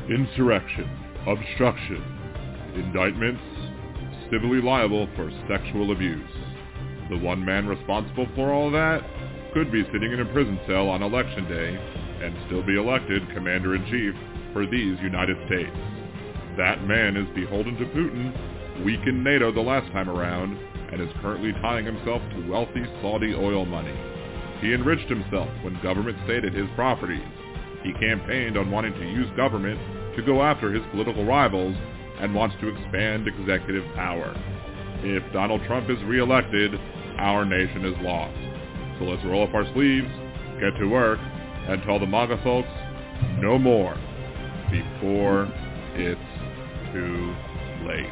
insurrection, obstruction, indictments, civilly liable for sexual abuse. The one man responsible for all that could be sitting in a prison cell on Election Day and still be elected Commander-in-Chief for these United States. That man is beholden to Putin, weakened NATO the last time around, and is currently tying himself to wealthy Saudi oil money. He enriched himself when government stayed at his properties. He campaigned on wanting to use government to go after his political rivals and wants to expand executive power. If Donald Trump is reelected, our nation is lost. So let's roll up our sleeves, get to work, and tell the MAGA folks no more before it's too late.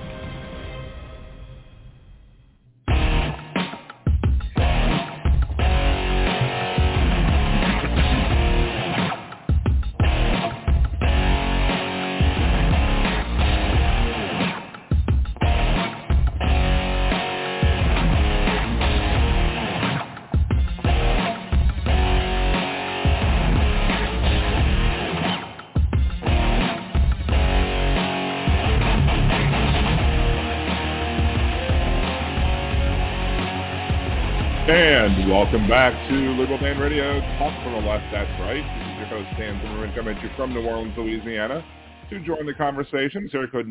And welcome back to Liberal Dan Radio, Talk from the Left, that's right. This is your host, Dan Zimmerman, coming at you from New Orleans, Louisiana. To join the conversation, area code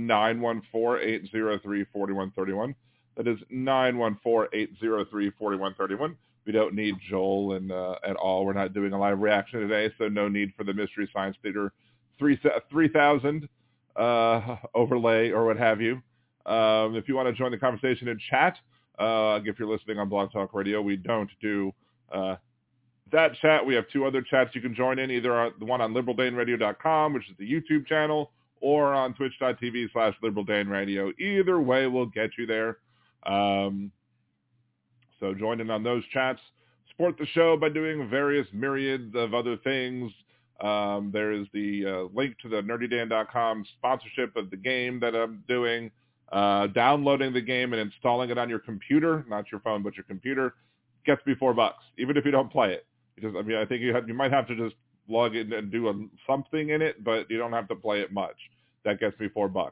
914-803-4131. That is 914-803-4131. We don't need Joel at all. We're not doing a live reaction today, so no need for the Mystery Science Theater 3000 overlay or what have you. If you want to join the conversation in chat, if you're listening on Blog Talk Radio, we don't do that chat. We have two other chats you can join in, either the one on liberaldanradio.com, which is the YouTube channel, or on twitch.tv/liberaldanradio. Either way will get you there. So join in on those chats. Support the show by doing various myriads of other things. There is the link to the nerdydan.com sponsorship of the game that I'm doing. Downloading the game and installing it on your computer, not your phone, but your computer, gets me $4, even if you don't play it. I think you might have to just log in and do something in it, but you don't have to play it much. That gets me $4.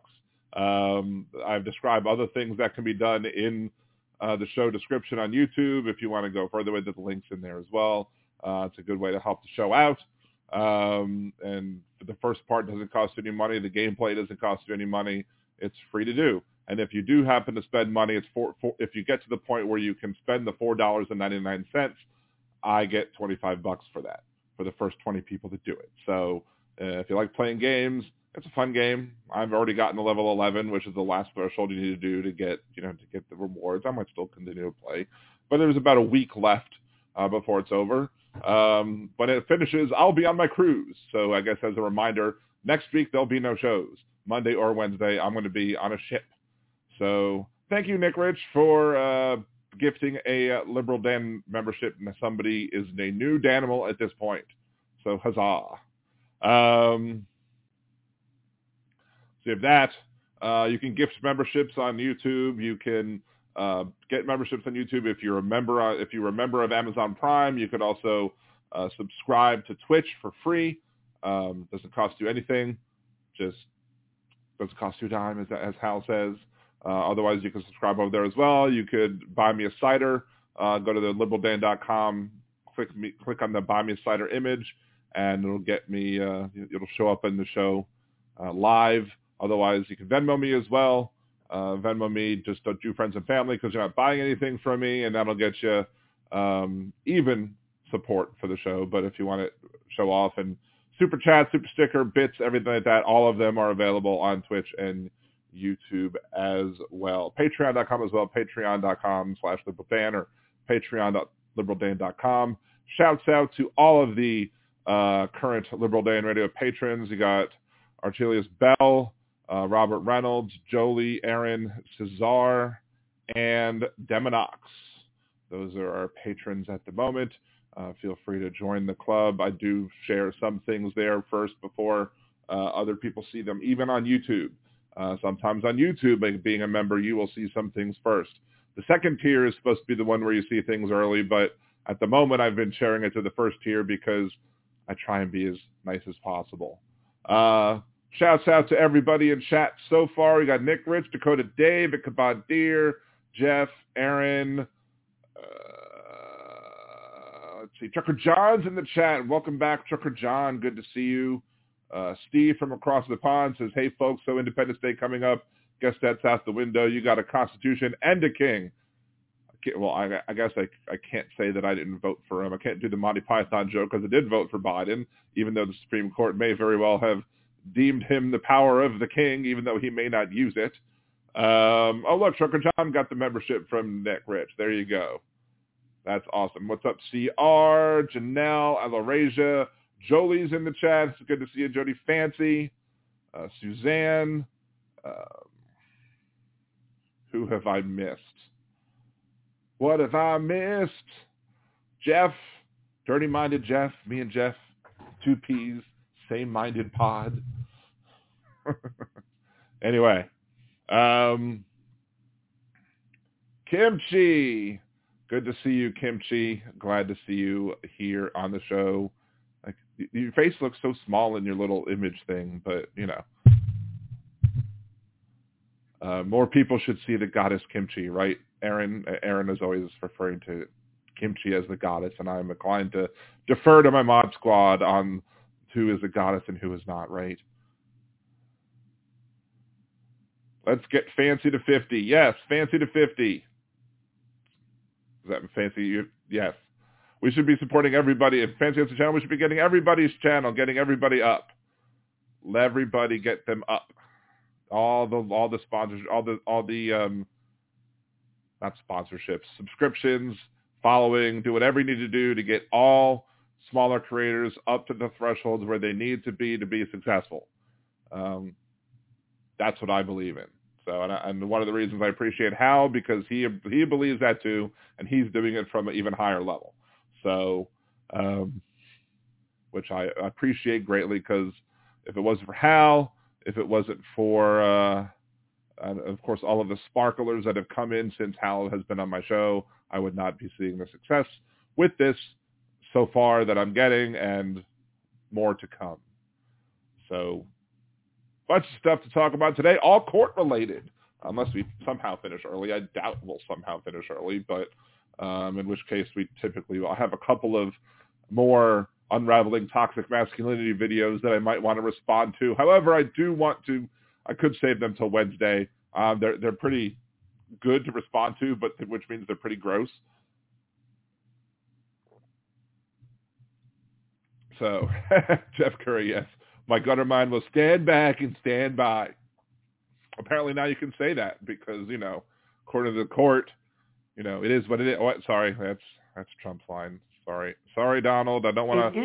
I've described other things that can be done in the show description on YouTube. If you want to go further with it, the link's in there as well. It's a good way to help the show out. And the first part doesn't cost you any money. The gameplay doesn't cost you any money. It's free to do. And if you do happen to spend money, it's if you get to the point where you can spend the $4.99, I get $25 for that, for the first 20 people that do it. So if you like playing games, it's a fun game. I've already gotten to level 11, which is the last threshold you need to do to get the rewards. I might still continue to play, but there's about a week left before it's over. When it finishes, I'll be on my cruise. So I guess as a reminder, next week there'll be no shows. Monday or Wednesday, I'm going to be on a ship. So thank you, Nick Rich, for gifting a Liberal Dan membership. Somebody is a new Danimal at this point. So huzzah. So you have that. You can gift memberships on YouTube. You can get memberships on YouTube if you're a member. If you're a member of Amazon Prime, you could also subscribe to Twitch for free. Doesn't cost you anything. Just doesn't cost you a dime, as Hal says. Otherwise, you can subscribe over there as well. You could buy me a cider. Go to the liberaldan.com, click on the buy me a cider image, and it'll get me. It'll show up in the show live. Otherwise, you can Venmo me as well. Venmo me, just don't do friends and family because you're not buying anything from me, and that'll get you even support for the show. But if you want to show off and super chat, super sticker, bits, everything like that, all of them are available on Twitch and YouTube as well. Patreon.com as well, patreon.com/liberaldan or patreon.liberaldan.com. Shouts out to all of the current Liberal Dan Radio patrons. You got Archelius Bell, Robert Reynolds, Jolie, Aaron, Cesar, and Demonox. Those are our patrons at the moment. Feel free to join the club. I do share some things there first before other people see them, even on YouTube. Sometimes on YouTube, being a member, you will see some things first. The second tier is supposed to be the one where you see things early, but at the moment I've been sharing it to the first tier because I try and be as nice as possible. Shouts out to everybody in chat so far. We got Nick Rich, Dakota Dave, Ichabod Deer, Jeff, Aaron. Let's see. Trucker John's in the chat. Welcome back, Trucker John. Good to see you. Steve from across the pond says, hey, folks, so Independence Day coming up. Guess that's out the window. You got a Constitution and a king. Well, I guess I can't say that I didn't vote for him. I can't do the Monty Python joke because I did vote for Biden, even though the Supreme Court may very well have deemed him the power of the king, even though he may not use it. Oh, look, Trucker John got the membership from Nick Rich. There you go. That's awesome. What's up, CR, Janelle, Alarasia, Jolie's in the chat. It's good to see you, Jody Fancy, Suzanne. Who have I missed? What have I missed? Jeff, dirty-minded Jeff, me and Jeff, two P's, same-minded pod. Anyway, Kimchi. Good to see you, Kimchi. Glad to see you here on the show. Like, your face looks so small in your little image thing, but, you know. More people should see the goddess Kimchi, right? Aaron is always referring to Kimchi as the goddess, and I'm inclined to defer to my mod squad on who is a goddess and who is not, right? Let's get fancy to 50. Yes, fancy to 50. Is that fancy? Yes. We should be supporting everybody. If Fancy has a channel, we should be getting everybody's channel, getting everybody up. Let everybody get them up. All the sponsors, all the not sponsorships, subscriptions, following, do whatever you need to do to get all smaller creators up to the thresholds where they need to be successful. That's what I believe in. So, and one of the reasons I appreciate Hal, because he believes that too, and he's doing it from an even higher level. So, which I appreciate greatly, because if it wasn't for Hal, if it wasn't for, of course, all of the sparklers that have come in since Hal has been on my show, I would not be seeing the success with this so far that I'm getting, and more to come. So, bunch of stuff to talk about today, all court-related, unless we somehow finish early. I doubt we'll somehow finish early, but in which case we typically will have a couple of more unraveling toxic masculinity videos that I might want to respond to. However, I could save them till Wednesday. They're pretty good to respond to, but which means they're pretty gross. So, Jeff Curry, yes. My gutter mind will stand back and stand by. Apparently now you can say that because, according to the court, it is what it is. Oh, sorry, that's Trump's line. Sorry, Donald. I don't want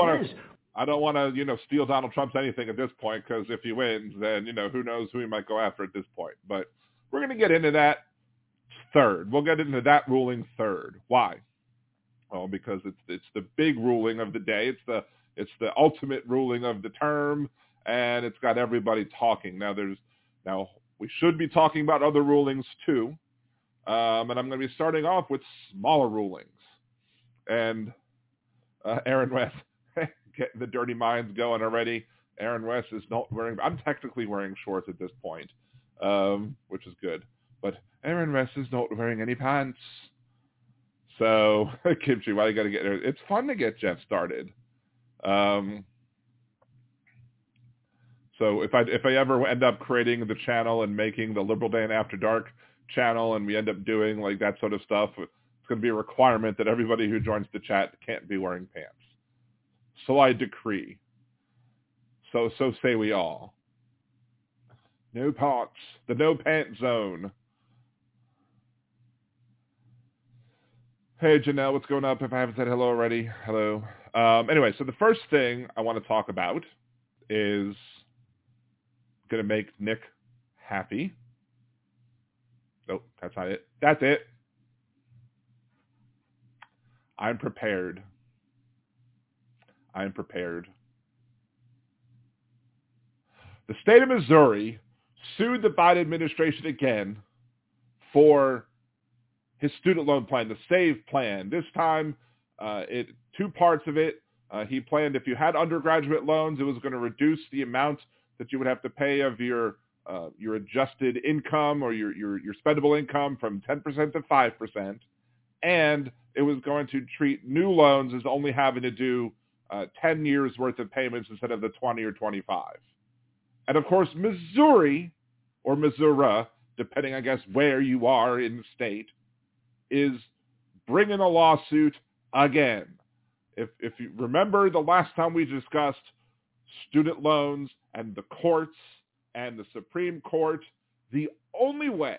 to steal Donald Trump's anything at this point, because if he wins, then, who knows who he might go after at this point. But we're going to get into that third. We'll get into that ruling third. Why? Well, because it's the big ruling of the day. It's the ultimate ruling of the term, and it's got everybody talking. Now we should be talking about other rulings too, and I'm going to be starting off with smaller rulings. And Aaron West, getting the dirty minds going already. Aaron West is not wearing. I'm technically wearing shorts at this point, which is good. But Aaron West is not wearing any pants. So Kimchi, why you got to get there? It's fun to get Jeff started. So if I ever end up creating the channel and making the Liberal Dan After Dark channel, and we end up doing like that sort of stuff, it's going to be a requirement that everybody who joins the chat can't be wearing pants. So I decree. So say we all. No pants. The no pants zone. Hey, Janelle, what's going up? If I haven't said hello already, hello. Anyway, so the first thing I want to talk about is going to make Nick happy. Nope, that's not it. That's it. I'm prepared. The state of Missouri sued the Biden administration again for his student loan plan, the SAVE plan. This time, two parts of it. He planned if you had undergraduate loans, it was going to reduce the amount that you would have to pay of your adjusted income or your spendable income from 10% to 5%, and it was going to treat new loans as only having to do 10 years worth of payments instead of the 20 or 25. And of course, Missouri, or Missouri, depending, I guess, where you are in the state, is bringing a lawsuit again. If you remember the last time we discussed student loans and the courts and the Supreme Court, the only way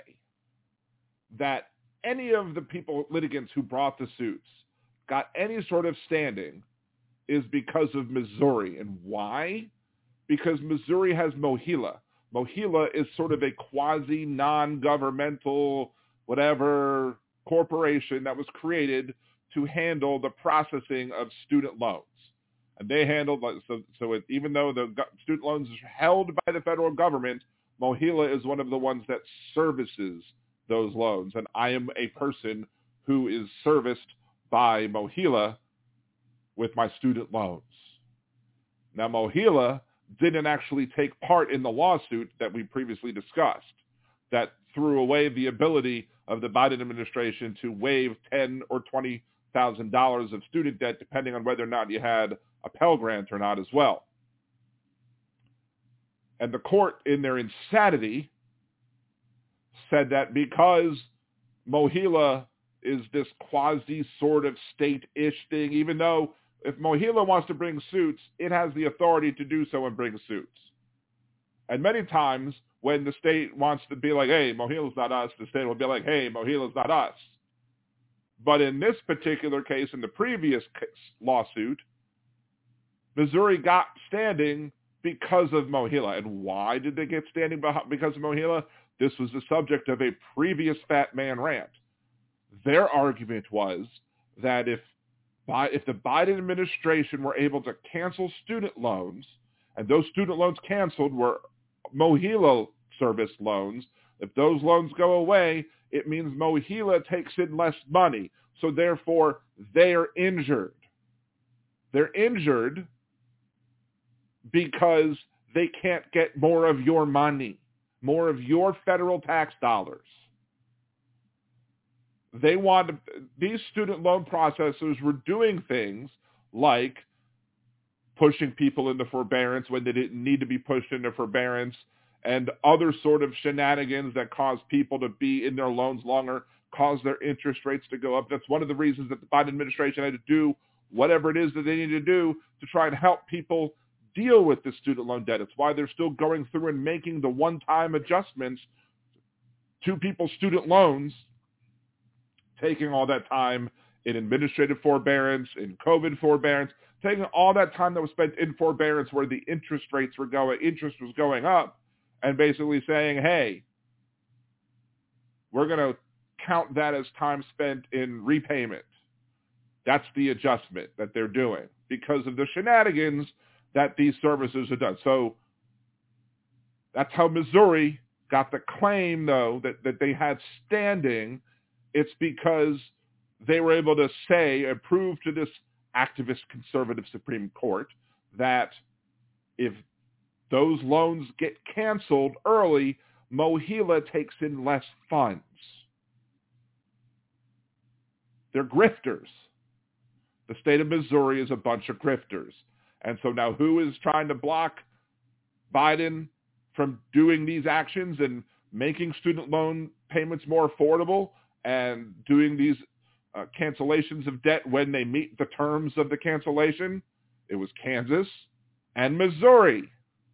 that any of the litigants who brought the suits got any sort of standing is because of Missouri. And why? Because Missouri has MOHELA. MOHELA is sort of a quasi non-governmental whatever corporation that was created to handle the processing of student loans. And they handled, even though the student loans are held by the federal government, MOHELA is one of the ones that services those loans. And I am a person who is serviced by MOHELA with my student loans. Now, MOHELA didn't actually take part in the lawsuit that we previously discussed that threw away the ability of the Biden administration to waive $10,000 or $20,000 of student debt, depending on whether or not you had a Pell Grant or not as well. And the court, in their insanity, said that because MOHELA is this quasi sort of state-ish thing, even though if MOHELA wants to bring suits, it has the authority to do so and bring suits. And many times when the state wants to be like, hey, MOHELA's not us, the state will be like, hey, MOHELA's not us. But in this particular case, in the previous lawsuit, Missouri got standing because of MOHELA. And why did they get standing because of MOHELA? This was the subject of a previous Fat Man rant. Their argument was that if the Biden administration were able to cancel student loans, and those student loans canceled were MOHELA service loans, if those loans go away, it means MOHELA takes in less money. So therefore, they're injured. They're injured because they can't get more of your money, more of your federal tax dollars. These student loan processors were doing things like pushing people into forbearance when they didn't need to be pushed into forbearance, and other sort of shenanigans that cause people to be in their loans longer, cause their interest rates to go up. That's one of the reasons that the Biden administration had to do whatever it is that they need to do to try and help people deal with the student loan debt. It's why they're still going through and making the one-time adjustments to people's student loans, taking all that time in administrative forbearance, in COVID forbearance, taking all that time that was spent in forbearance where the interest was going up, and basically saying, hey, we're going to count that as time spent in repayment. That's the adjustment that they're doing because of the shenanigans that these services have done. So that's how Missouri got the claim, though, that they had standing. It's because they were able to say and prove to this activist conservative Supreme Court that if those loans get canceled early, MOHELA takes in less funds. They're grifters. The state of Missouri is a bunch of grifters. And so now who is trying to block Biden from doing these actions and making student loan payments more affordable and doing these cancellations of debt when they meet the terms of the cancellation? It was Kansas and Missouri.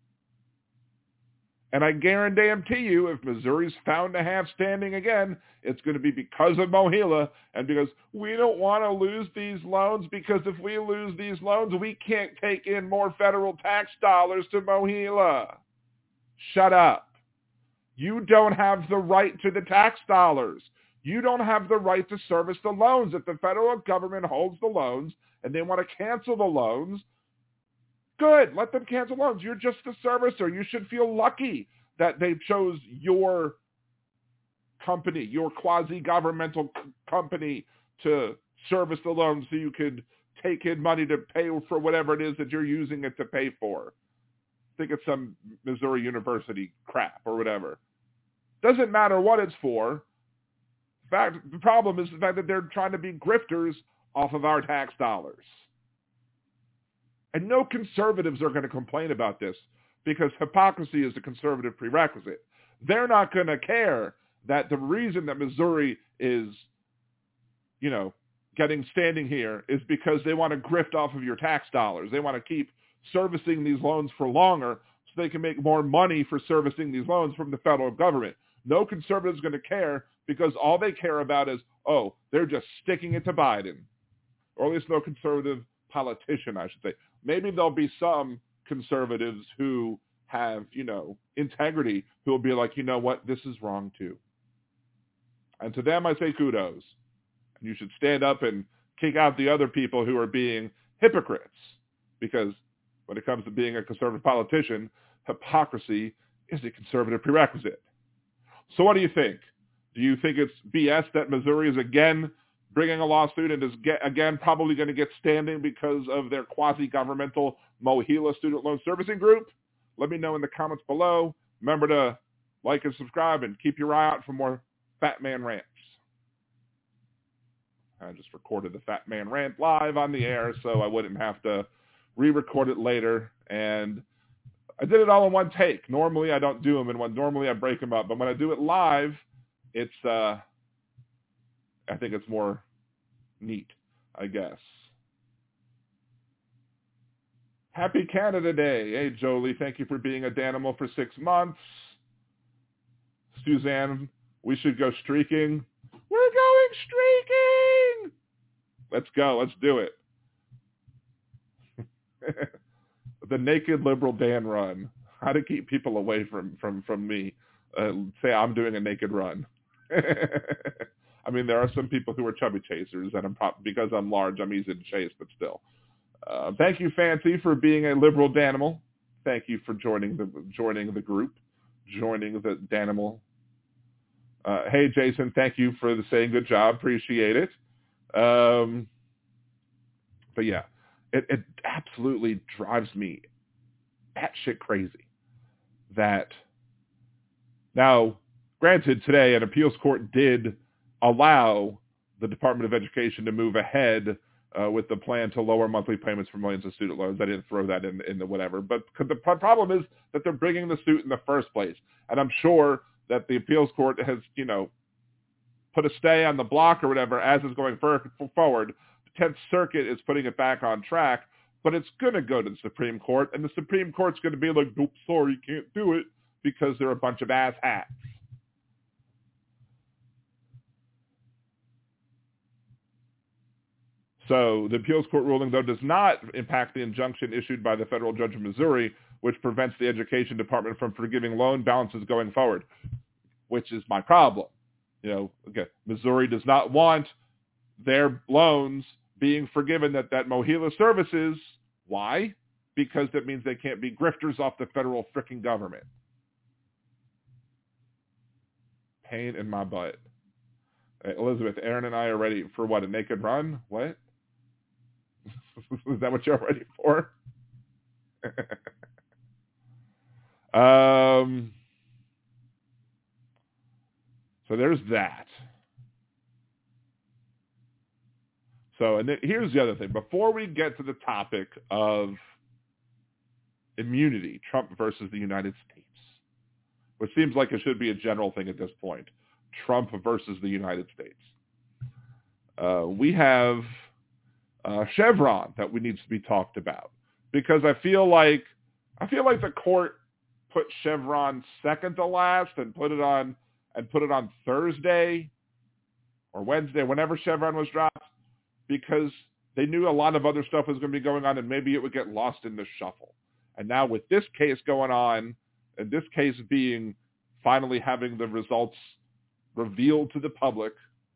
And I guarantee you, if Missouri's found to have standing again, it's going to be because of MOHELA and because we don't want to lose these loans, because if we lose these loans, we can't take in more federal tax dollars to MOHELA. Shut up. You don't have the right to the tax dollars. You don't have the right to service the loans. If the federal government holds the loans and they want to cancel the loans, good, let them cancel loans. You're just the servicer. You should feel lucky that they chose your company, your quasi-governmental company, to service the loans so you could take in money to pay for whatever it is that you're using it to pay for. think it's some Missouri University crap or whatever. Doesn't matter what it's for. In fact, the problem is the fact that they're trying to be grifters off of our tax dollars. And no conservatives are going to complain about this because hypocrisy is a conservative prerequisite. They're not going to care that the reason that Missouri is, getting standing here is because they want to grift off of your tax dollars. They want to keep servicing these loans for longer so they can make more money for servicing these loans from the federal government. No conservative is going to care because all they care about is, they're just sticking it to Biden. Or at least no conservative politician, I should say. Maybe there'll be some conservatives who have, integrity, who will be like, you know what, this is wrong too. And to them, I say kudos. And you should stand up and kick out the other people who are being hypocrites. Because when it comes to being a conservative politician, hypocrisy is a conservative prerequisite. So what do you think? Do you think it's BS that Missouri is again bringing a lawsuit and is again probably going to get standing because of their quasi-governmental MOHELA Student Loan Servicing Group? Let me know in the comments below. Remember to like and subscribe and keep your eye out for more Fat Man Rants. I just recorded the Fat Man Rant live on the air so I wouldn't have to re-record it later. And I did it all in one take. Normally I don't do them in one. Normally I break them up. But when I do it live, it's I think it's more neat, I guess. Happy Canada Day. Hey, Jolie, thank you for being a Danimal for 6 months. Suzanne, we should go streaking. We're going streaking! Let's go. Let's do it. The Naked Liberal Dan run. How to keep people away from me. Say I'm doing a naked run. I mean, there are some people who are chubby chasers, and because I'm large, I'm easy to chase, but still. Thank you, Fancy, for being a liberal Danimal. Thank you for joining the group, joining the Danimal. Hey, Jason, thank you for saying good job. Appreciate it. But yeah, it absolutely drives me batshit crazy that now, granted, today an appeals court did allow the Department of Education to move ahead with the plan to lower monthly payments for millions of student loans. I didn't throw that in the whatever. But the problem is that they're bringing the suit in the first place. And I'm sure that the appeals court has, put a stay on the block or whatever as is going forward. The 10th Circuit is putting it back on track, but it's going to go to the Supreme Court, and the Supreme Court's going to be like, nope, sorry, you can't do it because they're a bunch of ass hats. So the appeals court ruling, though, does not impact the injunction issued by the federal judge of Missouri, which prevents the education department from forgiving loan balances going forward, which is my problem. Missouri does not want their loans being forgiven that MOHELA services. Why? Because that means they can't be grifters off the federal frickin' government. Pain in my butt. Elizabeth, Aaron and I are ready for what? A naked run? What? Is that what you're ready for? So there's that. So, and then here's the other thing. Before we get to the topic of immunity, Trump versus the United States, which seems like it should be a general thing at this point, Trump versus the United States. We have Chevron that we needs to be talked about because I feel like the court put Chevron second to last and put it on Thursday or Wednesday, whenever Chevron was dropped, because they knew a lot of other stuff was going to be going on and maybe it would get lost in the shuffle. And now with this case going on, and this case being finally having the results revealed to the public,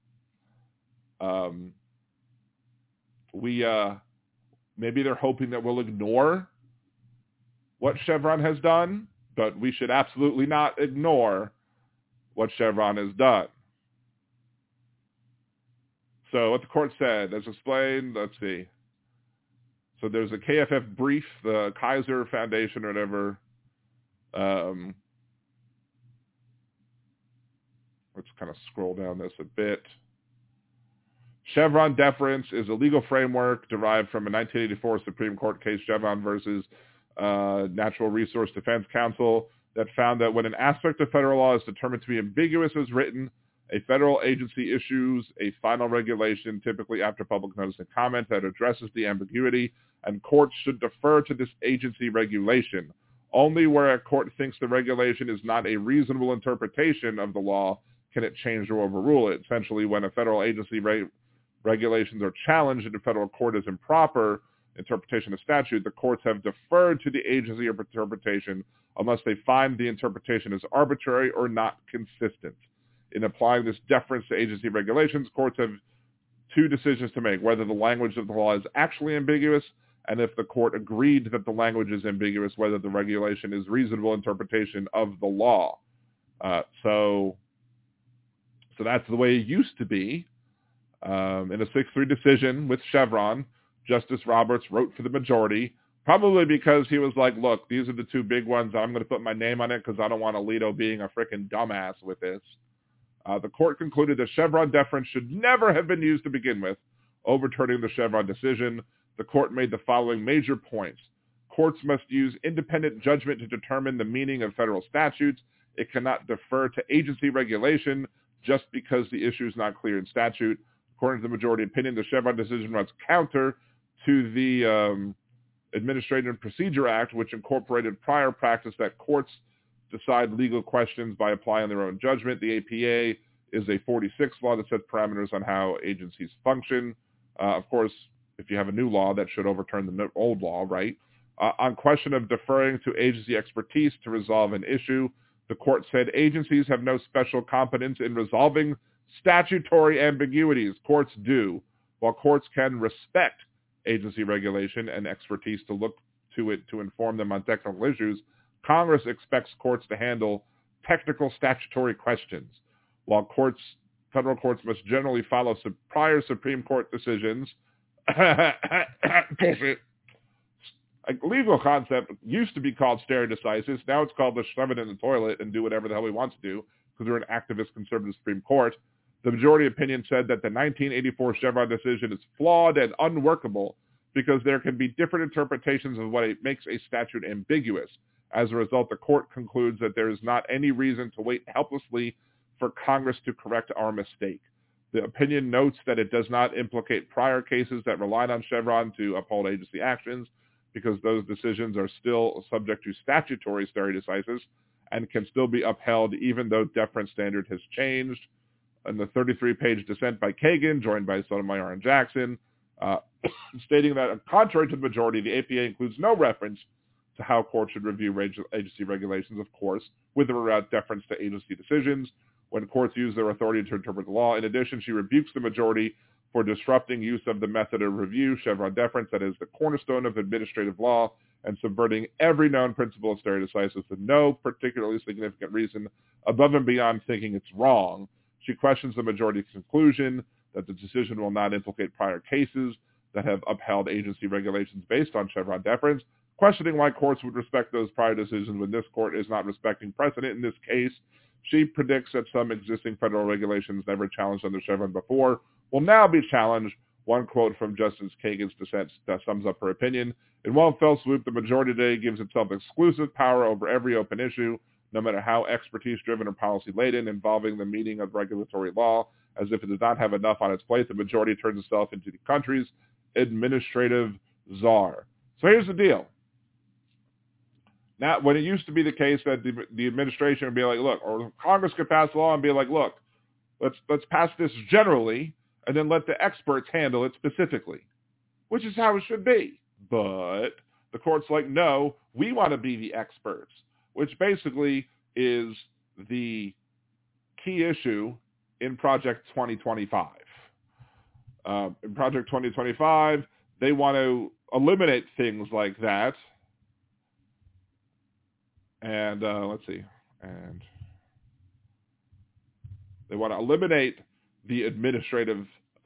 maybe they're hoping that we'll ignore what Chevron has done, but we should absolutely not ignore what Chevron has done. So what the court said, as explained, let's see. So there's a KFF brief, the Kaiser Foundation or whatever, Um, let's kind of scroll down this a bit. Chevron deference is a legal framework derived from a 1984 Supreme Court case, Chevron versus Natural Resource Defense Council, that found that when an aspect of federal law is determined to be ambiguous as written, a federal agency issues a final regulation, typically after public notice and comment, that addresses the ambiguity, and courts should defer to this agency regulation. Only where a court thinks the regulation is not a reasonable interpretation of the law can it change or overrule it. Essentially, when a federal agency regulations are challenged in a federal court as improper interpretation of statute, the courts have deferred to the agency interpretation unless they find the interpretation is arbitrary or not consistent. In applying this deference to agency regulations, courts have two decisions to make: whether the language of the law is actually ambiguous, and if the court agreed that the language is ambiguous, whether the regulation is reasonable interpretation of the law. So that's the way it used to be. In a 6-3 decision with Chevron, Justice Roberts wrote for the majority, probably because he was like, look, these are the two big ones. I'm going to put my name on it because I don't want Alito being a freaking dumbass with this. The court concluded that Chevron deference should never have been used to begin with, overturning the Chevron decision. The court made the following major points. Courts must use independent judgment to determine the meaning of federal statutes. It cannot defer to agency regulation just because the issue is not clear in statute. According to the majority opinion, the Chevron decision runs counter to the Administrative and Procedure Act, which incorporated prior practice that courts decide legal questions by applying their own judgment. The APA is a 46 law that sets parameters on how agencies function. Of course, if you have a new law, that should overturn the old law, right? On question of deferring to agency expertise to resolve an issue, the court said agencies have no special competence in resolving statutory ambiguities. Courts do. While courts can respect agency regulation and expertise to look to it to inform them on technical issues, Congress expects courts to handle technical statutory questions. While federal courts must generally follow prior Supreme Court decisions, bullshit. A legal concept used to be called stare decisis. Now it's called the shove it in the toilet and do whatever the hell we want to do because we're an activist conservative Supreme Court. The majority opinion said that the 1984 Chevron decision is flawed and unworkable because there can be different interpretations of what makes a statute ambiguous. As a result, the court concludes that there is not any reason to wait helplessly for Congress to correct our mistake. The opinion notes that it does not implicate prior cases that relied on Chevron to uphold agency actions because those decisions are still subject to statutory stare decisis and can still be upheld even though deference standard has changed. In the 33-page dissent by Kagan, joined by Sotomayor and Jackson, stating that contrary to the majority, the APA includes no reference to how courts should review agency regulations, of course, with or without deference to agency decisions when courts use their authority to interpret the law. In addition, she rebukes the majority for disrupting use of the method of review, Chevron deference, that is the cornerstone of administrative law, and subverting every known principle of stare decisis for no particularly significant reason above and beyond thinking it's wrong. She questions the majority's conclusion that the decision will not implicate prior cases that have upheld agency regulations based on Chevron deference, questioning why courts would respect those prior decisions when this court is not respecting precedent in this case. She predicts that some existing federal regulations never challenged under Chevron before will now be challenged. One quote from Justice Kagan's dissent that sums up her opinion. In one fell swoop, the majority today gives itself exclusive power over every open issue, no matter how expertise-driven or policy-laden, involving the meaning of regulatory law. As if it does not have enough on its plate, the majority turns itself into the country's administrative czar. So here's the deal. Now, when it used to be the case that the administration would be like, look, or Congress could pass a law and be like, look, let's pass this generally and then let the experts handle it specifically, which is how it should be. But the court's like, no, we want to be the experts, which basically is the key issue in Project 2025. In Project 2025, they want to eliminate things like that. And let's see. And they want to eliminate the administrative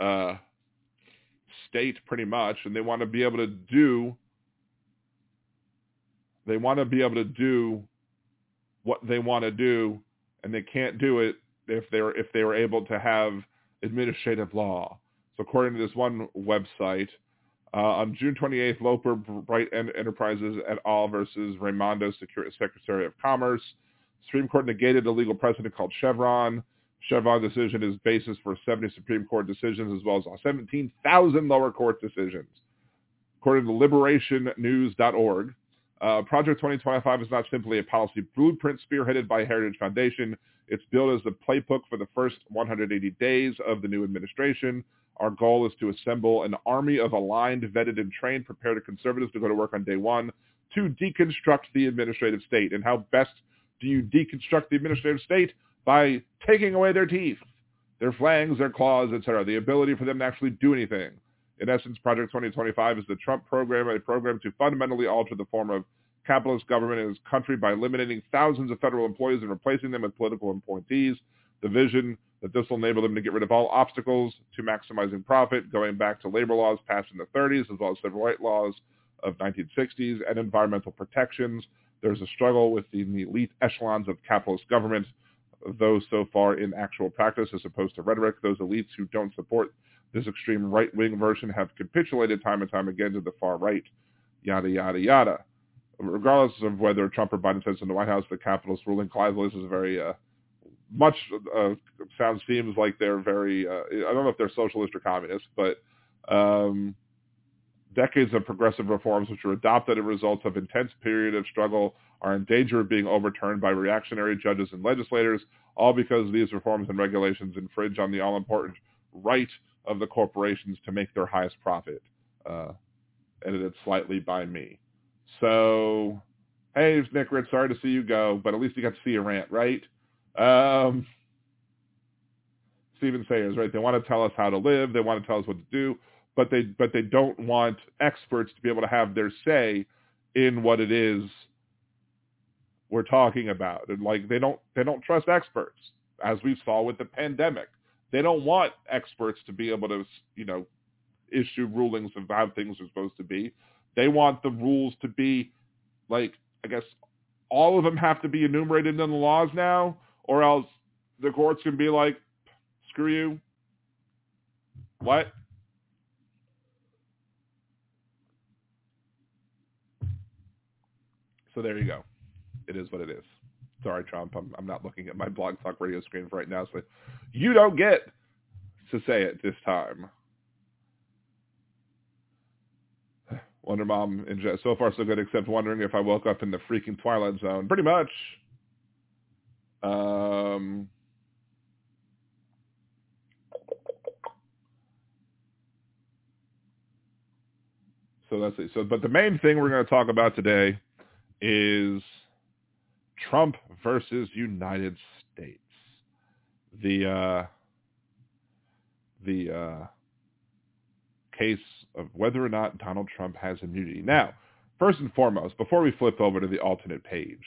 state pretty much, and they want to be able to do what they want to do, and they can't do it if they were able to have administrative law. So according to this one website, on June 28th, Loper Bright Enterprises et al. Versus Raimondo, Secretary of Commerce. Supreme Court negated a legal precedent called Chevron. Chevron decision is basis for 70 Supreme Court decisions as well as 17,000 lower court decisions. According to liberationnews.org, Project 2025 is not simply a policy blueprint spearheaded by Heritage Foundation. It's billed as the playbook for the first 180 days of the new administration. Our goal is to assemble an army of aligned, vetted, and trained, prepared conservatives to go to work on day one to deconstruct the administrative state. And how best do you deconstruct the administrative state? By taking away their teeth, their fangs, their claws, etc., the ability for them to actually do anything. In essence, Project 2025 is the Trump program, a program to fundamentally alter the form of capitalist government in this country by eliminating thousands of federal employees and replacing them with political appointees. The vision that this will enable them to get rid of all obstacles to maximizing profit, going back to labor laws passed in the 30s, as well as civil rights laws of 1960s, and environmental protections. There's a struggle within the elite echelons of capitalist government, those so far in actual practice as opposed to rhetoric. Those elites who don't support this extreme right-wing version have capitulated time and time again to the far right, yada, yada, yada. Regardless of whether Trump or Biden sits in the White House, the capitalist ruling class is very seems like they're very, I don't know if they're socialist or communist, but decades of progressive reforms which were adopted as a result of intense period of struggle are in danger of being overturned by reactionary judges and legislators, all because these reforms and regulations infringe on the all-important right of the corporations to make their highest profit. Edited slightly by me. So, hey, Nick Ritz, sorry to see you go, but at least you got to see a rant, right? Stephen Sayers, right? They want to tell us how to live. They want to tell us what to do, but they don't want experts to be able to have their say in what it is we're talking about. And like they don't trust experts, as we saw with the pandemic. They don't want experts to be able to, issue rulings of how things are supposed to be. They want the rules to be like, I guess all of them have to be enumerated in the laws now, or else the courts can be like, screw you. What? So there you go. It is what it is. Sorry, Trump. I'm not looking at my Blog Talk Radio screen right now, so you don't get to say it this time. Wonder Mom, so far so good, except wondering if I woke up in the freaking Twilight Zone. Pretty much. So that's it. So, but the main thing we're going to talk about today is Trump versus United States. The case of whether or not Donald Trump has immunity. Now, first and foremost, before we flip over to the alternate page,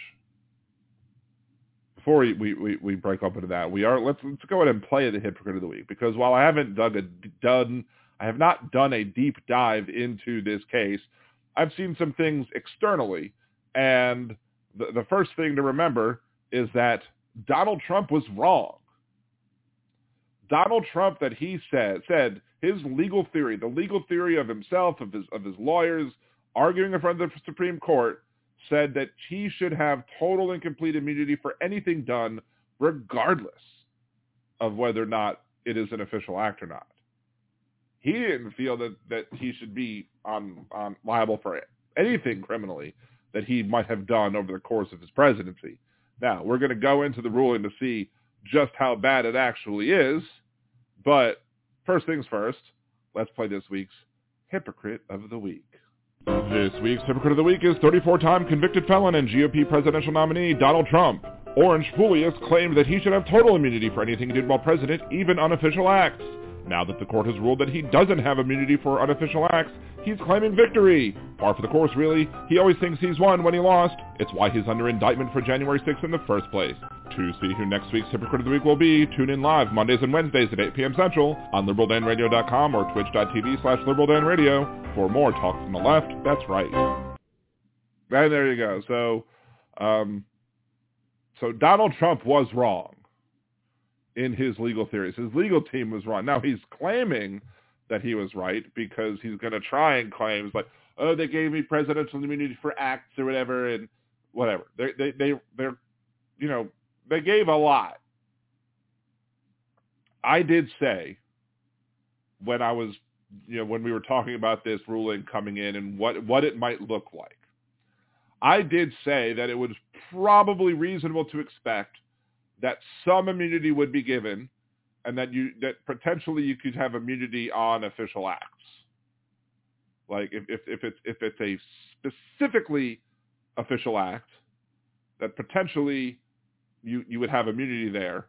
before we break up into that, let's go ahead and play the Hypocrite of the Week, because while I have not done a deep dive into this case, I've seen some things externally, and the first thing to remember is that Donald Trump was wrong. Donald Trump, that he said his legal theory, the legal theory of himself, of his lawyers arguing in front of the Supreme Court, said that he should have total and complete immunity for anything done, regardless of whether or not it is an official act or not. He didn't feel that he should be on liable for anything criminally that he might have done over the course of his presidency. Now, we're going to go into the ruling to see just how bad it actually is, but first things first, let's play this week's Hypocrite of the Week. This week's Hypocrite of the Week is 34-time convicted felon and GOP presidential nominee Donald Trump. Orange Julius claimed that he should have total immunity for anything he did while president, even unofficial acts. Now that the court has ruled that he doesn't have immunity for unofficial acts, he's claiming victory. Par for the course, really. He always thinks he's won when he lost. It's why he's under indictment for January 6th in the first place. To see who next week's Hypocrite of the Week will be, tune in live Mondays and Wednesdays at 8 p.m. Central on LiberalDanRadio.com or twitch.tv/LiberalDanRadio for more talk from the left. That's right. And there you go. So, So Donald Trump was wrong in his legal theories. His legal team was wrong. Now he's claiming that he was right because he's going to try and claim like, oh, they gave me presidential immunity for acts or whatever and whatever. They're they gave a lot. I did say when I was, when we were talking about this ruling coming in and what it might look like, I did say that it was probably reasonable to expect that some immunity would be given and that potentially you could have immunity on official acts. Like if it's a specifically official act, that potentially you would have immunity there,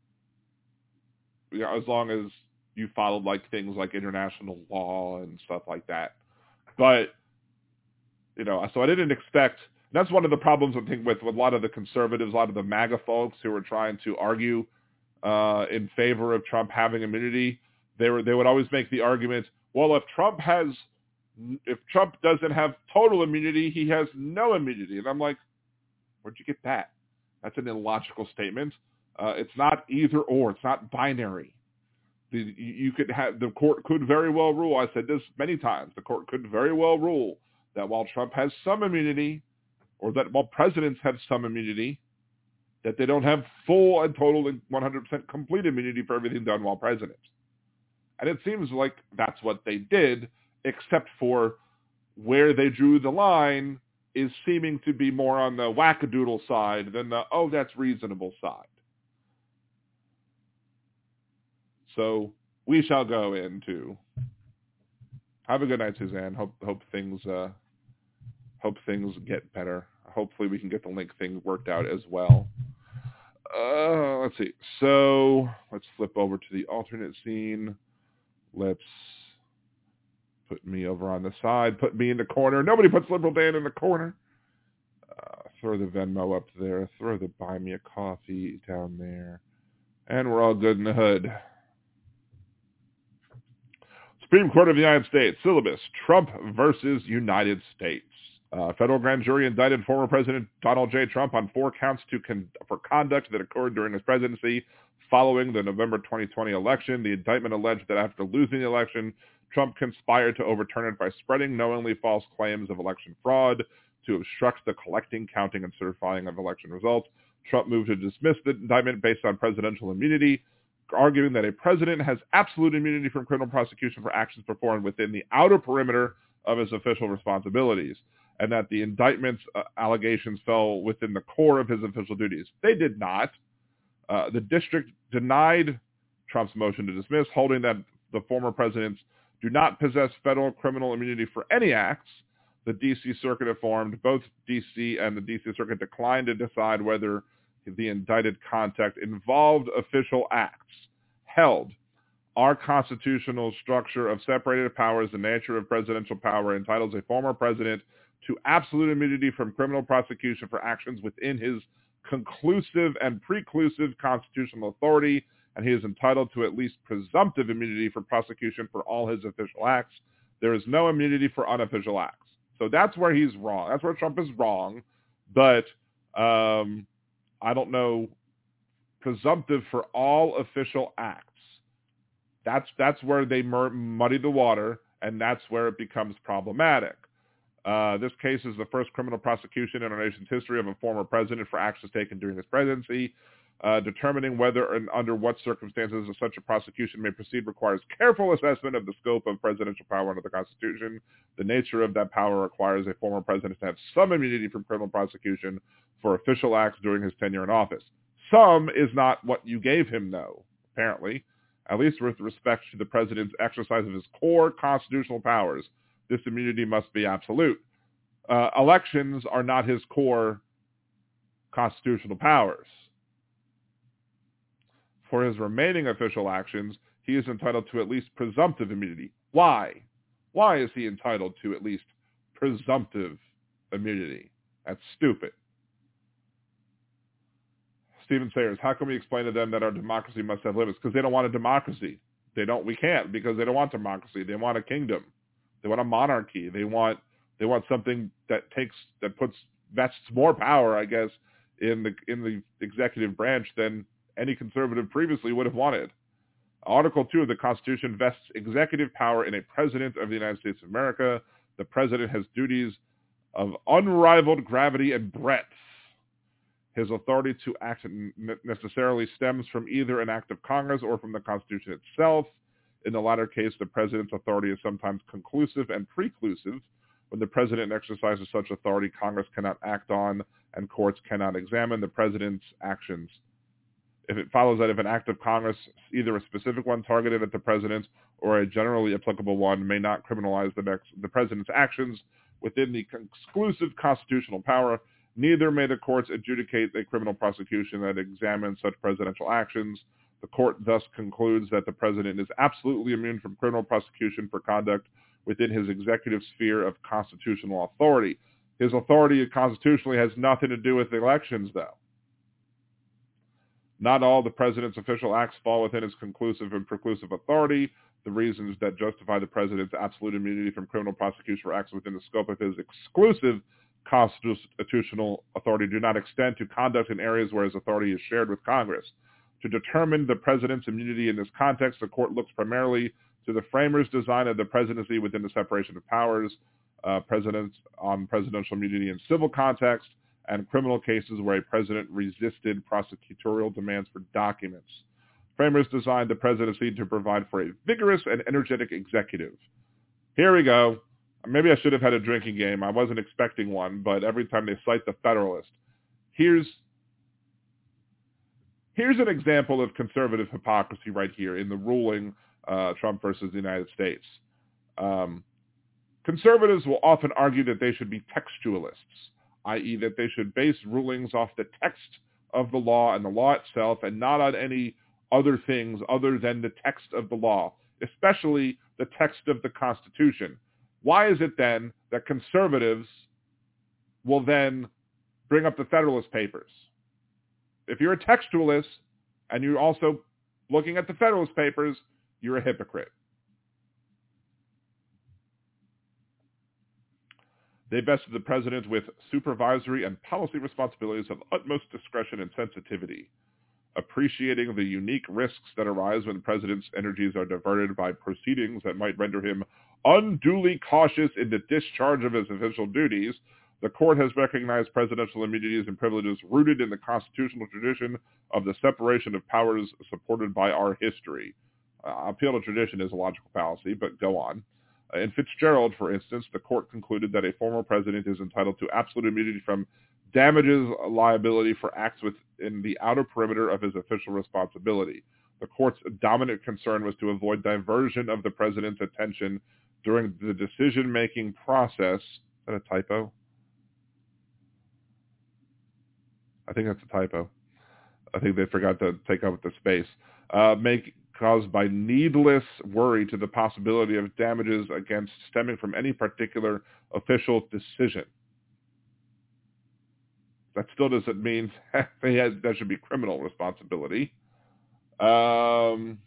as long as you followed like things like international law and stuff like that. But so I didn't expect. That's one of the problems I think with a lot of the conservatives, a lot of the MAGA folks who are trying to argue in favor of Trump having immunity. They would always make the argument, well, if Trump doesn't have total immunity, he has no immunity. And I'm like, where'd you get that? That's an illogical statement. It's not either or. It's not binary. The court could very well rule. I said this many times. The court could very well rule that while Trump has some immunity, or that while presidents have some immunity, that they don't have full and total and 100% complete immunity for everything done while president. And it seems like that's what they did, except for where they drew the line is seeming to be more on the wackadoodle side than the, oh, that's reasonable side. So we shall go into. Have a good night, Suzanne. Hope things get better. Hopefully we can get the link thing worked out as well. Let's see. So let's flip over to the alternate scene. Let's put me over on the side. Put me in the corner. Nobody puts Liberal Dan in the corner. Throw the Venmo up there. Throw the Buy Me a Coffee down there. And we're all good in the hood. Supreme Court of the United States. Syllabus. Trump versus United States. Federal grand jury indicted former President Donald J. Trump on 4 counts for conduct that occurred during his presidency following the November 2020 election. The indictment alleged that after losing the election, Trump conspired to overturn it by spreading knowingly false claims of election fraud to obstruct the collecting, counting, and certifying of election results. Trump moved to dismiss the indictment based on presidential immunity, arguing that a president has absolute immunity from criminal prosecution for actions performed within the outer perimeter of his official responsibilities, and that the indictment's allegations fell within the core of his official duties. They did not. The district denied Trump's motion to dismiss, holding that the former presidents do not possess federal criminal immunity for any acts. The D.C. Circuit informed both D.C. and the D.C. Circuit declined to decide whether the indicted conduct involved official acts. Held, our constitutional structure of separated powers, the nature of presidential power, entitles a former president to absolute immunity from criminal prosecution for actions within his conclusive and preclusive constitutional authority, and he is entitled to at least presumptive immunity for prosecution for all his official acts. There is no immunity for unofficial acts. So that's where he's wrong. That's where Trump is wrong. But I don't know, presumptive for all official acts. That's where they muddy the water, and that's where it becomes problematic. This case is the first criminal prosecution in our nation's history of a former president for actions taken during his presidency. Determining whether and under what circumstances such a prosecution may proceed requires careful assessment of the scope of presidential power under the Constitution. The nature of that power requires a former president to have some immunity from criminal prosecution for official acts during his tenure in office. Some is not what you gave him, though, apparently, at least with respect to the president's exercise of his core constitutional powers. This immunity must be absolute. Elections are not his core constitutional powers. For his remaining official actions, he is entitled to at least presumptive immunity. Why? Why is he entitled to at least presumptive immunity? That's stupid. Stephen Sayers, how can we explain to them that our democracy must have limits? Because they don't want a democracy. We can't, because they don't want democracy. They want a kingdom. They want a monarchy. They want something that vests more power, I guess, in the executive branch than any conservative previously would have wanted. Article 2 of the Constitution vests executive power in a president of the United States of America. The president has duties of unrivaled gravity and breadth. His authority to act necessarily stems from either an act of Congress or from the Constitution itself. In the latter case, the president's authority is sometimes conclusive and preclusive. When the president exercises such authority, Congress cannot act on and courts cannot examine the president's actions. If it follows that if an act of Congress, either a specific one targeted at the president or a generally applicable one, may not criminalize the president's actions within the exclusive constitutional power, neither may the courts adjudicate a criminal prosecution that examines such presidential actions. The court thus concludes that the president is absolutely immune from criminal prosecution for conduct within his executive sphere of constitutional authority. His authority constitutionally has nothing to do with elections, though. Not all the president's official acts fall within his conclusive and preclusive authority. The reasons that justify the president's absolute immunity from criminal prosecution for acts within the scope of his exclusive constitutional authority do not extend to conduct in areas where his authority is shared with Congress. To determine the president's immunity in this context, the court looks primarily to the framers' design of the presidency within the separation of powers, presidents on presidential immunity in civil context, and criminal cases where a president resisted prosecutorial demands for documents. Framers designed the presidency to provide for a vigorous and energetic executive. Here we go. Maybe I should have had a drinking game. I wasn't expecting one, but every time they cite the Federalist. Here's an example of conservative hypocrisy right here in the ruling Trump versus the United States. Conservatives will often argue that they should be textualists, i.e. that they should base rulings off the text of the law and the law itself and not on any other things other than the text of the law, especially the text of the Constitution. Why is it then that conservatives will then bring up the Federalist Papers? If you're a textualist and you're also looking at the Federalist Papers, you're a hypocrite. They vested the president with supervisory and policy responsibilities of utmost discretion and sensitivity, appreciating the unique risks that arise when the president's energies are diverted by proceedings that might render him unduly cautious in the discharge of his official duties. The court has recognized presidential immunities and privileges rooted in the constitutional tradition of the separation of powers supported by our history. Appeal to tradition is a logical fallacy, but go on. In Fitzgerald, for instance, the court concluded that a former president is entitled to absolute immunity from damages liability for acts within the outer perimeter of his official responsibility. The court's dominant concern was to avoid diversion of the president's attention during the decision-making process. Is that a typo? I think that's a typo. I think they forgot to take out the space. Caused by needless worry to the possibility of damages against stemming from any particular official decision. That still doesn't mean that should be criminal responsibility. Surrender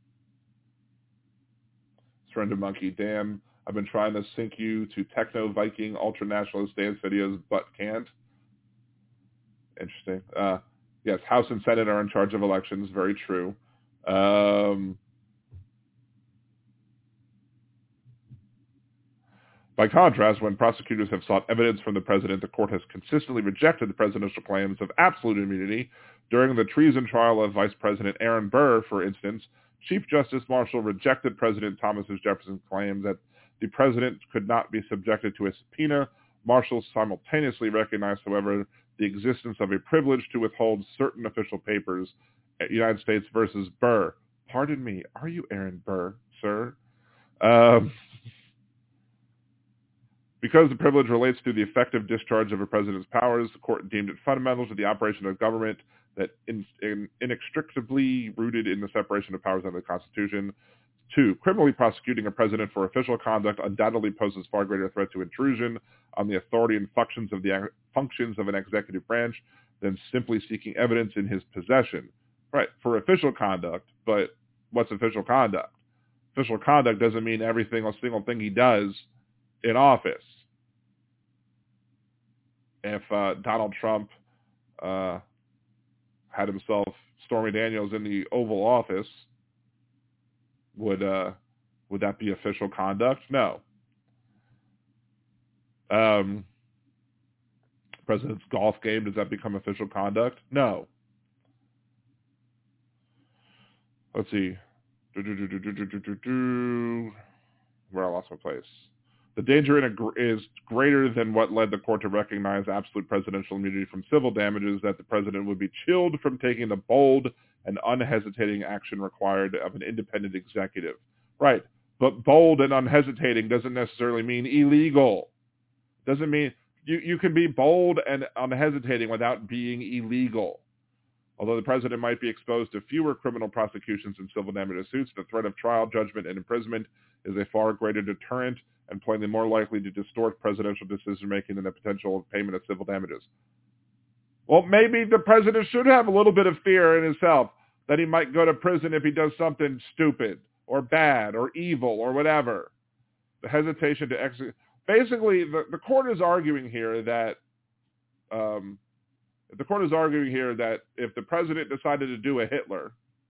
Monkey, damn, I've been trying to sync you to Techno Viking ultra-nationalist dance videos, but can't. Interesting. Yes, House and Senate are in charge of elections. Very true. By contrast, when prosecutors have sought evidence from the president, the court has consistently rejected the presidential claims of absolute immunity. During the treason trial of Vice President Aaron Burr, for instance, Chief Justice Marshall rejected President Thomas Jefferson's claim that the president could not be subjected to a subpoena. Marshall simultaneously recognized, however, the existence of a privilege to withhold certain official papers. United States versus Burr. Pardon me, are you Aaron Burr, sir? Because the privilege relates to the effective discharge of a president's powers, the court deemed it fundamental to the operation of government that inextricably rooted in the separation of powers under the Constitution. 2, criminally prosecuting a president for official conduct undoubtedly poses far greater threat to intrusion on the authority and functions of an executive branch than simply seeking evidence in his possession. Right, for official conduct, but what's official conduct? Official conduct doesn't mean a single thing he does in office. If Donald Trump had himself Stormy Daniels in the Oval Office, would that be official conduct? No. President's golf game, does that become official conduct? No. Let's see. Where I lost my place. The danger is greater than what led the court to recognize absolute presidential immunity from civil damages, that the president would be chilled from taking the bold and unhesitating action required of an independent executive. Right. But bold and unhesitating doesn't necessarily mean illegal. Doesn't mean you can be bold and unhesitating without being illegal. Although the president might be exposed to fewer criminal prosecutions and civil damages suits, the threat of trial, judgment, and imprisonment is a far greater deterrent and plainly more likely to distort presidential decision-making than the potential payment of civil damages. Well, maybe the president should have a little bit of fear in himself that he might go to prison if he does something stupid or bad or evil or whatever. The hesitation to execute. Basically, the court is arguing here that if the president decided to do a Hitler,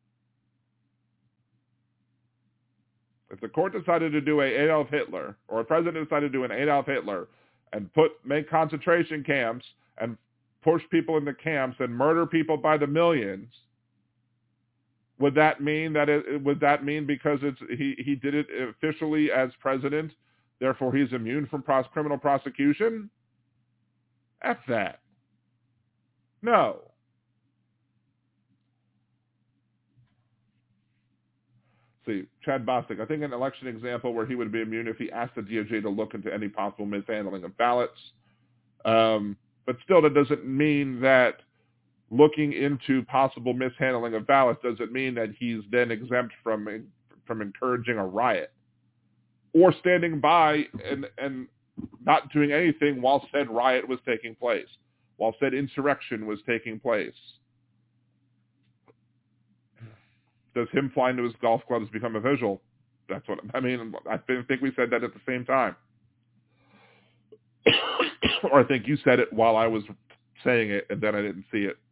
if the court decided to do a Adolf Hitler, or a president decided to do an Adolf Hitler and make concentration camps and push people into camps and murder people by the millions, would that mean because he did it officially as president, therefore he's immune from criminal prosecution? F that. No. See, Chad Bostic, I think an election example where he would be immune if he asked the DOJ to look into any possible mishandling of ballots. But still, that doesn't mean that looking into possible mishandling of ballots doesn't mean that he's then exempt from encouraging a riot or standing by and not doing anything while said riot was taking place, while said insurrection was taking place. Does him flying to his golf clubs become official? That's what I mean. I think we said that at the same time. Or I think you said it while I was saying it, and then I didn't see it.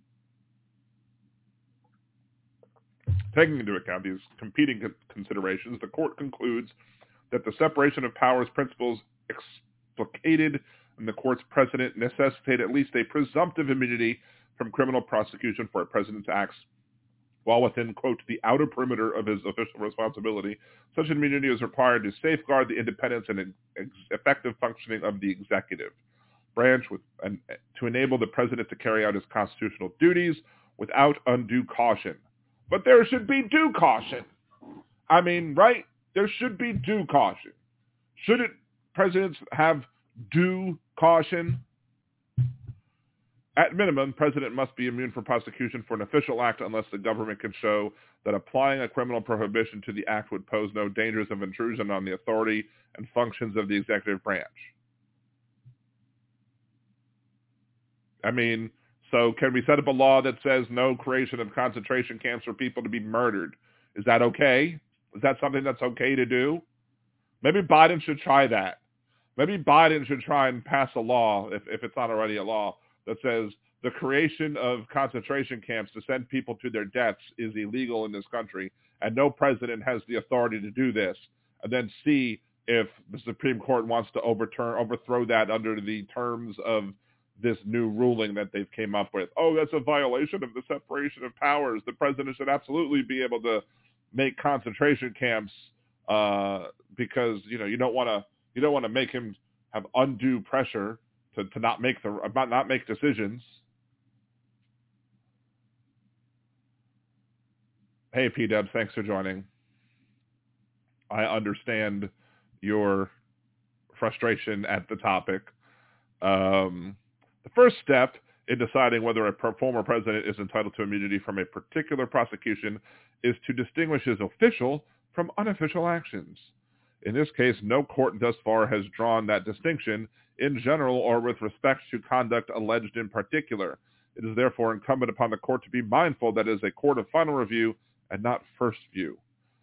Taking into account these competing considerations, the court concludes that the separation of powers principles explicated in the court's precedent necessitate at least a presumptive immunity from criminal prosecution for a president's acts while within, quote, the outer perimeter of his official responsibility. Such immunity is required to safeguard the independence and effective functioning of the executive branch and to enable the president to carry out his constitutional duties without undue caution. But there should be due caution. I mean, right? There should be due caution. Shouldn't presidents have due caution? At minimum, president must be immune from prosecution for an official act unless the government can show that applying a criminal prohibition to the act would pose no dangers of intrusion on the authority and functions of the executive branch. I mean, so can we set up a law that says no creation of concentration camps for people to be murdered? Is that okay? Is that something that's okay to do? Maybe Biden should try that. Maybe Biden should try and pass a law, if it's not already a law, that says the creation of concentration camps to send people to their deaths is illegal in this country, and no president has the authority to do this, and then see if the Supreme Court wants to overthrow that under the terms of this new ruling that they've came up with. Oh, that's a violation of the separation of powers. The president should absolutely be able to make concentration camps because you don't want to make him have undue pressure to not make decisions. Hey, P-Dubs, thanks for joining. I understand your frustration at the topic. The first step in deciding whether a former president is entitled to immunity from a particular prosecution is to distinguish his official from unofficial actions. In this case, no court thus far has drawn that distinction in general or with respect to conduct alleged in particular. It is therefore incumbent upon the court to be mindful that it is a court of final review and not first view.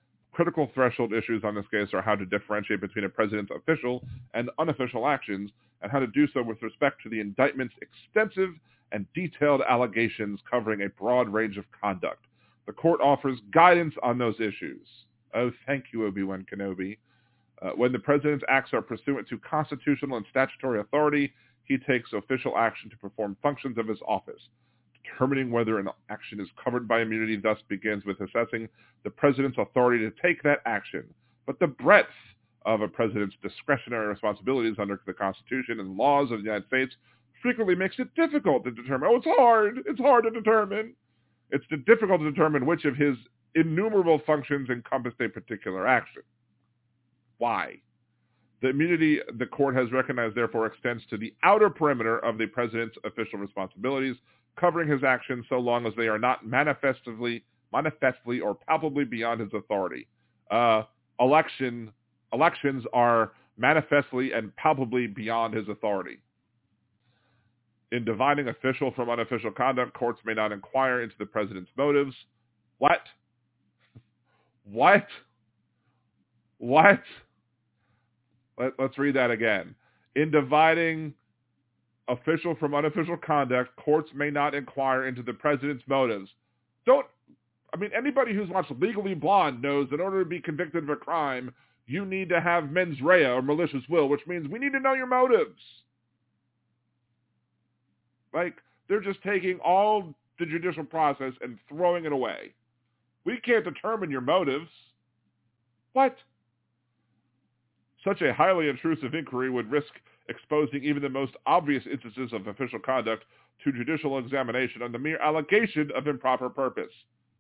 Critical threshold issues on this case are how to differentiate between a president's official and unofficial actions and how to do so with respect to the indictment's extensive and detailed allegations covering a broad range of conduct. The court offers guidance on those issues. Oh, thank you, Obi-Wan Kenobi. When the president's acts are pursuant to constitutional and statutory authority, he takes official action to perform functions of his office. Determining whether an action is covered by immunity thus begins with assessing the president's authority to take that action. But the breadth of a president's discretionary responsibilities under the Constitution and laws of the United States frequently makes it difficult to determine. Oh, it's hard. It's hard to determine. It's difficult to determine which of his innumerable functions encompass a particular action. Why? The immunity the court has recognized, therefore, extends to the outer perimeter of the president's official responsibilities, covering his actions so long as they are not manifestly or palpably beyond his authority. Elections are manifestly and palpably beyond his authority. In dividing official from unofficial conduct, courts may not inquire into the president's motives. What? Let's read that again. In dividing official from unofficial conduct, courts may not inquire into the president's motives. Anybody who's watched Legally Blonde knows that in order to be convicted of a crime, you need to have mens rea or malicious will, which means we need to know your motives. They're just taking all the judicial process and throwing it away. We can't determine your motives. What? Such a highly intrusive inquiry would risk exposing even the most obvious instances of official conduct to judicial examination on the mere allegation of improper purpose.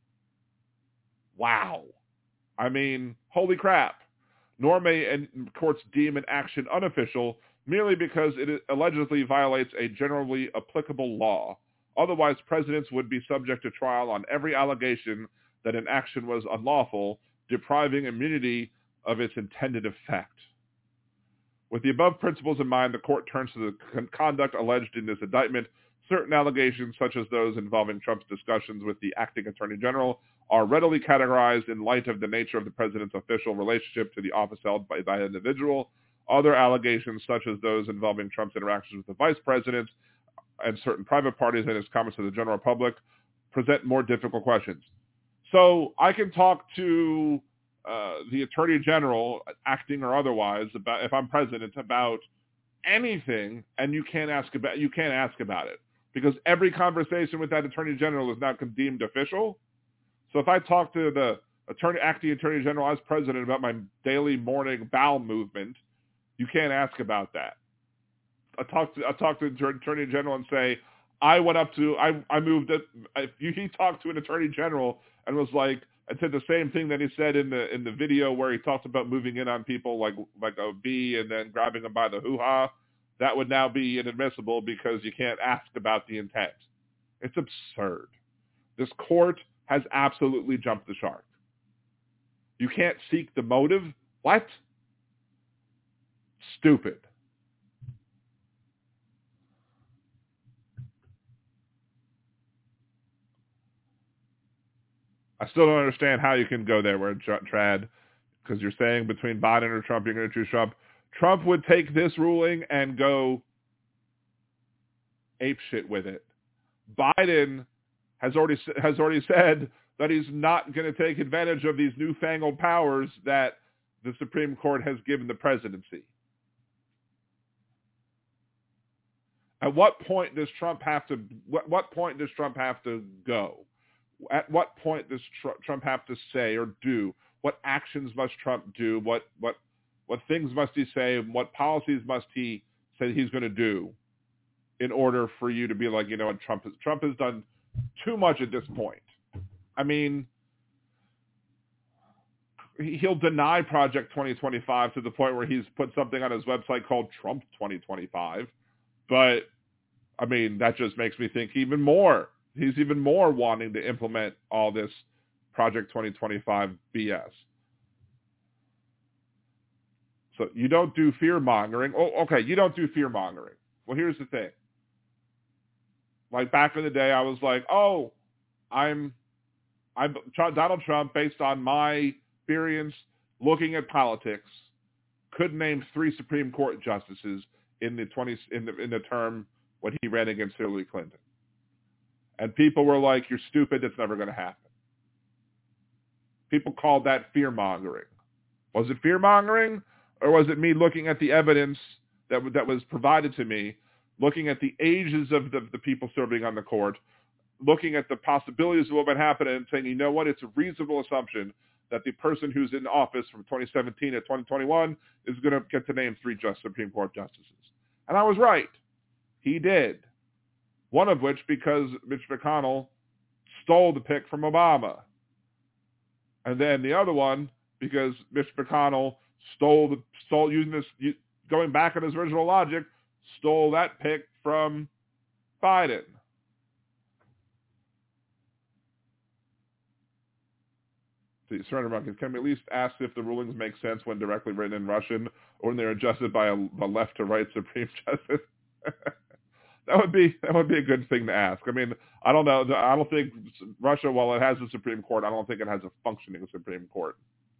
Wow. Holy crap. Nor may courts deem an action unofficial merely because it allegedly violates a generally applicable law. Otherwise, presidents would be subject to trial on every allegation that an action was unlawful, depriving immunity of its intended effect. With the above principles in mind, the court turns to the conduct alleged in this indictment. Certain allegations, such as those involving Trump's discussions with the acting attorney general, are readily categorized in light of the nature of the president's official relationship to the office held by that individual. Other allegations, such as those involving Trump's interactions with the vice president and certain private parties and his comments to the general public, present more difficult questions. So I can talk to the attorney general, acting or otherwise, about if I'm president, about anything, and you can't ask about it because every conversation with that attorney general is now deemed official. So if I talk to the acting attorney general as president about my daily morning bowel movement, you can't ask about that. I talk to the attorney general and say, he talked to an attorney general and was like, and said the same thing that he said in the video where he talked about moving in on people like a bee and then grabbing them by the hoo-ha. That would now be inadmissible because you can't ask about the intent. It's absurd. This court has absolutely jumped the shark. You can't seek the motive? What? Stupid. I still don't understand how you can go there where Trad, because you're saying between Biden or Trump, you're going to choose Trump. Trump would take this ruling and go apeshit with it. Biden has already said that he's not going to take advantage of these newfangled powers that the Supreme Court has given the presidency. At what point does Trump have to? What point does Trump have to go? At what point does Trump have to say or do? What actions must Trump do? What things must he say? What policies must he say he's going to do in order for you to be like, you know what, Trump has done too much at this point. He'll deny Project 2025 to the point where he's put something on his website called Trump 2025. But, that just makes me think even more. He's even more wanting to implement all this Project 2025 BS. So you don't do fear-mongering. Oh, okay, you don't do fear-mongering. Well, here's the thing. Like back in the day, I was like, oh, I'm Donald Trump, based on my experience looking at politics, could name 3 Supreme Court justices in the term when he ran against Hillary Clinton. And people were like, "You're stupid. It's never going to happen." People called that fear-mongering. Was it fear-mongering, or was it me looking at the evidence that was provided to me, looking at the ages of the people serving on the court, looking at the possibilities of what might happen, and saying, you know what, it's a reasonable assumption that the person who's in office from 2017 to 2021 is going to get to name 3 Supreme Court justices. And I was right. He did. One of which because Mitch McConnell stole the pick from Obama. And then the other one because Mitch McConnell going back on his original logic, stole that pick from Biden. The Surrender Monkeys, can we at least ask if the rulings make sense when directly written in Russian or when they're adjusted by a left to right Supreme Justice? That would be a good thing to ask. I mean, I don't know. I don't think Russia, while it has a Supreme Court, I don't think it has a functioning Supreme Court.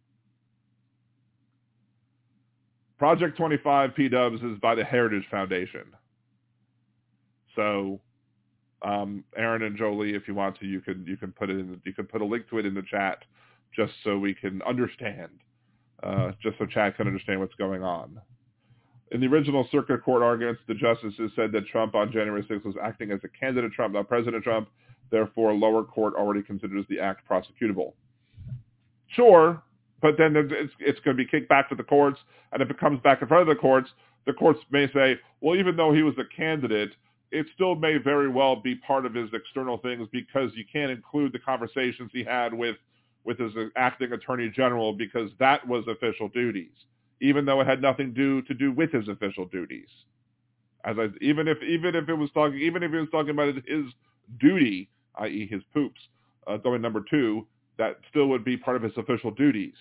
Project 25 P-Dubs is by the Heritage Foundation. So, Aaron and Jolie, if you want to, you can put it in. You can put a link to it in the chat, just so we can understand. Just so chat can understand what's going on. In the original circuit court arguments, the justices said that Trump on January 6th was acting as a candidate Trump, not President Trump. Therefore, lower court already considers the act prosecutable. Sure, but then it's going to be kicked back to the courts, and if it comes back in front of the courts may say, well, even though he was a candidate, it still may very well be part of his external things because you can't include the conversations he had with his acting attorney general because that was official duties, even though it had nothing to do with his official duties. Even if he was talking about his duty, i.e. his poops, going number 2, that still would be part of his official duties.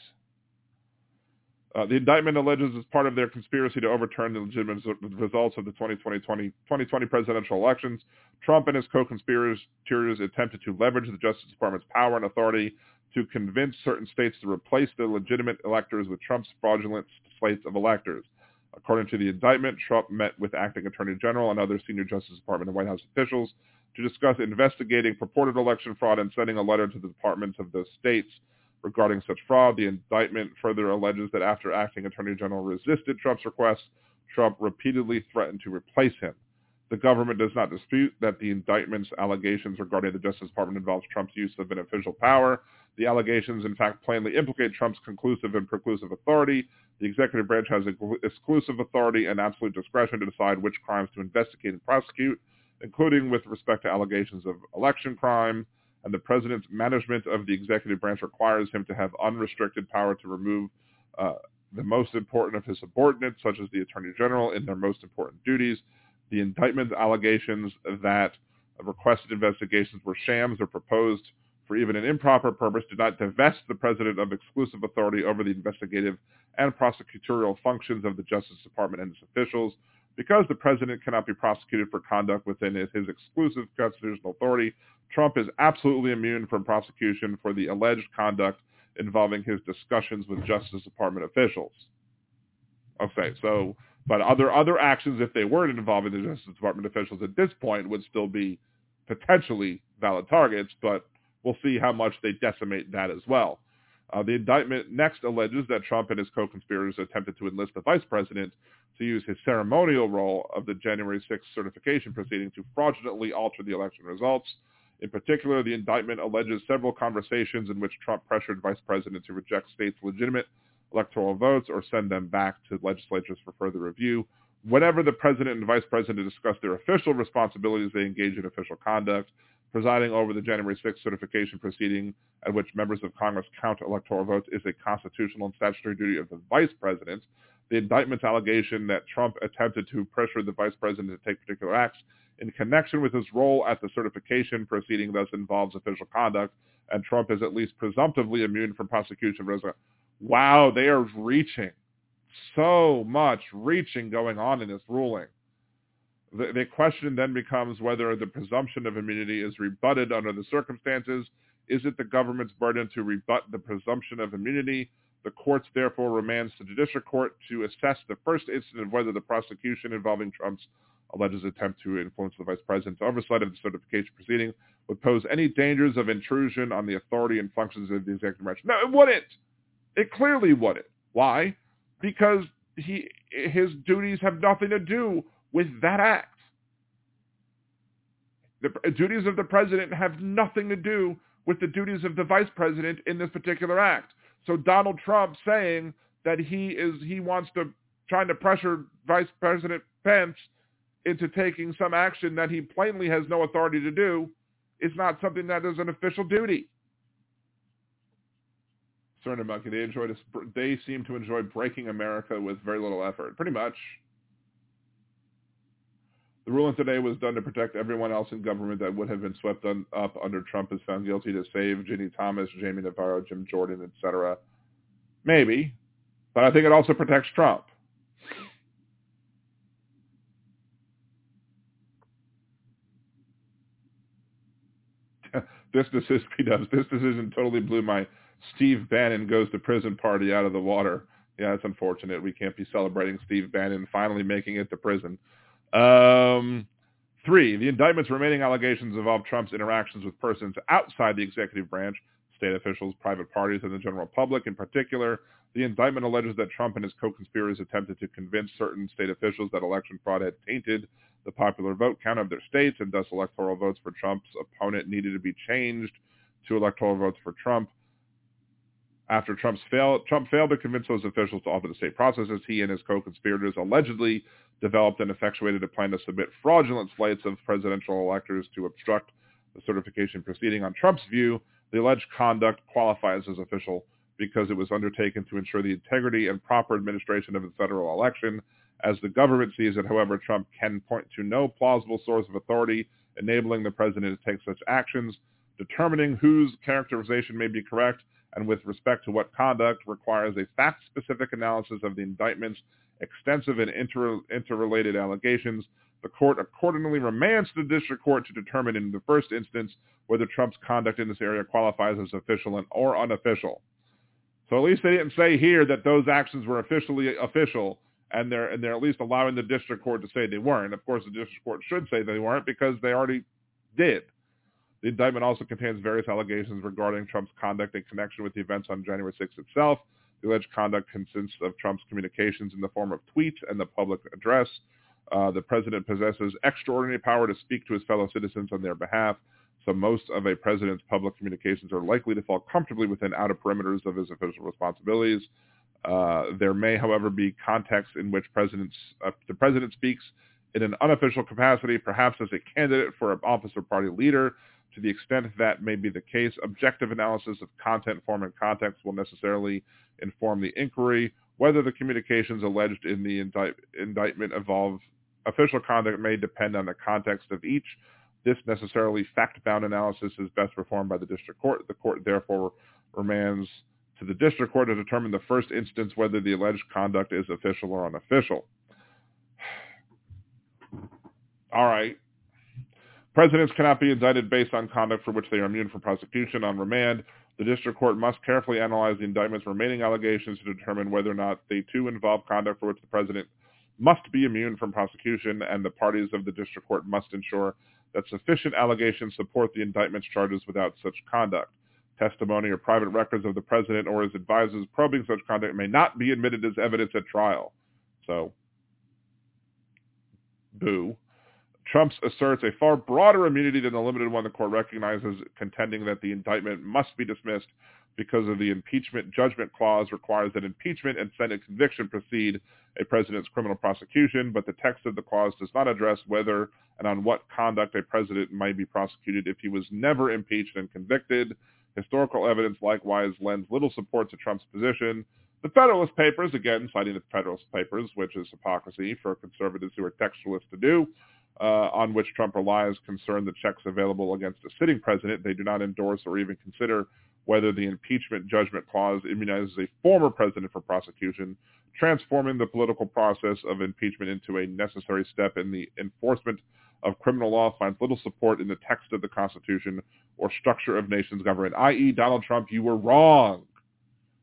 The indictment alleges as part of their conspiracy to overturn the legitimate results of the 2020 presidential elections, Trump and his co-conspirators attempted to leverage the Justice Department's power and authority to convince certain states to replace their legitimate electors with Trump's fraudulent slates of electors. According to the indictment, Trump met with acting attorney general and other senior Justice Department and White House officials to discuss investigating purported election fraud and sending a letter to the departments of those states regarding such fraud. The indictment further alleges that after acting attorney general resisted Trump's request, Trump repeatedly threatened to replace him. The government does not dispute that the indictment's allegations regarding the Justice Department involves Trump's use of an official power. The allegations, in fact, plainly implicate Trump's conclusive and preclusive authority. The executive branch has exclusive authority and absolute discretion to decide which crimes to investigate and prosecute, including with respect to allegations of election crime, and the president's management of the executive branch requires him to have unrestricted power to remove the most important of his subordinates, such as the attorney general, in their most important duties. The indictment allegations that requested investigations were shams or proposed for even an improper purpose did not divest the president of exclusive authority over the investigative and prosecutorial functions of the Justice Department and its officials. Because the president cannot be prosecuted for conduct within his exclusive constitutional authority, Trump is absolutely immune from prosecution for the alleged conduct involving his discussions with Justice Department officials. Okay, so, but other actions, if they weren't involving the Justice Department officials at this point, would still be potentially valid targets, but we'll see how much they decimate that as well. The indictment next alleges that Trump and his co-conspirators attempted to enlist the vice president to use his ceremonial role of the January 6th certification proceeding to fraudulently alter the election results. In particular, the indictment alleges several conversations in which Trump pressured vice president to reject states' legitimate electoral votes or send them back to legislatures for further review. Whenever the president and vice president discuss their official responsibilities, they engage in official conduct. Presiding over the January 6th certification proceeding at which members of Congress count electoral votes is a constitutional and statutory duty of the vice president. The indictment's allegation that Trump attempted to pressure the vice president to take particular acts in connection with his role at the certification proceeding thus involves official conduct, and Trump is at least presumptively immune from prosecution. Wow, they are reaching. So much reaching going on in this ruling. The question then becomes whether the presumption of immunity is rebutted under the circumstances. Is it the government's burden to rebut the presumption of immunity The court therefore remands to the district court to assess the first instance of whether the prosecution involving Trump's alleged attempt to influence the vice president's oversight of the certification proceeding would pose any dangers of intrusion on the authority and functions of the executive branch. No, it wouldn't. It clearly wouldn't. Why? Because his duties have nothing to do with that act. The duties of the president have nothing to do with the duties of the vice president in this particular act. So Donald Trump saying that he wants to trying to pressure Vice President Pence into taking some action that he plainly has no authority to do is not something that is an official duty. Certain Monkey, they seem to enjoy breaking America with very little effort. Pretty much. The ruling today was done to protect everyone else in government that would have been swept up under Trump is found guilty to save Ginny Thomas, Jamie Navarro, Jim Jordan, etc. Maybe. But I think it also protects Trump. This decision totally blew my Steve Bannon goes to prison party out of the water. Yeah, it's unfortunate. We can't be celebrating Steve Bannon finally making it to prison. 3, the indictment's remaining allegations involve Trump's interactions with persons outside the executive branch, state officials, private parties, and the general public. In particular, the indictment alleges that Trump and his co-conspirators attempted to convince certain state officials that election fraud had tainted the popular vote count of their states, and thus electoral votes for Trump's opponent needed to be changed to electoral votes for Trump. After Trump failed to convince those officials to alter the state processes, he and his co-conspirators allegedly developed and effectuated a plan to submit fraudulent slates of presidential electors to obstruct the certification proceeding. On Trump's view, the alleged conduct qualifies as official because it was undertaken to ensure the integrity and proper administration of the federal election. As the government sees it, however, Trump can point to no plausible source of authority enabling the president to take such actions. Determining whose characterization may be correct and with respect to what conduct requires a fact-specific analysis of the indictment's extensive and interrelated allegations. The court accordingly remands to the district court to determine in the first instance whether Trump's conduct in this area qualifies as official or unofficial. So at least they didn't say here that those actions were officially official, and they're at least allowing the district court to say they weren't. Of course, the district court should say they weren't because they already did. The indictment also contains various allegations regarding Trump's conduct in connection with the events on January 6th itself. The alleged conduct consists of Trump's communications in the form of tweets and the public address. The president possesses extraordinary power to speak to his fellow citizens on their behalf, so most of a president's public communications are likely to fall comfortably within outer perimeters of his official responsibilities. There may, however, be contexts in which the president speaks in an unofficial capacity, perhaps as a candidate for an office or party leader. To the extent that may be the case, objective analysis of content, form, and context will necessarily inform the inquiry. Whether the communications alleged in the indictment involve official conduct may depend on the context of each. This necessarily fact-bound analysis is best performed by the district court. The court therefore remands to the district court to determine the first instance whether the alleged conduct is official or unofficial. All right. Presidents cannot be indicted based on conduct for which they are immune from prosecution. On remand, the district court must carefully analyze the indictment's remaining allegations to determine whether or not they too involve conduct for which the president must be immune from prosecution, and the parties of the district court must ensure that sufficient allegations support the indictment's charges without such conduct. Testimony or private records of the president or his advisors probing such conduct may not be admitted as evidence at trial. So, boo. Trump asserts a far broader immunity than the limited one the court recognizes, contending that the indictment must be dismissed because of the impeachment judgment clause requires that impeachment and Senate conviction precede a president's criminal prosecution, but the text of the clause does not address whether and on what conduct a president might be prosecuted if he was never impeached and convicted. Historical evidence likewise lends little support to Trump's position. The Federalist Papers, again citing the Federalist Papers, which is hypocrisy for conservatives who are textualists to do, on which Trump relies, concern the checks available against a sitting president. They do not endorse or even consider whether the impeachment judgment clause immunizes a former president for prosecution. Transforming the political process of impeachment into a necessary step in the enforcement of criminal law finds little support in the text of the Constitution or structure of nation's government, i.e., Donald Trump, you were wrong.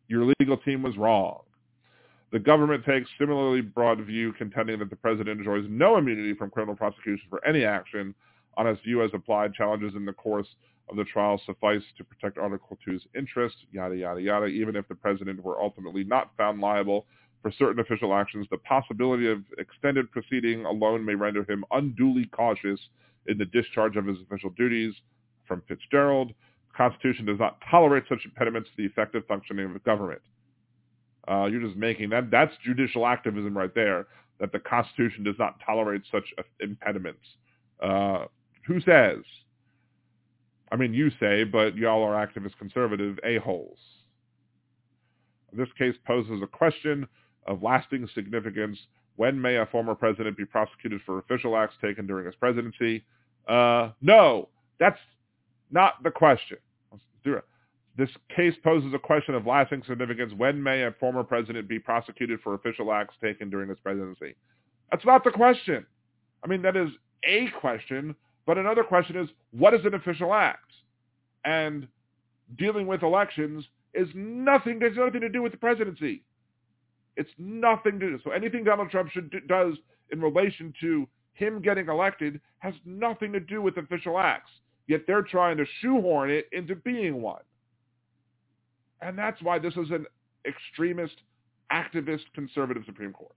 Your legal team was wrong. The government takes similarly broad view, contending that the president enjoys no immunity from criminal prosecution for any action on its view as applied. Challenges in the course of the trial suffice to protect Article 2's interests, yada, yada, yada. Even if the president were ultimately not found liable for certain official actions, the possibility of extended proceeding alone may render him unduly cautious in the discharge of his official duties. From Fitzgerald, the Constitution does not tolerate such impediments to the effective functioning of the government. You're just making that's judicial activism right there, that the Constitution does not tolerate such impediments. Who says? I mean, you say, but y'all are activist conservative a-holes. This case poses a question of lasting significance. When may a former president be prosecuted for official acts taken during his presidency? No, that's not the question. Let's do it. This case poses a question of lasting significance. When may a former president be prosecuted for official acts taken during his presidency? That's not the question. I mean, that is a question, but another question is, what is an official act? And dealing with elections is nothing to do with the presidency. It's nothing to do. So anything Donald Trump does in relation to him getting elected has nothing to do with official acts. Yet they're trying to shoehorn it into being one. And that's why this is an extremist, activist, conservative Supreme Court.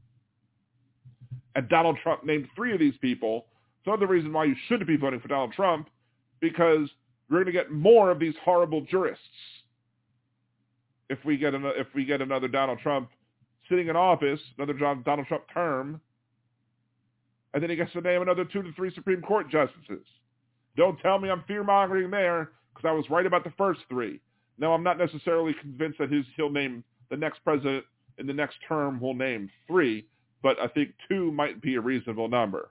And Donald Trump named 3 of these people. So the reason why you shouldn't be voting for Donald Trump, because we're going to get more of these horrible jurists. If we get another Donald Trump sitting in office, another Donald Trump term, and then he gets to name another 2 to 3 Supreme Court justices. Don't tell me I'm fear-mongering there, because I was right about the first 3. No, I'm not necessarily convinced that he'll name the next president in the next term will name 3, but I think 2 might be a reasonable number.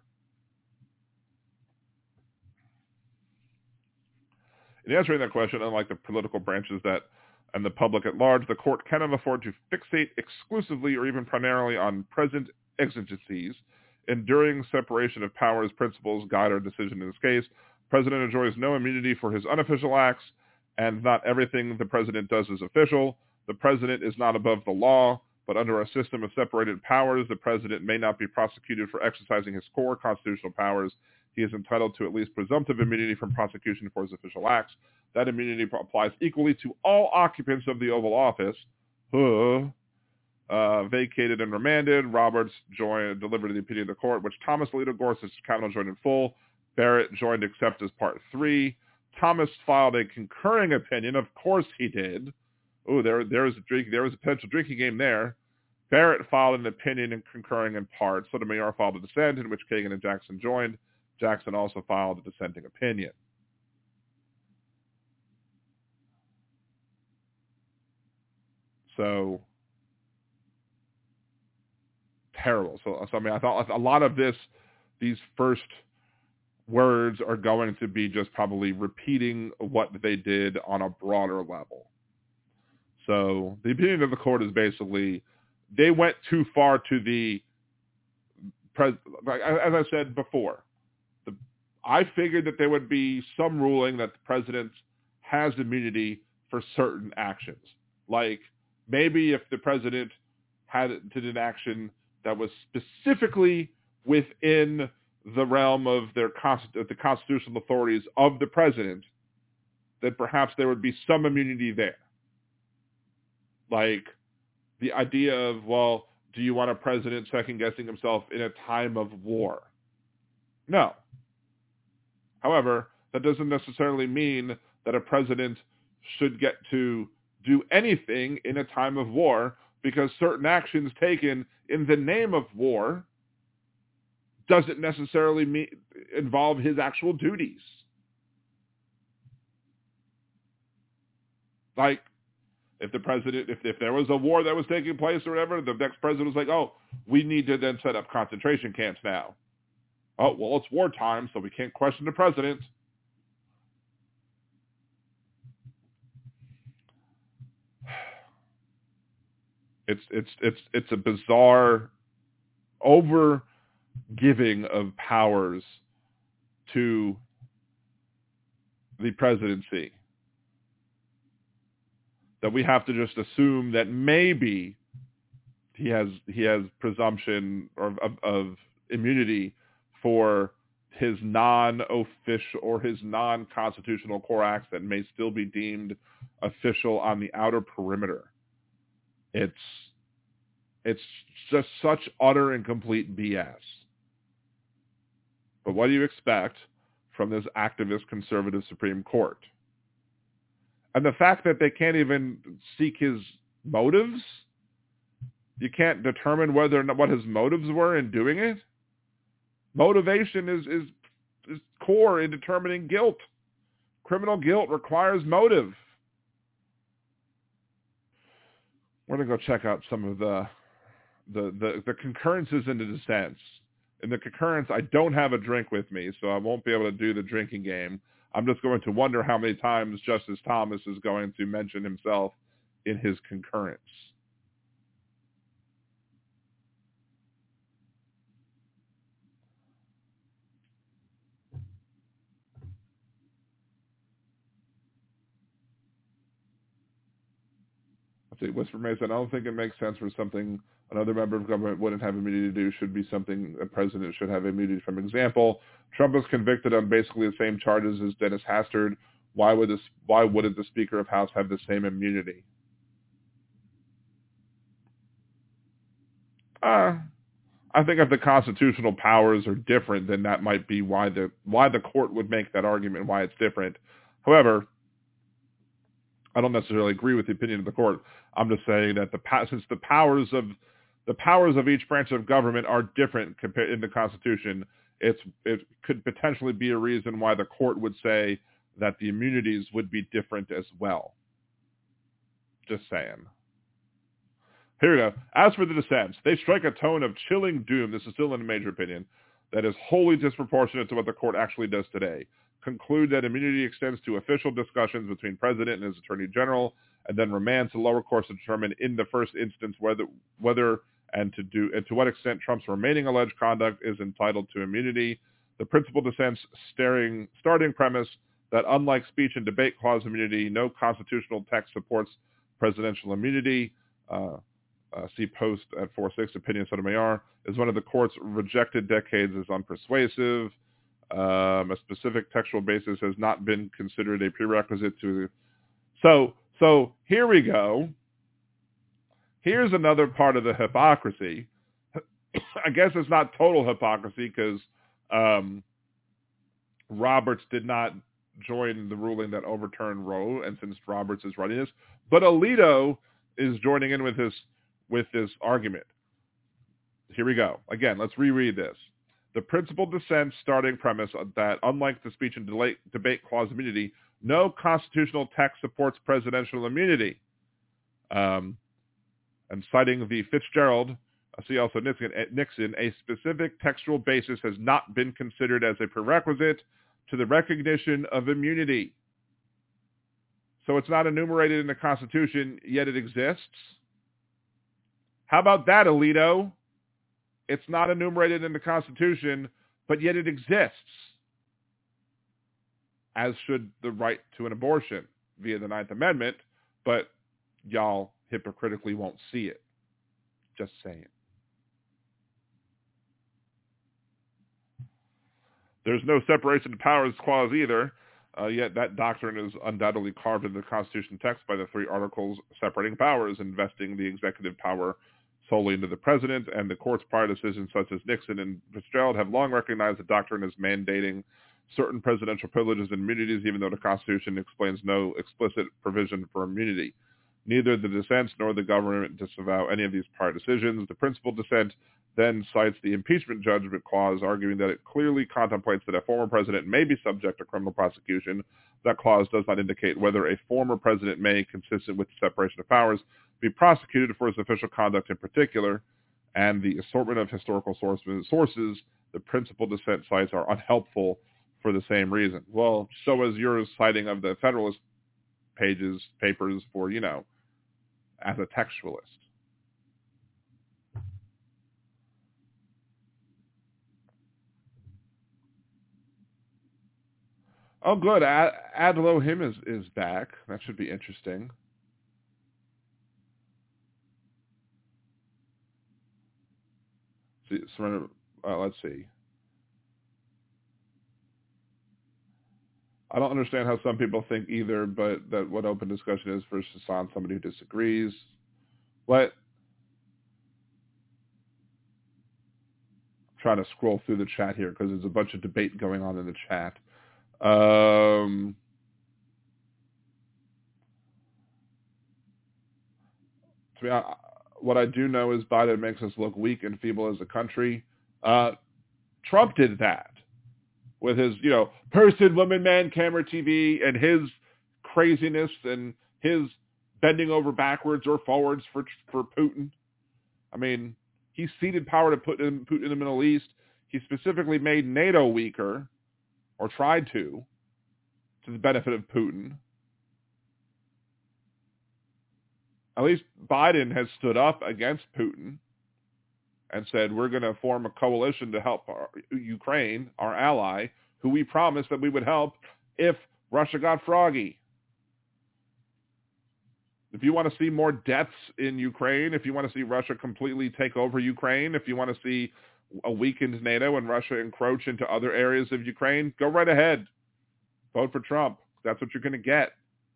In answering that question, unlike the political branches and the public at large, the court cannot afford to fixate exclusively or even primarily on present exigencies. Enduring separation of powers principles guide our decision in this case. The president enjoys no immunity for his unofficial acts, and not everything the president does is official. The president is not above the law, but under a system of separated powers, the president may not be prosecuted for exercising his core constitutional powers. He is entitled to at least presumptive immunity from prosecution for his official acts. That immunity applies equally to all occupants of the Oval Office. Vacated and remanded. Roberts delivered the opinion of the court, which Thomas Alito, Gorsuch, Kavanaugh joined in full. Barrett joined except as part 3. Thomas filed a concurring opinion. Of course he did. There was a potential drinking game there. Barrett filed an opinion and concurring in part. Sotomayor filed a dissent, in which Kagan and Jackson joined. Jackson also filed a dissenting opinion. So terrible. So I mean, I thought a lot of these first words are going to be just probably repeating what they did on a broader level. So the opinion of the court is basically they went too far to the as I said before. I figured that there would be some ruling that the president has immunity for certain actions. Like maybe if the president did an action that was specifically within the realm of the constitutional authorities of the president, that perhaps there would be some immunity there. Like the idea of, well, do you want a president second-guessing himself in a time of war? No. However, that doesn't necessarily mean that a president should get to do anything in a time of war, because certain actions taken in the name of war doesn't necessarily involve his actual duties. Like, if there was a war that was taking place or whatever, the next president was like, oh, we need to then set up concentration camps now. Oh, well, it's wartime, so we can't question the president. It's a bizarre over-giving of powers to the presidency. that we have to just assume that maybe he has presumption of immunity for his non-official or his non-constitutional core acts that may still be deemed official on the outer perimeter. It's just such utter and complete BS. But what do you expect from this activist conservative Supreme Court? And the fact that they can't even seek his motives, you can't determine whether or not what his motives were in doing it. Motivation is core in determining guilt. Criminal guilt requires motive. We're going to go check out some of the concurrences and the dissents. In the concurrence, I don't have a drink with me, so I won't be able to do the drinking game. I'm just going to wonder how many times Justice Thomas is going to mention himself in his concurrence. Let's see, Whisper Mason, I don't think it makes sense for something another member of government wouldn't have immunity to do should be something a president should have immunity from. Example, Trump was convicted on basically the same charges as Dennis Hastert. Why wouldn't the Speaker of House have the same immunity? I think if the constitutional powers are different, then that might be why the court would make that argument, why it's different. However, I don't necessarily agree with the opinion of the court. I'm just saying that since the powers of each branch of government are different compared in the Constitution, it could potentially be a reason why the court would say that the immunities would be different as well. Just saying. Here we go. As for the dissents, they strike a tone of chilling doom. This is still in a major opinion that is wholly disproportionate to what the court actually does today. Conclude that immunity extends to official discussions between President and his Attorney General, and then remand to lower courts to determine in the first instance whether and to what extent Trump's remaining alleged conduct is entitled to immunity. The principal dissent's starting premise that unlike speech and debate clause immunity, no constitutional text supports presidential immunity. See post at 4.6, opinion Sotomayor, is one of the court's rejected decades as unpersuasive. A specific textual basis has not been considered a prerequisite to. So here we go. Here's another part of the hypocrisy. I guess it's not total hypocrisy because Roberts did not join the ruling that overturned Roe, and since Roberts is running this, but Alito is joining in with this argument. Here we go. Again, let's reread this. The principal dissent starting premise that, unlike the speech and debate clause immunity, no constitutional text supports presidential immunity. And citing the Fitzgerald, see also Nixon, a specific textual basis has not been considered as a prerequisite to the recognition of immunity. So it's not enumerated in the Constitution, yet it exists. How about that, Alito? It's not enumerated in the Constitution, but yet it exists, as should the right to an abortion via the Ninth Amendment, but y'all hypocritically won't see it. Just saying. There's no separation of powers clause either, yet that doctrine is undoubtedly carved into the Constitution text by the 3 articles separating powers, investing the executive power solely into the president, and the court's prior decisions such as Nixon and Fitzgerald have long recognized the doctrine as mandating certain presidential privileges and immunities, even though the Constitution explains no explicit provision for immunity. Neither the dissents nor the government disavow any of these prior decisions. The principal dissent then cites the impeachment judgment clause, arguing that it clearly contemplates that a former president may be subject to criminal prosecution. That clause does not indicate whether a former president may, consistent with the separation of powers, be prosecuted for his official conduct in particular, and the assortment of historical sources the principal dissent cites are unhelpful for the same reason. Well, so is your citing of the Federalist papers for, as a textualist. Oh, good. Adlohim is back. That should be interesting. Let's see. I don't understand how some people think either, but that what open discussion is versus on somebody who disagrees. What? I'm trying to scroll through the chat here because there's a bunch of debate going on in the chat. What I do know is Biden makes us look weak and feeble as a country. Trump did that with his, person, woman, man, camera, TV, and his craziness and his bending over backwards or forwards for Putin. I mean, he ceded power to Putin in the Middle East. He specifically made NATO weaker, or tried to the benefit of Putin. At least Biden has stood up against Putin and said, we're going to form a coalition to help Ukraine, our ally, who we promised that we would help if Russia got froggy. If you want to see more deaths in Ukraine, if you want to see Russia completely take over Ukraine, if you want to see a weakened NATO and Russia encroach into other areas of Ukraine, go right ahead. Vote for Trump. That's what you're going to get.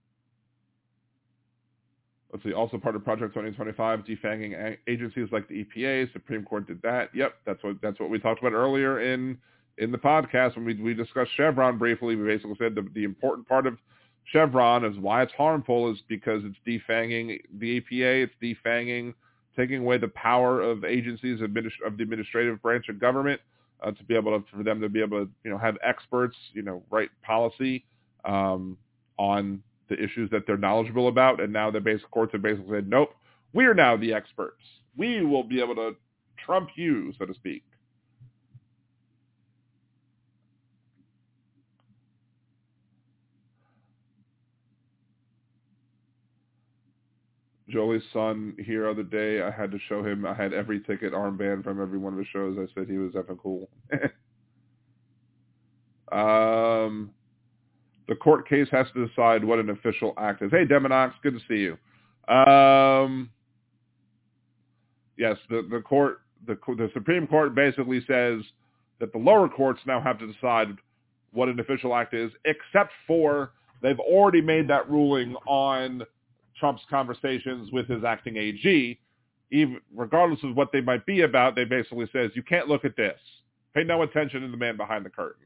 Let's see. Also part of Project 2025, defanging agencies like the EPA. Supreme Court did that. Yep, that's what we talked about earlier in the podcast when we discussed Chevron briefly. We basically said the important part of Chevron is why it's harmful is because it's defanging the EPA. It's defanging, taking away the power of agencies of the administrative branch of government for them to be able to have experts write policy on the issues that they're knowledgeable about. And now the basic courts have basically said, nope, we're now the experts. We will be able to trump you, so to speak. Jolie's son here the other day, I had to show him, I had every ticket armband from every one of his shows. I said he was effing cool. The court case has to decide what an official act is. Hey, Demonox, good to see you. Yes, the Supreme Court basically says that the lower courts now have to decide what an official act is, except for they've already made that ruling on Trump's conversations with his acting AG. Even regardless of what they might be about, they basically says you can't look at this. Pay no attention to the man behind the curtain.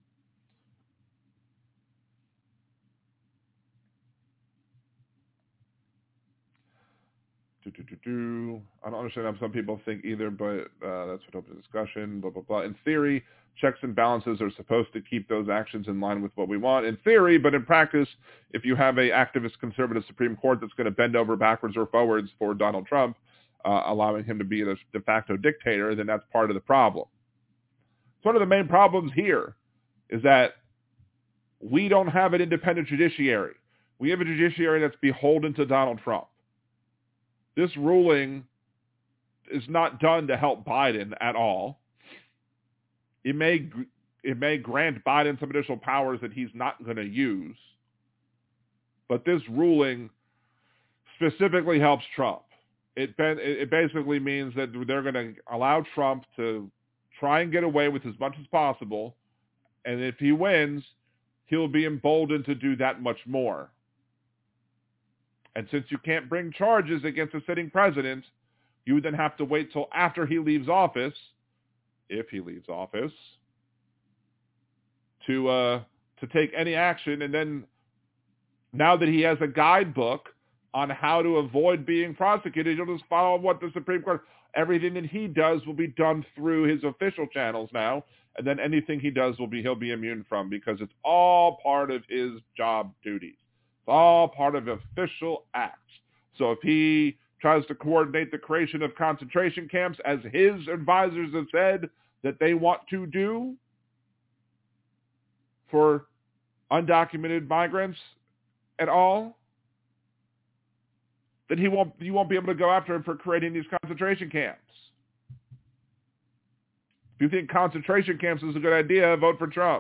I don't understand how some people think either, but that's what open discussion, blah, blah, blah. In theory, checks and balances are supposed to keep those actions in line with what we want. In theory, but in practice, if you have a activist conservative Supreme Court that's going to bend over backwards or forwards for Donald Trump, allowing him to be the de facto dictator, then that's part of the problem. So one of the main problems here is that we don't have an independent judiciary. We have a judiciary that's beholden to Donald Trump. This ruling is not done to help Biden at all. It may grant Biden some additional powers that he's not going to use. But this ruling specifically helps Trump. It basically means that they're going to allow Trump to try and get away with as much as possible. And if he wins, he'll be emboldened to do that much more. And since you can't bring charges against a sitting president, you would then have to wait till after he leaves office, if he leaves office, to take any action. And then now that he has a guidebook on how to avoid being prosecuted, he'll just follow what the Supreme Court, everything that he does will be done through his official channels now. And then anything he does he'll be immune from because it's all part of his job duties. It's all part of official acts. So if he tries to coordinate the creation of concentration camps, as his advisors have said that they want to do for undocumented migrants and all, then you won't be able to go after him for creating these concentration camps. If you think concentration camps is a good idea, vote for Trump.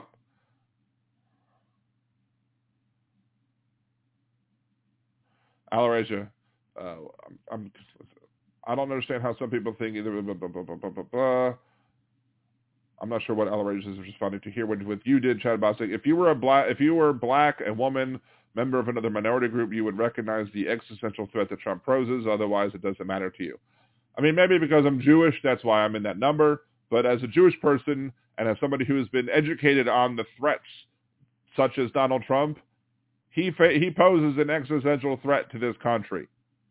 Alarasia, I don't understand how some people think either. Blah, blah, blah, blah, blah, blah, blah. I'm not sure what Ella Rage is responding to here. What you did, Chad Bostick. If you were black, a woman, member of another minority group, you would recognize the existential threat that Trump poses. Otherwise, it doesn't matter to you. I mean, maybe because I'm Jewish, that's why I'm in that number. But as a Jewish person and as somebody who has been educated on the threats such as Donald Trump, he poses an existential threat to this country.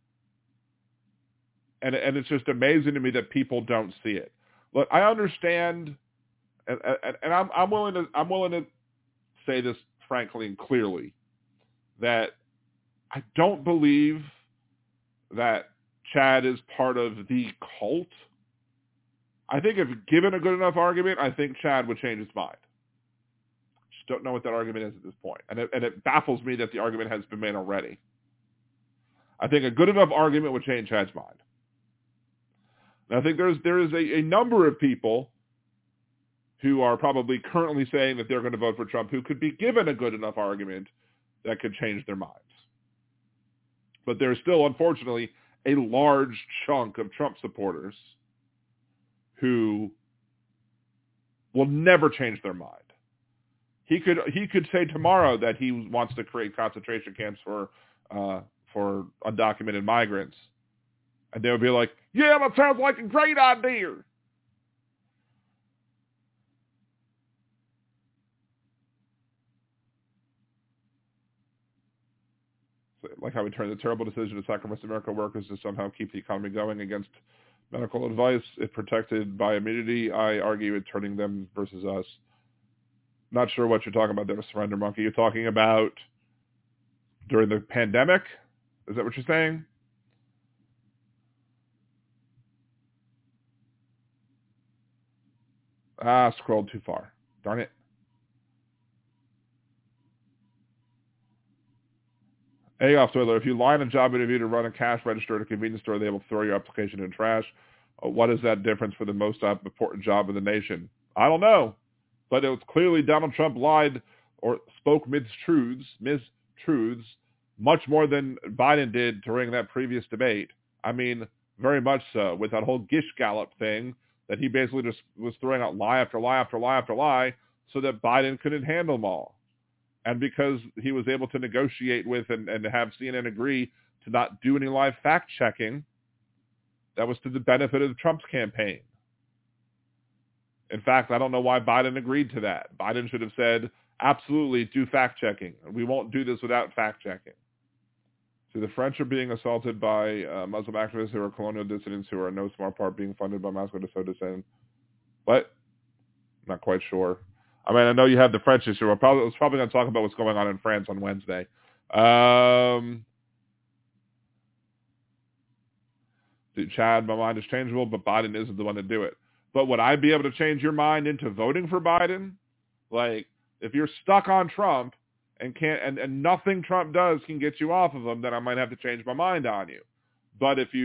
And it's just amazing to me that people don't see it. Look, I understand, and I'm willing to say this frankly and clearly, that I don't believe that Chad is part of the cult. I think if given a good enough argument, I think Chad would change his mind. Just don't know what that argument is at this point. And it baffles me that the argument has been made already. I think a good enough argument would change Chad's mind. And I think there is a number of people who are probably currently saying that they're going to vote for Trump who could be given a good enough argument that could change their minds. But there's still, unfortunately, a large chunk of Trump supporters who will never change their mind. He could say tomorrow that he wants to create concentration camps for undocumented migrants, and they would be like, "Yeah, that sounds like a great idea." So, like how we turned the terrible decision to sacrifice American workers to somehow keep the economy going against medical advice, if protected by immunity, I argue it turning them versus us. Not sure what you're talking about there, Surrender Monkey. You're talking about during the pandemic? Is that what you're saying? Scrolled too far. Darn it. Hey, off Toiler, if you lie in a job interview to run a cash register at a convenience store, they will throw your application in the trash. What is that difference for the most important job in the nation? I don't know. But it was clearly Donald Trump lied or spoke mistruths much more than Biden did during that previous debate. I mean, very much so, with that whole Gish Gallop thing that he basically just was throwing out lie after lie after lie after lie so that Biden couldn't handle them all. And because he was able to negotiate with and have CNN agree to not do any live fact-checking, that was to the benefit of Trump's campaign. In fact, I don't know why Biden agreed to that. Biden should have said, absolutely, do fact-checking. We won't do this without fact-checking. So the French are being assaulted by Muslim activists who are colonial dissidents who are in no small part being funded by Moscow to sow dissent. What? Not quite sure. I mean, I know you have the French issue. I was probably going to talk about what's going on in France on Wednesday. Chad, my mind is changeable, but Biden isn't the one to do it. But would I be able to change your mind into voting for Biden? Like, if you're stuck on Trump and can't and nothing Trump does can get you off of him, then I might have to change my mind on you. But if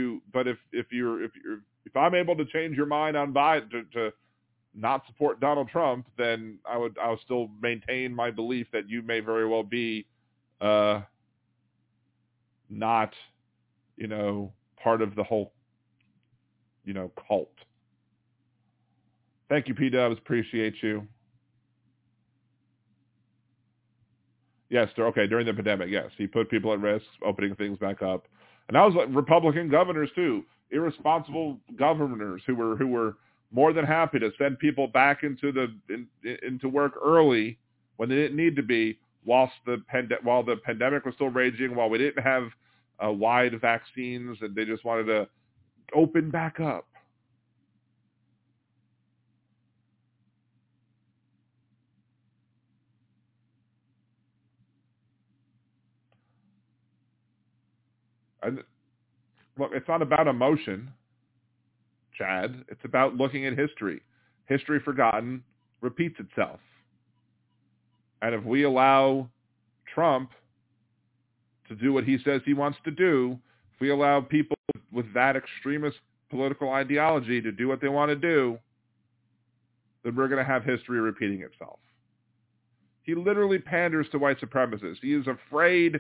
I'm able to change your mind on Biden to not support Donald Trump, then I'll still maintain my belief that you may very well be not, part of the whole, cult. Thank you, P-Dubs. Appreciate you. Yes, okay, during the pandemic, yes. He put people at risk, opening things back up. And that was like Republican governors, too. Irresponsible governors who were more than happy to send people back into work early when they didn't need to be, while the pandemic was still raging, while we didn't have wide vaccines, and they just wanted to open back up. And look, it's not about emotion, Chad. It's about looking at history. History forgotten repeats itself. And if we allow Trump to do what he says he wants to do, if we allow people with that extremist political ideology to do what they want to do, then we're going to have history repeating itself. He literally panders to white supremacists. He is afraid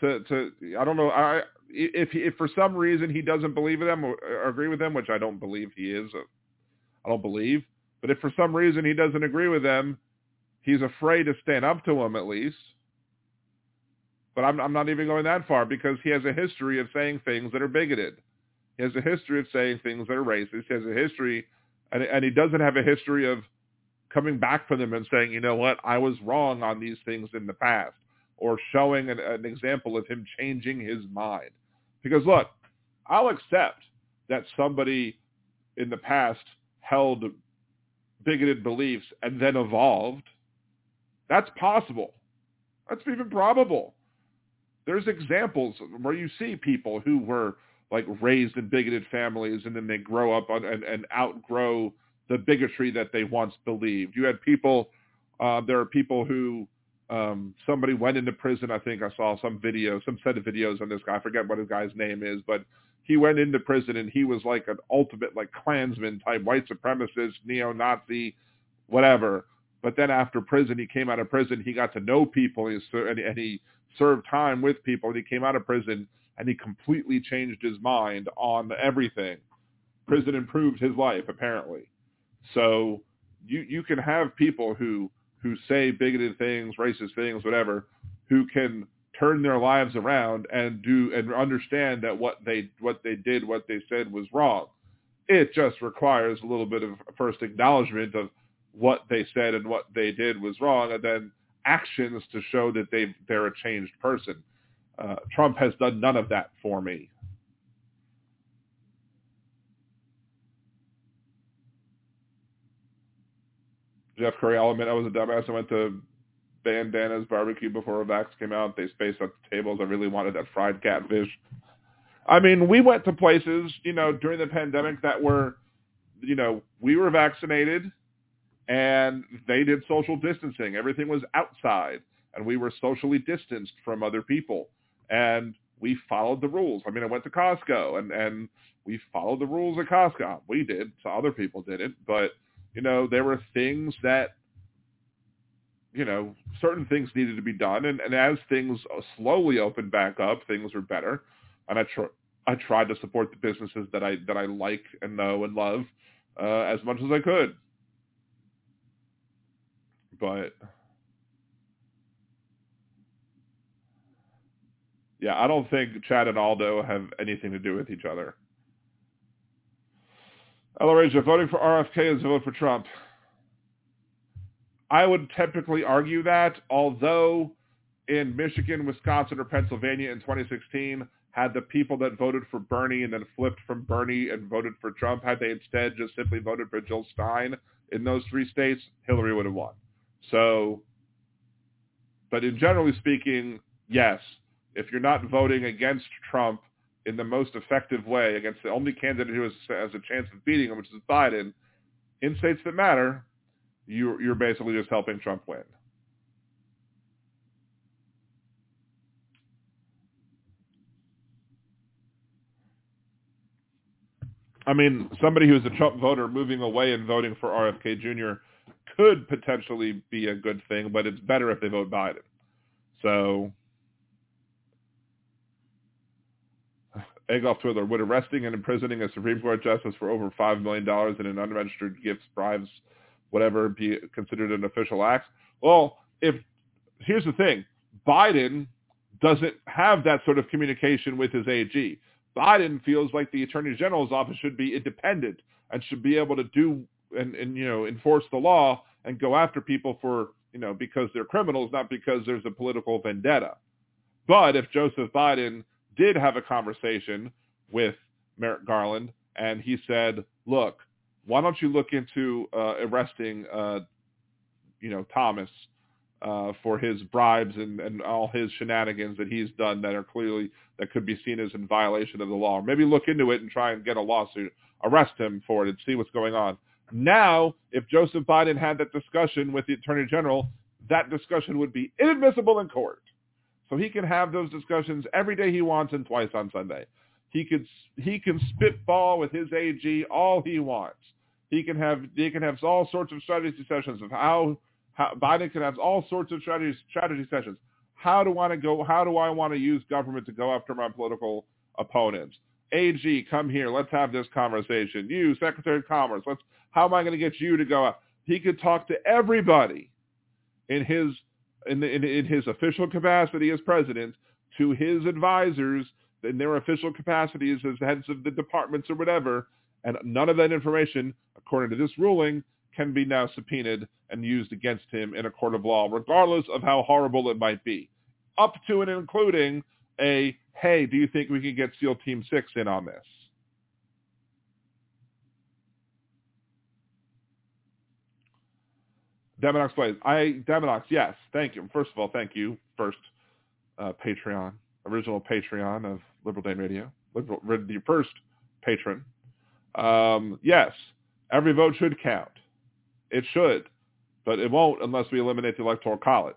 to I don't know. If for some reason he doesn't believe in them or agree with them, which I don't believe he is. I don't believe. But if for some reason he doesn't agree with them, he's afraid to stand up to them at least. But I'm not even going that far because he has a history of saying things that are bigoted. He has a history of saying things that are racist. He has a history, and he doesn't have a history of coming back from them and saying, you know what, I was wrong on these things in the past, or showing an example of him changing his mind. Because look, I'll accept that somebody in the past held bigoted beliefs and then evolved. That's possible. That's even probable. There's examples where you see people who were like raised in bigoted families and then they grow up and outgrow the bigotry that they once believed. You had people, there are people who, somebody went into prison. I think I saw some set of videos on this guy. I forget what his guy's name is, but he went into prison and he was like an ultimate like Klansman type, white supremacist, neo-Nazi, whatever. But then after prison, he came out of prison, he got to know people and he served time with people, and he came out of prison and he completely changed his mind on everything. Prison improved his life, apparently. So you can have people who say bigoted things, racist things, whatever, who can turn their lives around and understand that what they did, what they said was wrong. It just requires a little bit of first acknowledgement of what they said and what they did was wrong, and then actions to show that they're a changed person. Trump has done none of that for me. Jeff Curry, I'll admit I was a dumbass. I went to Bandana's barbecue before Vax came out. They spaced up the tables. I really wanted that fried catfish. I mean, we went to places, during the pandemic that were, we were vaccinated and they did social distancing. Everything was outside and we were socially distanced from other people. And we followed the rules. I mean, I went to Costco and we followed the rules at Costco. We did, so other people didn't. But, there were things that, certain things needed to be done. And as things slowly opened back up, things were better. And I tried to support the businesses that I like and know and love as much as I could. But yeah, I don't think Chad and Aldo have anything to do with each other. Elaria, voting for RFK is a vote for Trump. I would typically argue that, although in Michigan, Wisconsin, or Pennsylvania in 2016, had the people that voted for Bernie and then flipped from Bernie and voted for Trump, had they instead just simply voted for Jill Stein in those three states, Hillary would have won. So, but in generally speaking, yes, if you're not voting against Trump in the most effective way, against the only candidate who has a chance of beating him, which is Biden, in states that matter, you're basically just helping Trump win. I mean, somebody who's a Trump voter moving away and voting for RFK Jr. could potentially be a good thing, but it's better if they vote Biden. So, Eggoff Twiddler, would arresting and imprisoning a Supreme Court justice for over $5 million in an unregistered gifts, bribes, whatever, be considered an official act? Well, here's the thing. Biden doesn't have that sort of communication with his AG. Biden feels like the Attorney General's office should be independent and should be able to do and enforce the law and go after people for, because they're criminals, not because there's a political vendetta. But if Joseph Biden did have a conversation with Merrick Garland and he said, look, why don't you look into arresting, Thomas for his bribes and all his shenanigans that he's done that could be seen as in violation of the law. Or maybe look into it and try and get a lawsuit, arrest him for it and see what's going on. Now, if Joseph Biden had that discussion with the Attorney General, that discussion would be inadmissible in court. So he can have those discussions every day he wants and twice on Sunday. He can spitball with his AG all he wants. He can have all sorts of strategy sessions of how Biden can have all sorts of strategy sessions. How do I want to use government to go after my political opponents? AG, come here. Let's have this conversation. You, Secretary of Commerce, how am I going to get you to go out? He could talk to everybody in his official capacity as president, to his advisors in their official capacities as heads of the departments or whatever, and none of that information, according to this ruling, can be now subpoenaed and used against him in a court of law, regardless of how horrible it might be. Up to and including hey, do you think we can get SEAL Team 6 in on this? Demonox plays. Demonox, yes. Thank you. First of all, thank you. First Patreon, original Patreon of Liberal Dane Radio. The first patron. Yes, every vote should count. It should, but it won't unless we eliminate the Electoral College.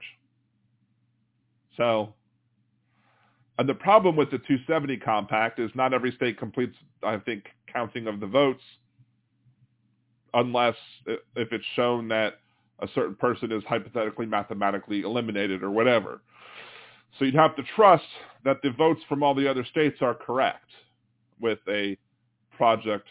So, and the problem with the 270 compact is not every state completes, I think, counting of the votes unless if it's shown that a certain person is hypothetically mathematically eliminated or whatever. So you'd have to trust that the votes from all the other states are correct with a Project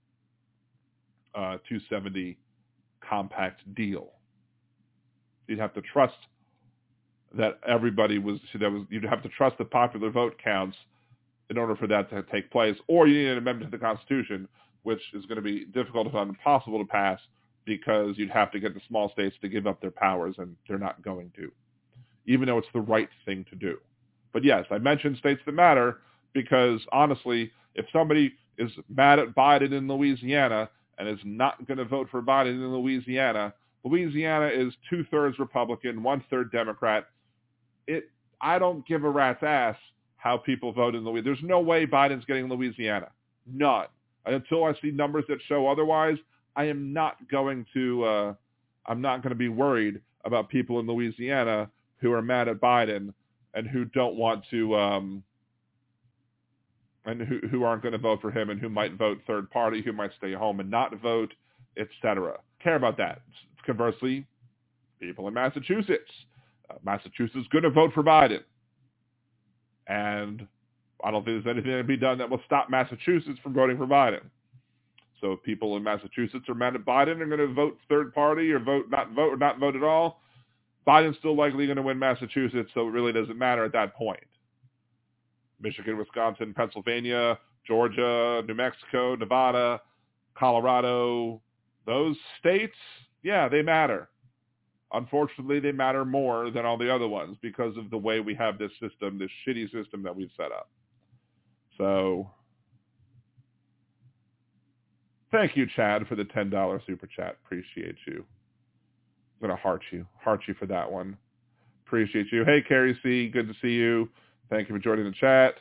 270 compact deal. You'd have to trust that you'd have to trust the popular vote counts in order for that to take place, or you need an amendment to the Constitution, which is going to be difficult if not impossible to pass, because you'd have to get the small states to give up their powers, and they're not going to, even though it's the right thing to do. But yes, I mentioned states that matter because, honestly, if somebody is mad at Biden in Louisiana and is not going to vote for Biden in Louisiana is 2/3 Republican, 1/3 Democrat. I don't give a rat's ass how people vote in Louisiana. There's no way Biden's getting Louisiana. None. And until I see numbers that show otherwise, I am not going to be worried about people in Louisiana who are mad at Biden and who don't want to and who aren't going to vote for him, and who might vote third party, who might stay home and not vote, etc. Care about that. Conversely, people in Massachusetts. Massachusetts is going to vote for Biden. And I don't think there's anything that can be done that will stop Massachusetts from voting for Biden. So if people in Massachusetts are mad at Biden and are going to vote third party or not vote at all, Biden's still likely going to win Massachusetts, so it really doesn't matter at that point. Michigan, Wisconsin, Pennsylvania, Georgia, New Mexico, Nevada, Colorado, those states, yeah, they matter. Unfortunately, they matter more than all the other ones because of the way we have this system, this shitty system that we've set up. So, thank you, Chad, for the $10 super chat. Appreciate you. I'm going to heart you for that one. Appreciate you. Hey, Carrie C., good to see you. Thank you for joining the chat.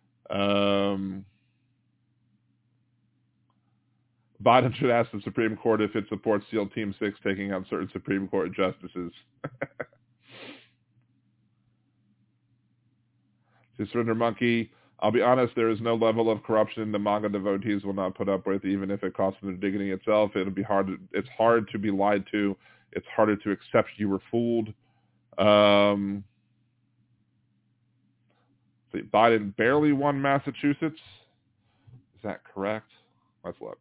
Biden should ask the Supreme Court if it supports SEAL Team 6 taking on certain Supreme Court justices. To Surrender Monkey, I'll be honest, there is no level of corruption the MAGA devotees will not put up with, even if it costs them their dignity itself. It's hard to be lied to. It's harder to accept you were fooled. Biden barely won Massachusetts. Is that correct? Let's look.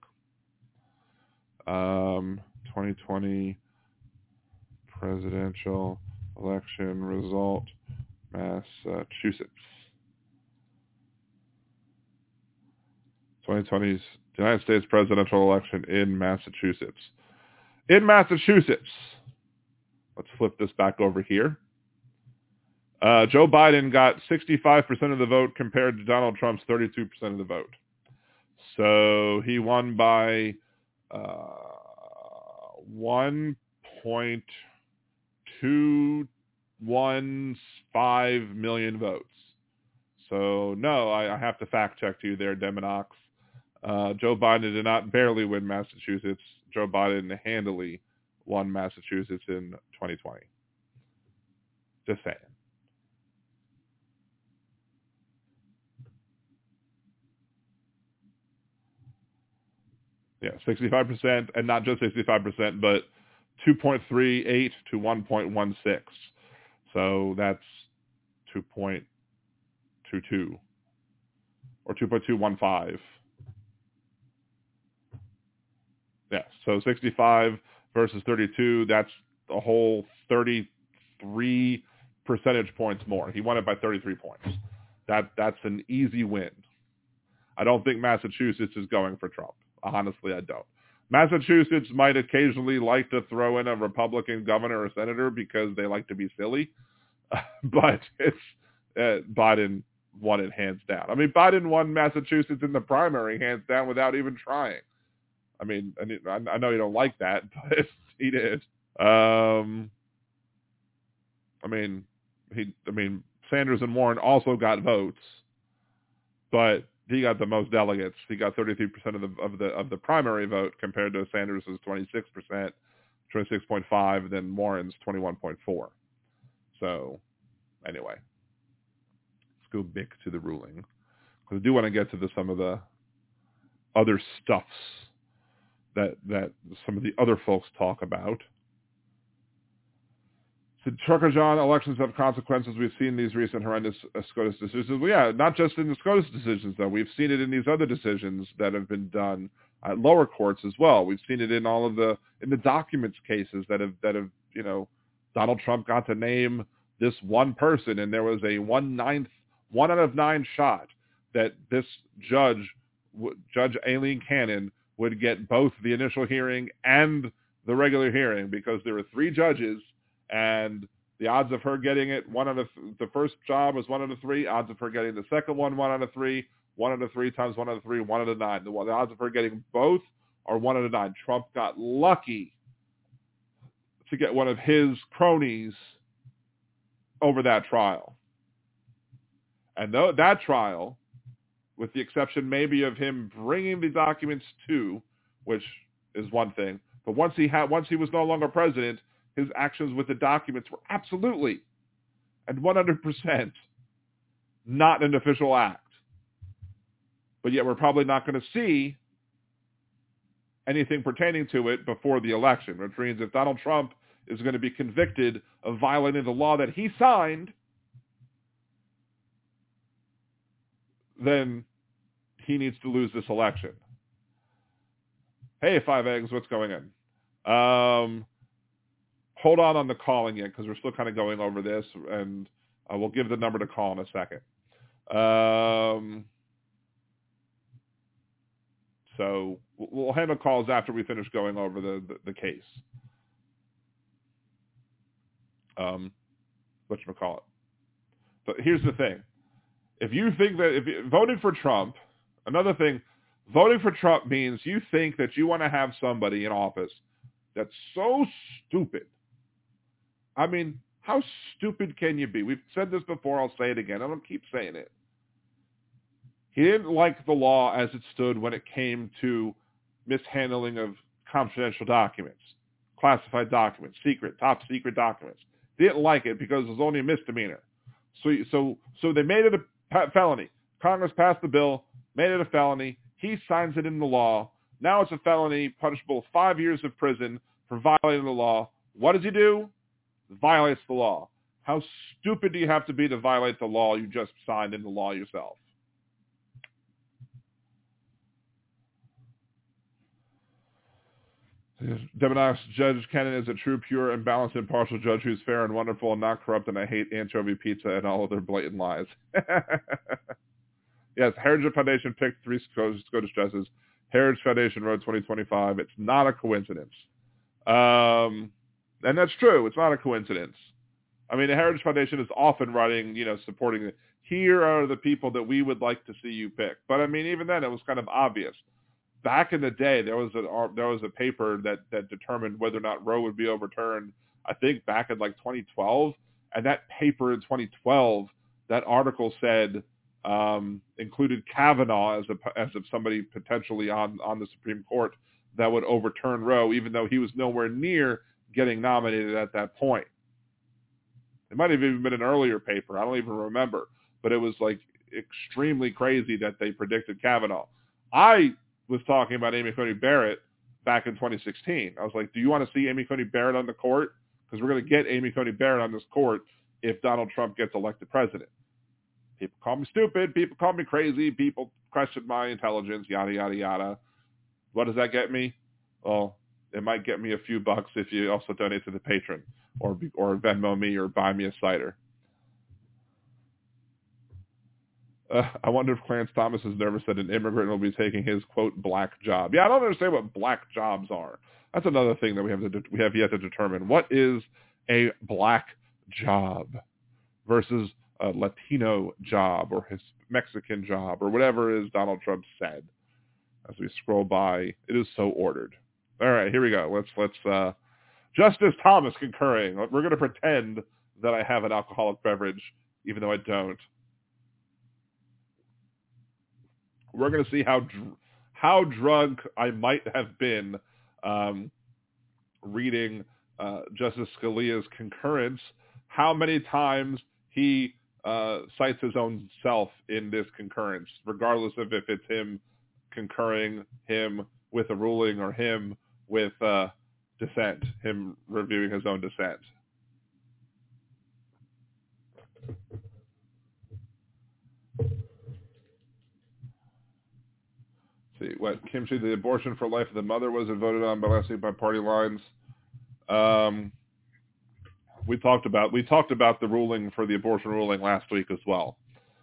2020 presidential election result, Massachusetts. 2020's United States presidential election in Massachusetts. Let's flip this back over here. Joe Biden got 65% of the vote compared to Donald Trump's 32% of the vote. So he won by 1.215 million votes. So no, I have to fact check you there, Demonox. Joe Biden did not barely win Massachusetts. Joe Biden handily won Massachusetts in 2020. Just saying. Yeah, 65%, and not just 65%, but 2.38 to 1.16. So that's 2.22 or 2.215. Yeah, so 65 versus 32, that's a whole 33 percentage points more. He won it by 33 points. That's an easy win. I don't think Massachusetts is going for Trump. Honestly, I don't. Massachusetts might occasionally like to throw in a Republican governor or senator because they like to be silly, but it's Biden won it hands down. I mean, Biden won Massachusetts in the primary hands down without even trying. I mean, I know you don't like that, but he did. I mean, Sanders and Warren also got votes, but he got the most delegates. He got 33% of the primary vote compared to Sanders' 26%, 26.5, then Warren's 21.4. So, anyway, let's go back to the ruling because I do want to get to some of the other stuffs that some of the other folks talk about. So, Trucker John, elections have consequences. We've seen these recent horrendous SCOTUS decisions. Well, yeah, not just in the SCOTUS decisions, though. We've seen it in these other decisions that have been done at lower courts as well. We've seen it in all of the documents cases that have Donald Trump got to name this one person, and there was a 1 out of 9 shot that this Judge Aileen Cannon, would get both the initial hearing and the regular hearing because there were 3 judges, and the odds of her getting it, the first job was 1 out of 3. Odds of her getting the second one, 1 out of 3. 1 out of 3 times 1 out of 3, 1 out of 9. The odds of her getting both are 1 out of 9. Trump got lucky to get one of his cronies over that trial. And that trial, with the exception maybe of him bringing the documents to, which is one thing, but once he was no longer president, his actions with the documents were absolutely and 100% not an official act. But yet we're probably not going to see anything pertaining to it before the election, which means if Donald Trump is going to be convicted of violating the law that he signed, then he needs to lose this election. Hey, 5 Eggs, what's going on? Hold on the calling yet because we're still kind of going over this, and we'll give the number to call in a second. So we'll handle calls after we finish going over the case. Whatchamacallit. But here's the thing. If you think that voting for Trump, another thing, voting for Trump means you think that you want to have somebody in office that's so stupid. I mean, how stupid can you be? We've said this before. I'll say it again. I'm going to keep saying it. He didn't like the law as it stood when it came to mishandling of confidential documents, classified documents, top secret documents. He didn't like it because it was only a misdemeanor. So they made it a felony. Congress passed the bill, made it a felony. He signs it in the law. Now it's a felony, punishable with 5 years of prison for violating the law. What does he do? Violates the law. How stupid do you have to be to violate the law you just signed in the law yourself? Demonox, Judge Cannon is a true, pure, and balanced, impartial judge who's fair and wonderful and not corrupt, and I hate anchovy pizza and all of their blatant lies. Yes, Heritage Foundation picked 3 SCOTUS justices. Heritage Foundation Road 2025. It's not a coincidence. And that's true. It's not a coincidence. I mean, the Heritage Foundation is often writing, supporting it. Here are the people that we would like to see you pick. But I mean, even then, it was kind of obvious. Back in the day, there was a paper that determined whether or not Roe would be overturned. I think back in like 2012, and that paper in 2012, that article said included Kavanaugh as of somebody potentially on the Supreme Court that would overturn Roe, even though he was nowhere near getting nominated at that point. It might have even been an earlier paper. I don't even remember, but it was like extremely crazy that they predicted Kavanaugh. I was talking about Amy Coney Barrett back in 2016. I was like, do you want to see Amy Coney Barrett on the court? Because we're going to get Amy Coney Barrett on this court if Donald Trump gets elected president. People call me stupid. People call me crazy. People question my intelligence, yada, yada, yada. What does that get me? Well, it might get me a few bucks if you also donate to the Patreon or Venmo me or buy me a cider. I wonder if Clarence Thomas is nervous that an immigrant will be taking his, quote, black job. Yeah, I don't understand what black jobs are. That's another thing that we have yet to determine. What is a black job versus a Latino job or his Mexican job or whatever it is Donald Trump said? As we scroll by, it is so ordered. All right, here we go. Let's Justice Thomas concurring. We're going to pretend that I have an alcoholic beverage, even though I don't. We're going to see how drunk I might have been reading Justice Scalia's concurrence, how many times he cites his own self in this concurrence, regardless of if it's him concurring, him with a ruling, or him with dissent, him reviewing his own dissent. See what Kimchi, the abortion for life of the mother, was voted on by last week by party lines. We talked about the ruling for the abortion ruling last week as well.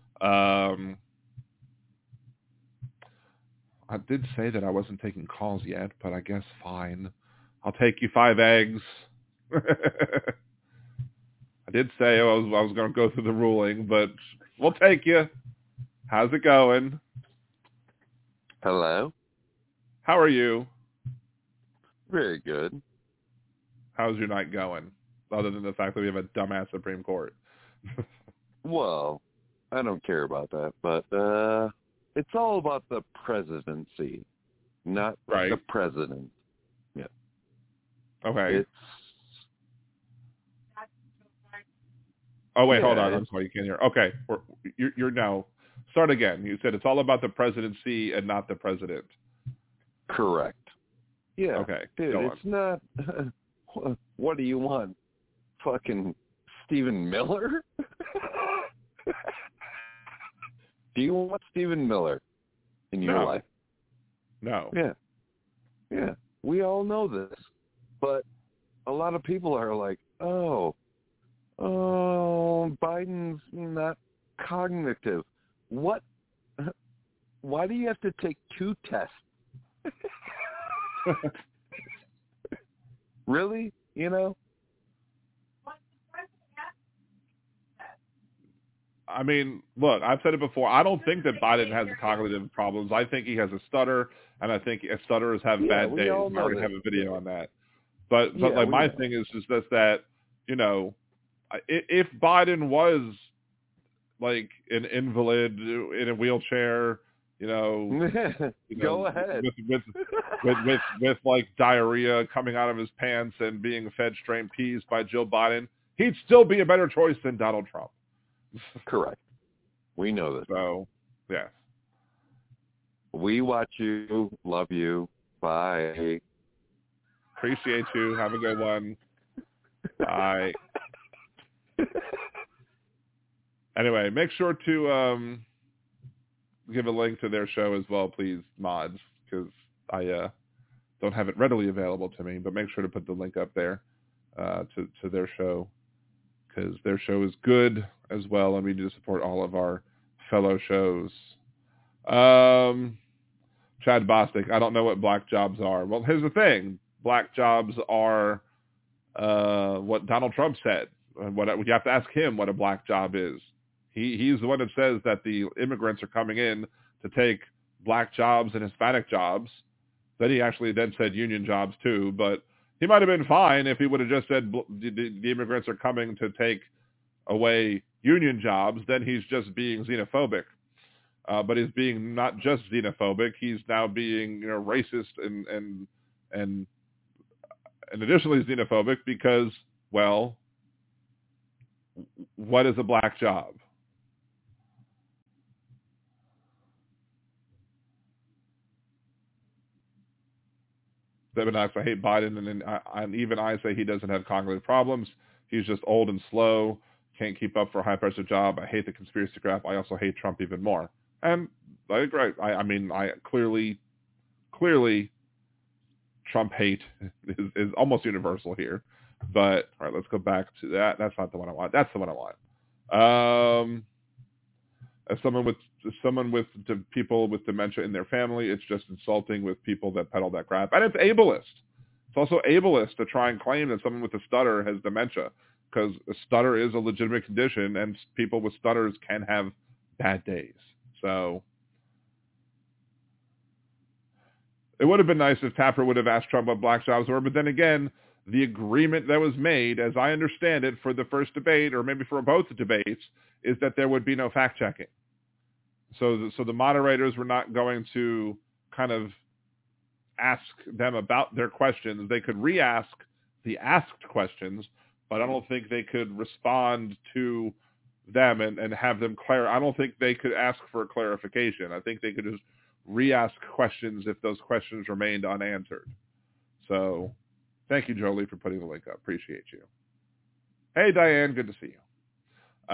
I did say that I wasn't taking calls yet, but I guess fine. I'll take you 5 eggs. I did say I was going to go through the ruling, but we'll take you. How's it going? Hello. How are you? Very good. How's your night going? Other than the fact that we have a dumbass Supreme Court. Well, I don't care about that, but it's all about the presidency, not right. the president. Yeah. Okay. Oh wait, yeah, hold on. I'm sorry, you can't hear. Okay, you're now. Start again. You said it's all about the presidency and not the president. Correct. Yeah. Okay. Dude, it's not. What do you want? Fucking Stephen Miller? Do you want Stephen Miller in your life? No. Yeah. Yeah. We all know this. But a lot of people are like, oh, Biden's not cognitive. What? Why do you have to take 2 tests? Really? You know? I mean, look, I've said it before. I don't think that Biden has cognitive problems. I think he has a stutter, and I think stutterers have bad days. I already have a video on that. But like my thing is just that, you know, if Biden was like an invalid in a wheelchair, go ahead with like diarrhea coming out of his pants and being fed strained peas by Joe Biden, he'd still be a better choice than Donald Trump. Correct. We know this. So, yes. We watch you, love you. Bye. Appreciate you. Have a good one. Bye. Anyway, make sure to give a link to their show as well, please, mods, because I don't have it readily available to me. But make sure to put the link up there to their show, because their show is good as well, and we need to support all of our fellow shows. Chad Bostic, I don't know what black jobs are. Well, here's the thing. Black jobs are what Donald Trump said. You have to ask him what a black job is. He's the one that says that the immigrants are coming in to take black jobs and Hispanic jobs. Then he actually then said union jobs too, but he might have been fine if he would have just said the immigrants are coming to take away union jobs. Then he's just being xenophobic. But he's being not just xenophobic, he's now being racist and additionally xenophobic because, well, what is a black job? I hate Biden, and even I say he doesn't have cognitive problems. He's just old and slow. Can't keep up for a high-pressure job. I hate the conspiracy crap. I also hate Trump even more. And I agree. I mean, I clearly, Trump hate is almost universal here. But all right, let's go back to that. That's not the one I want. That's the one I want. As someone with people with dementia in their family, it's just insulting with people that peddle that crap, and it's ableist. It's also ableist to try and claim that someone with a stutter has dementia, because a stutter is a legitimate condition, and people with stutters can have bad days. So it would have been nice if Tapper would have asked Trump what black jobs were, but then again, the agreement that was made, as I understand it, for the first debate, or maybe for both the debates, is that there would be no fact-checking. So the moderators were not going to kind of ask them about their questions. They could re-ask the asked questions, but I don't think they could respond to them and have them I don't think they could ask for clarification. I think they could just re-ask questions if those questions remained unanswered. So thank you, Jolie, for putting the link up. Appreciate you. Hey, Diane, good to see you.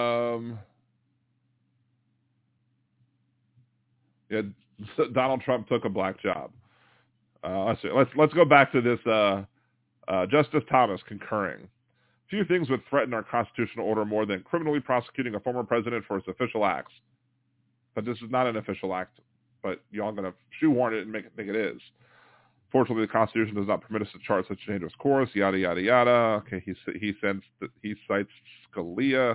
Yeah, Donald Trump took a black job. Let's go back to this. Justice Thomas concurring. Few things would threaten our constitutional order more than criminally prosecuting a former president for his official acts. But this is not an official act. But y'all going to shoehorn it and make it think it is. Fortunately, the Constitution does not permit us to chart such a dangerous course. Yada yada yada. Okay, he cites Scalia.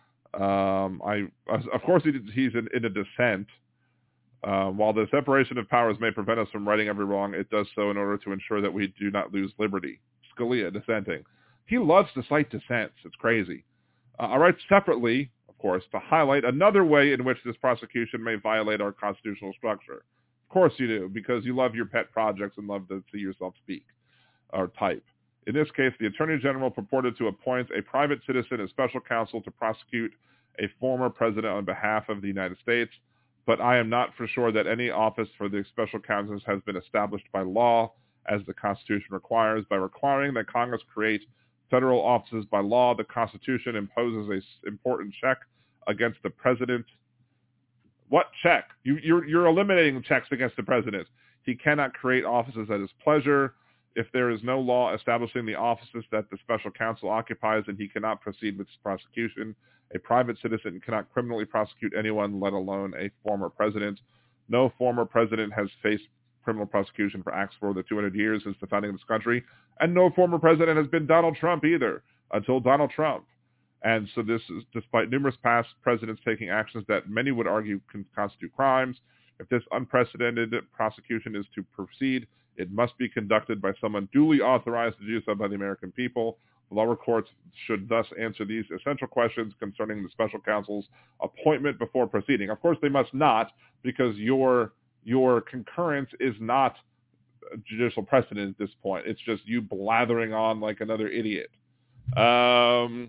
Of course he's in a dissent. While the separation of powers may prevent us from righting every wrong, it does so in order to ensure that we do not lose liberty. Scalia dissenting. He loves to cite dissents. It's crazy. I write separately, of course, to highlight another way in which this prosecution may violate our constitutional structure. Of course you do, because you love your pet projects and love to see yourself speak or type. In this case, the Attorney General purported to appoint a private citizen as special counsel to prosecute a former president on behalf of the United States, but I am not for sure that any office for the special counsels has been established by law, as the Constitution requires. By requiring that Congress create federal offices by law, the Constitution imposes an important check against the president. What check? You're eliminating checks against the president. He cannot create offices at his pleasure. If there is no law establishing the offices that the special counsel occupies, then he cannot proceed with his prosecution. A private citizen cannot criminally prosecute anyone, let alone a former president. No former president has faced criminal prosecution for acts for the 200 years since the founding of this country, and no former president has been Donald Trump either, until Donald Trump. And so this is despite numerous past presidents taking actions that many would argue can constitute crimes. If this unprecedented prosecution is to proceed, it must be conducted by someone duly authorized to do so by the American people. The lower courts should thus answer these essential questions concerning the special counsel's appointment before proceeding. Of course, they must not, because your concurrence is not judicial precedent at this point. It's just you blathering on like another idiot. The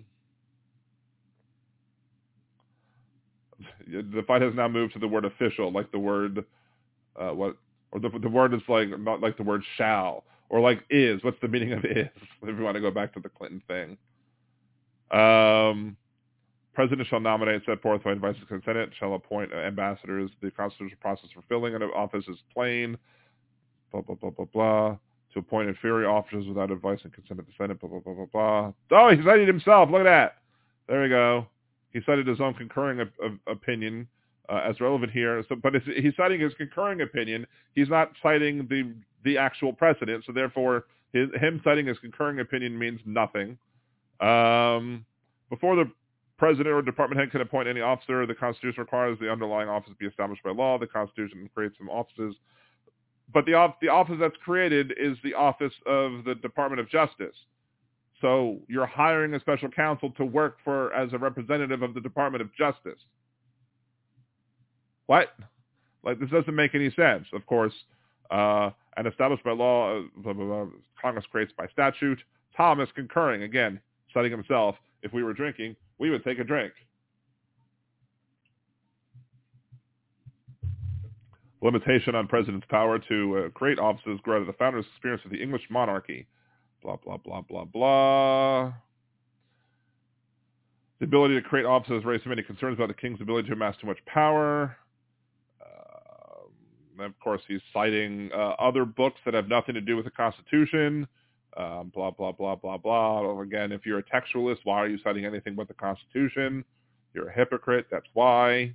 fight has now moved to the word official, like the word the word is like not like the word shall, or like is. What's the meaning of is? If you want to go back to the Clinton thing. President shall nominate, set forth by advice of the Senate, shall appoint ambassadors. The constitutional process for filling an office is plain. Blah, blah, blah, blah, blah. To appoint inferior officers without advice and consent of the Senate. Blah, blah, blah, blah, blah. Oh, he cited himself. Look at that. There we go. He cited his own concurring opinion as relevant here. So, but he's citing his concurring opinion. He's not citing the actual precedent. So therefore, him citing his concurring opinion means nothing. Before the president or department head can appoint any officer, the Constitution requires the underlying office be established by law. The Constitution creates some offices, but the office that's created is the office of the Department of Justice. So you're hiring a special counsel to work as a representative of the Department of Justice. What? Like, this doesn't make any sense. Of course, and established by law, blah, blah, blah, Congress creates by statute. Thomas concurring, again, citing himself. If we were drinking, we would take a drink. Limitation on president's power to create offices grew out of the founder's experience of the English monarchy. Blah, blah, blah, blah, blah. The ability to create offices raised many concerns about the king's ability to amass too much power. And of course, he's citing other books that have nothing to do with the Constitution. Blah, blah, blah, blah, blah. Again, if you're a textualist, why are you citing anything but the Constitution? You're a hypocrite. That's why.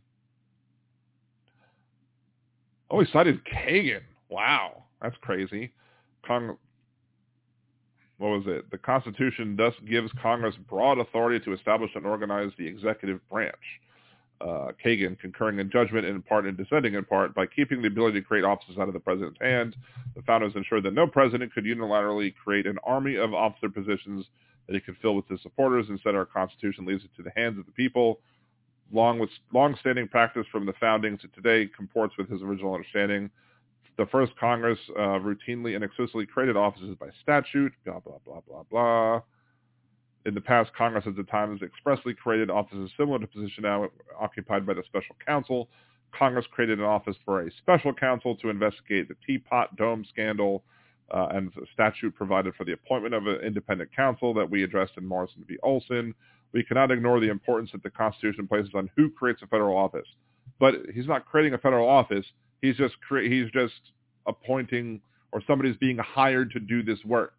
Oh, he cited Kagan. Wow, that's crazy. What was it? The Constitution thus gives Congress broad authority to establish and organize the executive branch. Kagan, concurring in judgment in part and dissenting in part, by keeping the ability to create offices out of the president's hand, the founders ensured that no president could unilaterally create an army of officer positions that he could fill with his supporters. Instead, our Constitution leaves it to the hands of the people. Long-standing practice from the founding to today comports with his original understanding. The first Congress routinely and exclusively created offices by statute, blah, blah, blah, blah, blah. In the past, Congress at the time has expressly created offices similar to the position now occupied by the special counsel. Congress created an office for a special counsel to investigate the Teapot Dome scandal, and the statute provided for the appointment of an independent counsel that we addressed in Morrison v. Olson. We cannot ignore the importance that the Constitution places on who creates a federal office. But he's not creating a federal office. He's just appointing, or somebody's being hired to do this work.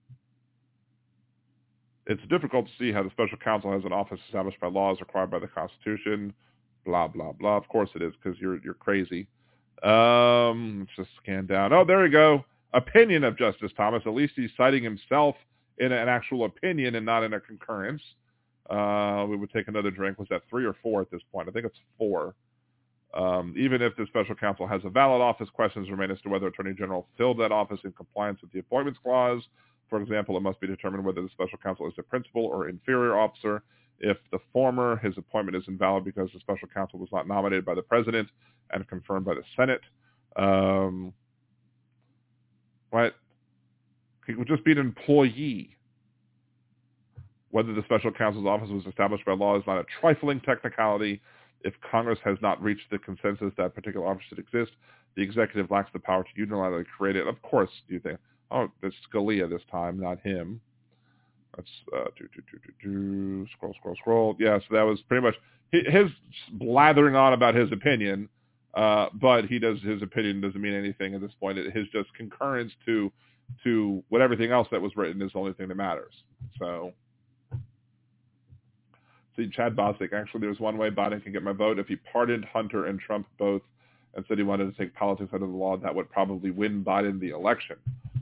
It's difficult to see how the special counsel has an office established by laws required by the Constitution. Blah, blah, blah. Of course it is, because you're crazy. Let's just scan down. Oh, there you go. Opinion of Justice Thomas. At least he's citing himself in an actual opinion and not in a concurrence. We would take another drink. Was that 3 or 4 at this point? I think it's 4. Even if the special counsel has a valid office, questions remain as to whether Attorney General filled that office in compliance with the Appointments Clause. For example, it must be determined whether the special counsel is a principal or inferior officer. If the former, his appointment is invalid because the special counsel was not nominated by the president and confirmed by the Senate. What? He would just be an employee. Whether the special counsel's office was established by law is not a trifling technicality. If Congress has not reached the consensus that particular office should exist, the executive lacks the power to unilaterally create it. Of course, you think, oh, it's Scalia this time, not him. Let's scroll. Yeah, so that was pretty much his blathering on about his opinion, but his opinion doesn't mean anything at this point. His just concurrence to what everything else that was written is the only thing that matters. So, see, Chad Bostic, actually there's one way Biden can get my vote. If he pardoned Hunter and Trump both and said he wanted to take politics out of the law, that would probably win Biden the election.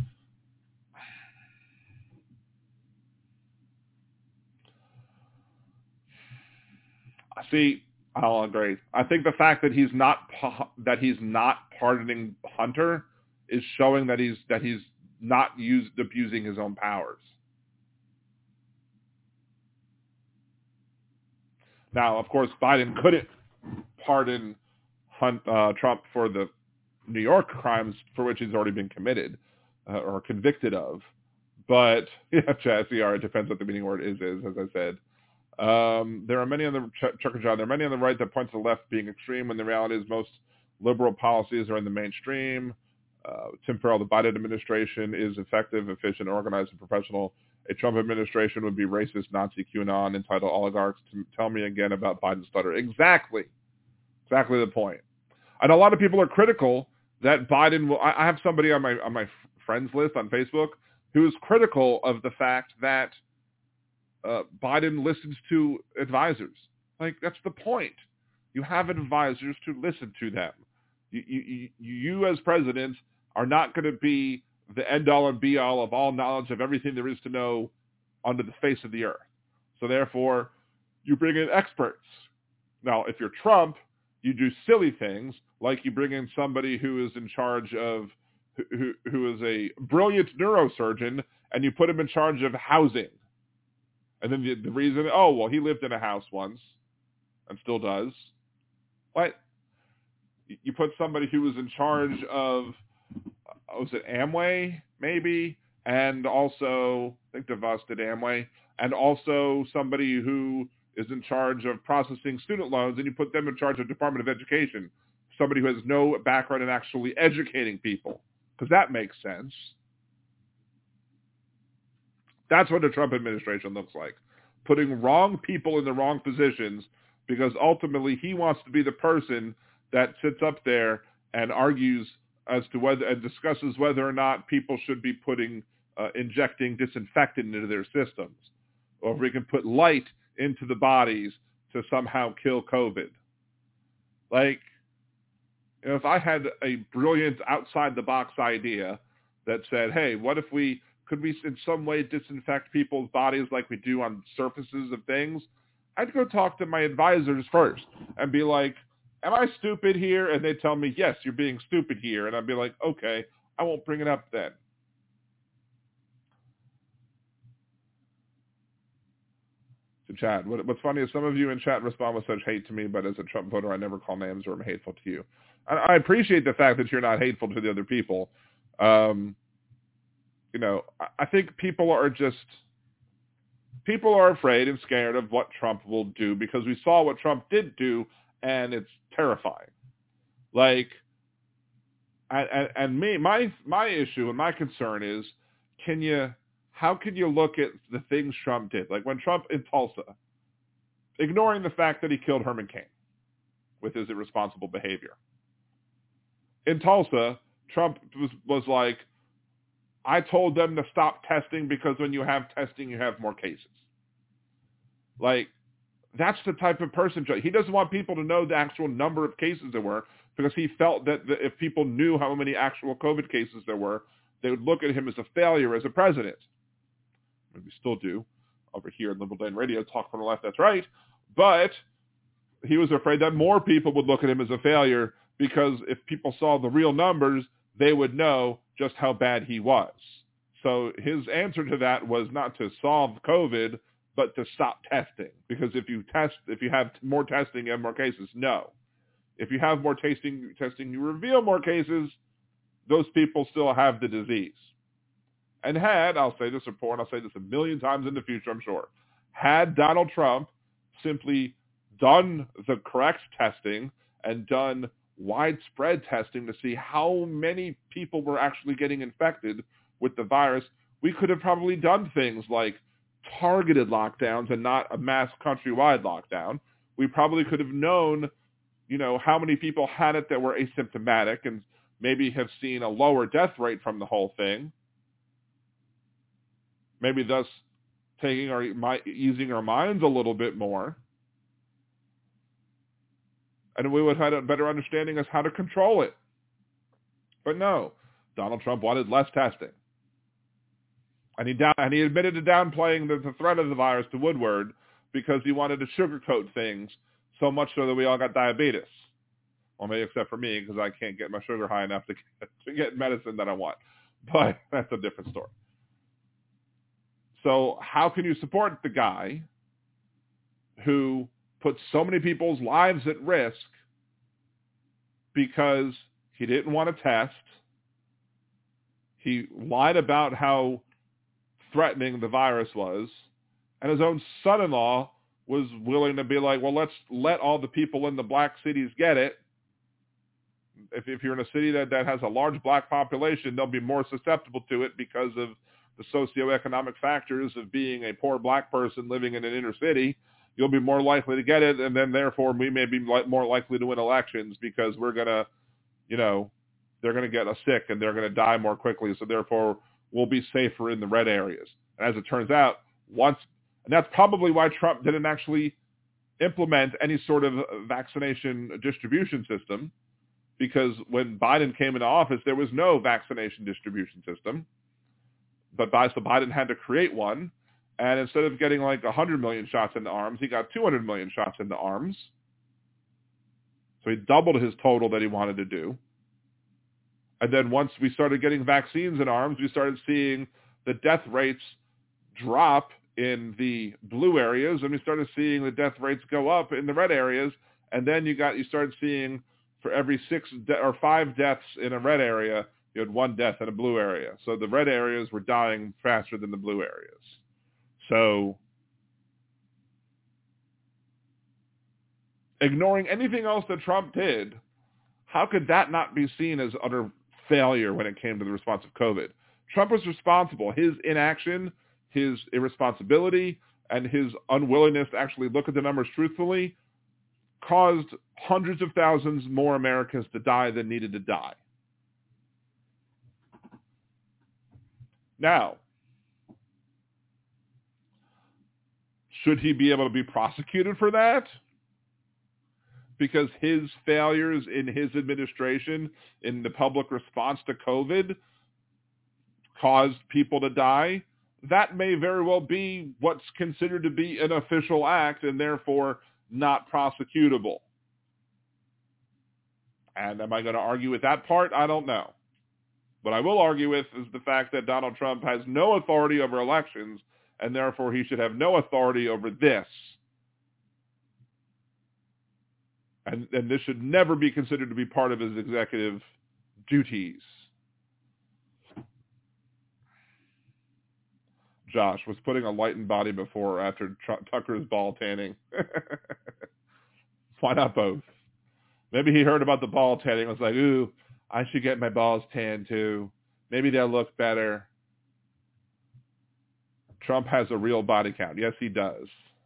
See, I'll agree. I think the fact that he's not pardoning Hunter is showing that he's not abusing his own powers. Now, of course, Biden couldn't pardon Trump for the New York crimes for which he's already been committed or convicted of. But yeah, CR, it depends what the meaning word is, as I said. There are many on the Chucker John. There are many on the right that point to the left being extreme, when the reality is most liberal policies are in the mainstream. Tim Farrell, the Biden administration is effective, efficient, organized, and professional. A Trump administration would be racist, Nazi, QAnon, entitled oligarchs. To tell me again about Biden's stutter. Exactly the point. And a lot of people are critical that Biden will. I have somebody on my friends list on Facebook who is critical of the fact that Biden listens to advisors. Like, that's the point. You have advisors to listen to them. You as president are not going to be the end-all and be-all of all knowledge of everything there is to know under the face of the earth. So therefore, you bring in experts. Now, if you're Trump, you do silly things, like you bring in somebody who is in charge of, who is a brilliant neurosurgeon, and you put him in charge of housing. And then the reason, oh, well, he lived in a house once and still does. What? You put somebody who was in charge of, was it Amway, maybe? And also, I think DeVos did Amway. And also somebody who is in charge of processing student loans, and you put them in charge of Department of Education. Somebody who has no background in actually educating people. Because that makes sense. That's what the Trump administration looks like. putting wrong people in the wrong positions because ultimately he wants to be the person that sits up there and argues as to whether and discusses whether or not people should be injecting disinfectant into their systems, or if we can put light into the bodies to somehow kill COVID. Like, if I had a brilliant outside the box idea that said, hey, what if could we in some way disinfect people's bodies like we do on surfaces of things? I'd go talk to my advisors first and be like, am I stupid here? And they'd tell me, yes, you're being stupid here. And I'd be like, okay, I won't bring it up then. To chat. What's funny is some of you in chat respond with such hate to me, but as a Trump voter, I never call names or am hateful to you. I appreciate the fact that you're not hateful to the other people. I think people are afraid and scared of what Trump will do because we saw what Trump did do, and it's terrifying. Like, and my issue and my concern is, how can you look at the things Trump did? Like when Trump in Tulsa, ignoring the fact that he killed Herman Cain with his irresponsible behavior. In Tulsa, Trump was like, I told them to stop testing because when you have testing, you have more cases. Like, that's the type of person. He doesn't want people to know the actual number of cases there were because he felt that if people knew how many actual COVID cases there were, they would look at him as a failure as a president. And we still do over here in Liberal Dan Radio, talk from the left, that's right. But he was afraid that more people would look at him as a failure because if people saw the real numbers, they would know just how bad he was. So his answer to that was not to solve COVID, but to stop testing. Because if you have more testing, you have more cases. No. If you have more testing, you reveal more cases, those people still have the disease. And I'll say this before, and I'll say this a million times in the future, I'm sure, had Donald Trump simply done the correct testing and done widespread testing to see how many people were actually getting infected with the virus, we could have probably done things like targeted lockdowns and not a mass countrywide lockdown. We probably could have known, how many people had it that were asymptomatic and maybe have seen a lower death rate from the whole thing. Maybe thus easing our minds a little bit more. And we would have had a better understanding as how to control it. But no, Donald Trump wanted less testing. And he admitted to downplaying the threat of the virus to Woodward because he wanted to sugarcoat things so much so that we all got diabetes. Well, maybe except for me because I can't get my sugar high enough to get medicine that I want. But that's a different story. So how can you support the guy who put so many people's lives at risk because he didn't want to test? He lied about how threatening the virus was, and his own son-in-law was willing to be like, well, let's let all the people in the black cities get it. If you're in a city that has a large black population, they'll be more susceptible to it because of the socioeconomic factors of being a poor black person living in an inner city. You'll be more likely to get it, and then therefore we may be more likely to win elections because we're going to, they're going to get us sick and they're going to die more quickly, so therefore we'll be safer in the red areas. And as it turns out, and that's probably why Trump didn't actually implement any sort of vaccination distribution system, because when Biden came into office, there was no vaccination distribution system. But Biden had to create one. And instead of getting like 100 million shots in the arms, he got 200 million shots in the arms. So he doubled his total that he wanted to do. And then once we started getting vaccines in arms, we started seeing the death rates drop in the blue areas, and we started seeing the death rates go up in the red areas. And then you started seeing for every 5 deaths in a red area, you had 1 death in a blue area. So the red areas were dying faster than the blue areas. So ignoring anything else that Trump did, how could that not be seen as utter failure when it came to the response of COVID? Trump was responsible. His inaction, his irresponsibility, and his unwillingness to actually look at the numbers truthfully caused hundreds of thousands more Americans to die than needed to die. Now, should he be able to be prosecuted for that? Because his failures in his administration in the public response to COVID caused people to die? That may very well be what's considered to be an official act and therefore not prosecutable. And am I going to argue with that part? I don't know. What I will argue with is the fact that Donald Trump has no authority over elections, and therefore he should have no authority over this. And this should never be considered to be part of his executive duties. Josh was putting a lightened body before or after Tucker's ball tanning. Why not both? Maybe he heard about the ball tanning and was like, ooh, I should get my balls tanned too. Maybe they'll look better. Trump has a real body count. Yes, he does.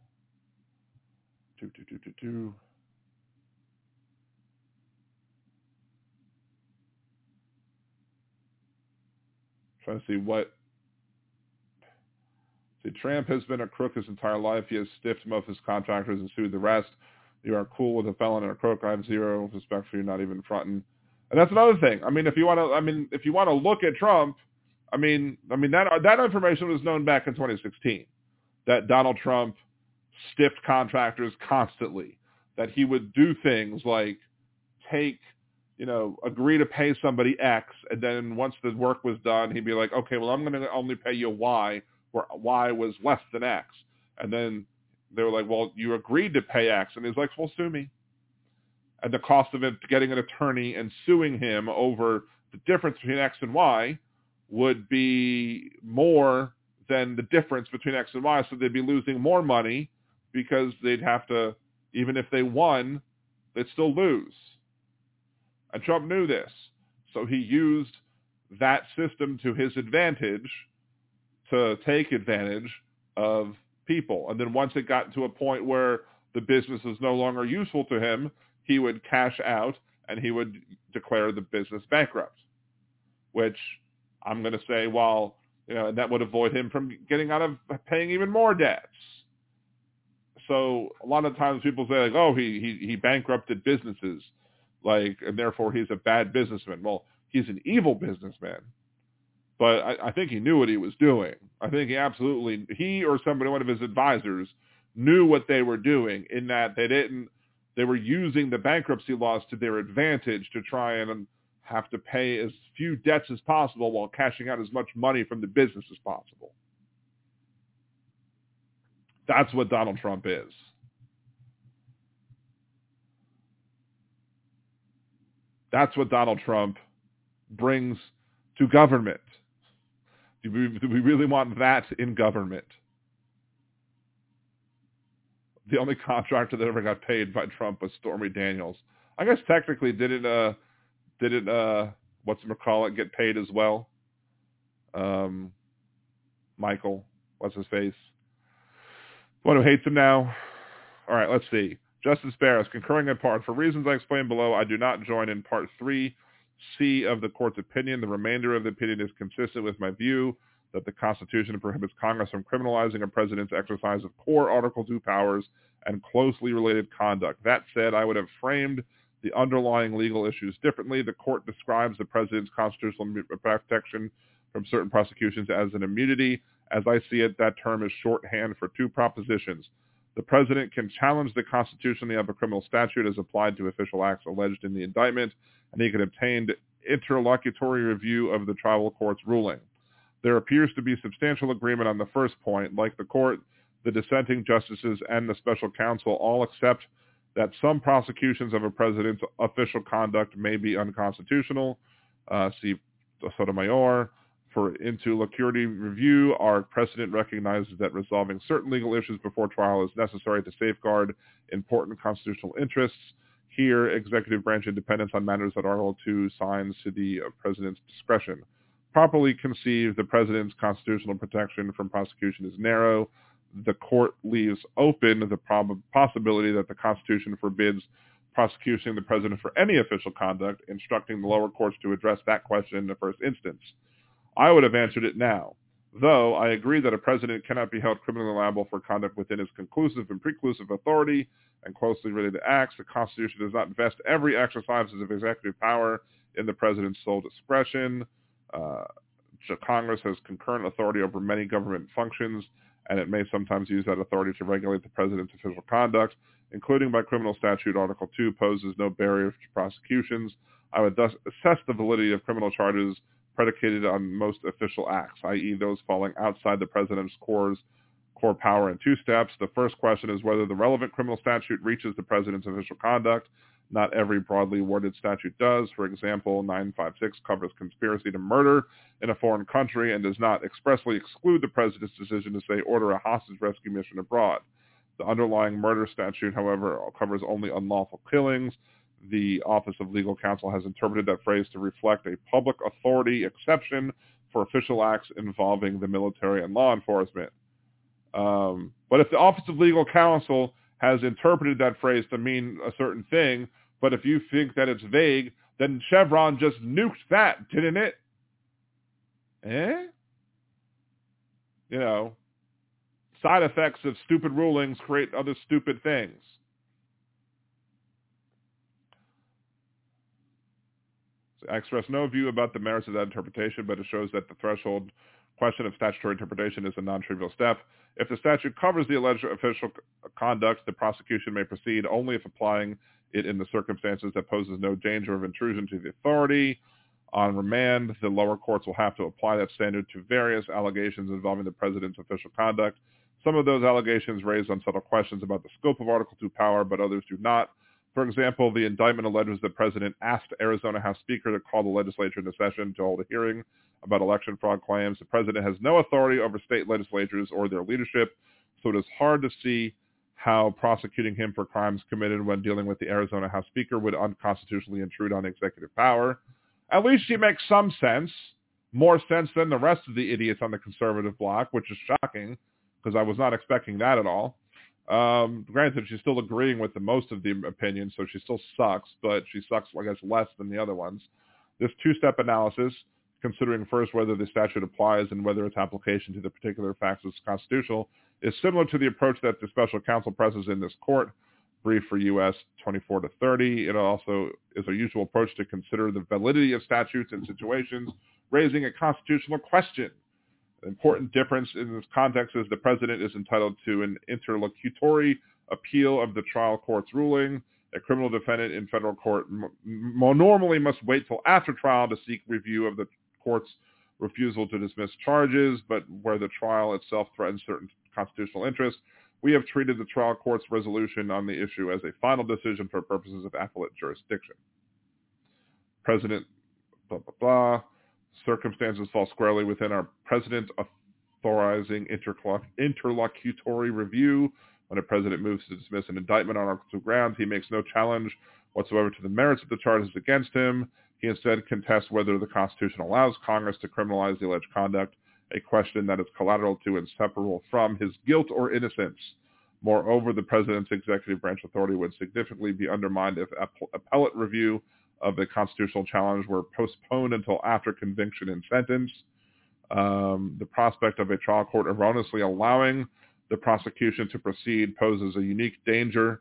Trying to see what. See, Trump has been a crook his entire life. He has stiffed most of his contractors and sued the rest. You are cool with a felon and a crook. I have zero respect for you, not even fronting. And that's another thing. I mean, if you want to look at Trump, that information was known back in 2016, that Donald Trump stiffed contractors constantly, that he would do things like agree to pay somebody X, and then once the work was done, he'd be like, okay, well, I'm going to only pay you Y, where Y was less than X. And then they were like, well, you agreed to pay X. And he's like, well, sue me. And the cost of it, getting an attorney and suing him over the difference between X and Y would be more than the difference between X and Y. So they'd be losing more money because they'd have to, even if they won, they'd still lose. And Trump knew this. So he used that system to his advantage to take advantage of people. And then once it got to a point where the business is no longer useful to him, he would cash out and he would declare the business bankrupt, which I'm going to say, that would avoid him from getting out of paying even more debts. So a lot of times people say, like, oh, he bankrupted businesses, and therefore he's a bad businessman. Well, he's an evil businessman. But I think he knew what he was doing. I think he or somebody, one of his advisors, knew what they were doing, in that they were using the bankruptcy laws to their advantage to try and have to pay as few debts as possible while cashing out as much money from the business as possible. That's what Donald Trump is. That's what Donald Trump brings to government. Do we really want that in government? The only contractor that ever got paid by Trump was Stormy Daniels. I guess technically didn't whatchamacallit get paid as well? Michael, what's his face? One who hates him now. All right, let's see. Justice Barris, concurring in part. For reasons I explained below, I do not join in Part 3C of the court's opinion. The remainder of the opinion is consistent with my view that the Constitution prohibits Congress from criminalizing a president's exercise of core Article II powers and closely related conduct. That said, I would have framed the underlying legal issues differently. The court describes the president's constitutional protection from certain prosecutions as an immunity. As I see it, that term is shorthand for two propositions. The president can challenge the constitutionality of a criminal statute as applied to official acts alleged in the indictment, and he can obtain interlocutory review of the tribal court's ruling. There appears to be substantial agreement on the first point. Like the court, the dissenting justices and the special counsel all accept that some prosecutions of a president's official conduct may be unconstitutional. See Sotomayor. For interlocutory review, our precedent recognizes that resolving certain legal issues before trial is necessary to safeguard important constitutional interests. Here, executive branch independence on matters that Article II assigns to the president's discretion. Properly conceived, the president's constitutional protection from prosecution is narrow. the court leaves open the possibility that the Constitution forbids prosecuting the president for any official conduct, instructing the lower courts to address that question in the first instance. I would have answered it now. Though I agree that a president cannot be held criminally liable for conduct within his conclusive and preclusive authority and closely related acts, the Constitution does not vest every exercise of executive power in the president's sole discretion. Congress has concurrent authority over many government functions, and it may sometimes use that authority to regulate the president's official conduct, including by criminal statute. Article 2 poses no barrier to prosecutions. I would thus assess the validity of criminal charges predicated on most official acts, i.e. those falling outside the president's core power in two steps. The first question is whether the relevant criminal statute reaches the president's official conduct. Not every broadly worded statute does. For example, 956 covers conspiracy to murder in a foreign country and does not expressly exclude the president's decision to, say, order a hostage rescue mission abroad. The underlying murder statute, however, covers only unlawful killings. The Office of Legal Counsel has interpreted that phrase to reflect a public authority exception for official acts involving the military and law enforcement. But if the Office of Legal Counsel has interpreted that phrase to mean a certain thing, but if you think that it's vague, then Chevron just nuked that, didn't it? You know, side effects of stupid rulings create other stupid things. I express no view about the merits of that interpretation, but it shows that the threshold question of statutory interpretation is a non-trivial step. If the statute covers the alleged official conduct, the prosecution may proceed only if applying it in the circumstances that poses no danger of intrusion to the authority. On remand, the lower courts will have to apply that standard to various allegations involving the president's official conduct. Some of those allegations raise unsettled questions about the scope of Article 2 power, but others do not. For example, the indictment alleges the president asked Arizona House Speaker to call the legislature into session to hold a hearing about election fraud claims. The president has no authority over state legislatures or their leadership, so it is hard to see how prosecuting him for crimes committed when dealing with the Arizona House Speaker would unconstitutionally intrude on executive power. At least she makes some sense, more sense than the rest of the idiots on the conservative bloc, which is shocking because I was not expecting that at all. Granted, she's still agreeing with the most of the opinions, so she still sucks, but she sucks, I guess, less than the other ones. This two-step analysis, considering first whether the statute applies and whether its application to the particular facts is constitutional, is similar to the approach that the special counsel presses in this court, brief for U.S. 24-30. It also is a usual approach to consider the validity of statutes in situations raising a constitutional question. The important difference in this context is the president is entitled to an interlocutory appeal of the trial court's ruling. A criminal defendant in federal court normally must wait till after trial to seek review of the court's refusal to dismiss charges, but where the trial itself threatens certain constitutional interests, we have treated the trial court's resolution on the issue as a final decision for purposes of appellate jurisdiction. President, blah, blah, blah. Circumstances fall squarely within our president authorizing interlocutory review. When a president moves to dismiss an indictment on Article 2 grounds, he makes no challenge whatsoever to the merits of the charges against him. He instead contests whether the Constitution allows Congress to criminalize the alleged conduct, a question that is collateral to and separable from his guilt or innocence. Moreover, the president's executive branch authority would significantly be undermined if appellate review of the constitutional challenge were postponed until after conviction and sentence. The prospect of a trial court erroneously allowing the prosecution to proceed poses a unique danger.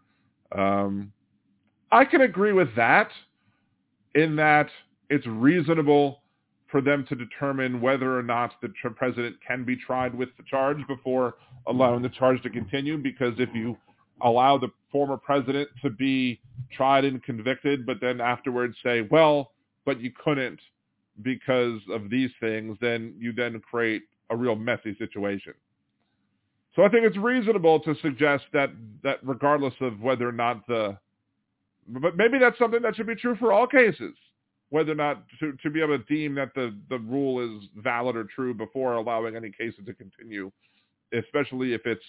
I can agree with that, in that it's reasonable for them to determine whether or not the president can be tried with the charge before allowing the charge to continue, because if you allow the former president to be tried and convicted, but then afterwards say, well, but you couldn't because of these things, then you then create a real messy situation. So I think it's reasonable to suggest that regardless of whether or not but maybe that's something that should be true for all cases, whether or not to be able to deem that the rule is valid or true before allowing any cases to continue, especially if it's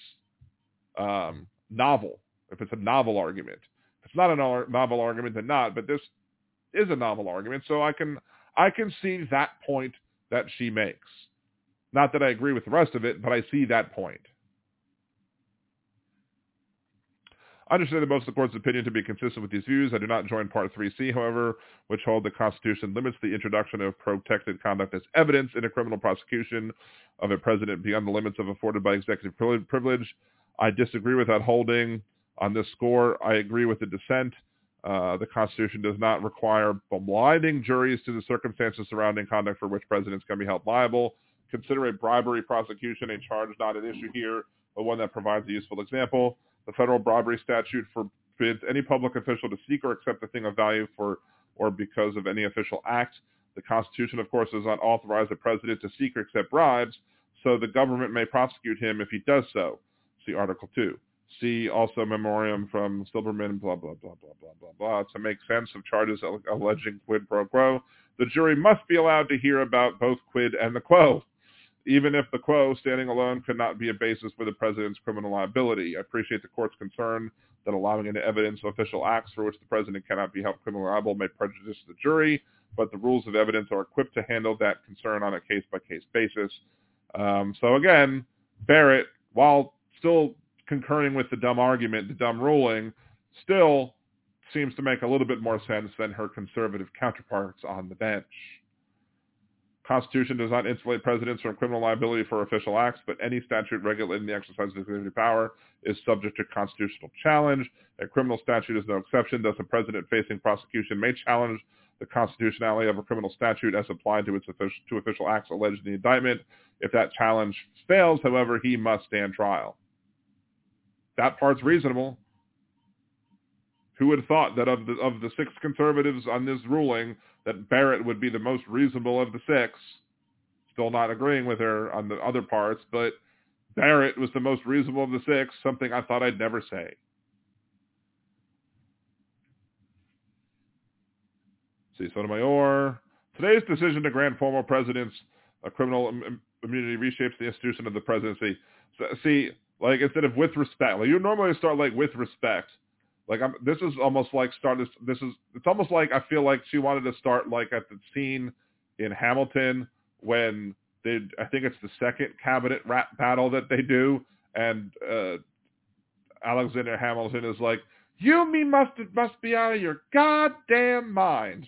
novel, if it's a novel argument. If it's not a novel argument, then not, but this is a novel argument, so I can see that point that she makes. Not that I agree with the rest of it, but I see that point. I understand that most of the court's opinion to be consistent with these views. I do not join Part 3C, however, which hold the Constitution limits the introduction of protected conduct as evidence in a criminal prosecution of a president beyond the limits of afforded by executive privilege. I disagree with that holding. On this score, I agree with the dissent. The Constitution does not require blinding juries to the circumstances surrounding conduct for which presidents can be held liable. Consider a bribery prosecution a charge not an issue here, but one that provides a useful example. The federal bribery statute forbids any public official to seek or accept a thing of value for or because of any official act. The Constitution, of course, does not authorize the president to seek or accept bribes, so the government may prosecute him if he does so. See Article 2. See also memoriam from Silberman, blah, blah, blah, blah, blah, blah, blah. To make sense of charges alleging quid pro quo, the jury must be allowed to hear about both quid and the quo, even if the quo, standing alone, could not be a basis for the president's criminal liability. I appreciate the court's concern that allowing into evidence official acts for which the president cannot be held criminally liable may prejudice the jury, but the rules of evidence are equipped to handle that concern on a case-by-case basis. So again, Barrett, while still concurring with the dumb argument, the dumb ruling, still seems to make a little bit more sense than her conservative counterparts on the bench. Constitution does not insulate presidents from criminal liability for official acts, but any statute regulating the exercise of executive power is subject to constitutional challenge. A criminal statute is no exception. Thus, a president facing prosecution may challenge the constitutionality of a criminal statute as applied to official acts alleged in the indictment. If that challenge fails, however, he must stand trial. That part's reasonable. Who would have thought that of the six conservatives on this ruling, that Barrett would be the most reasonable of the six? Still not agreeing with her on the other parts, but Barrett was the most reasonable of the six, something I thought I'd never say. See, Sotomayor. Today's decision to grant former presidents a criminal immunity reshapes the institution of the presidency. So, see, like instead of with respect, like you normally start like with respect. Like this is almost like it's almost like I feel like she wanted to start like at the scene in Hamilton when I think it's the second cabinet rap battle that they do, and Alexander Hamilton is like, "You me must be out of your goddamn mind."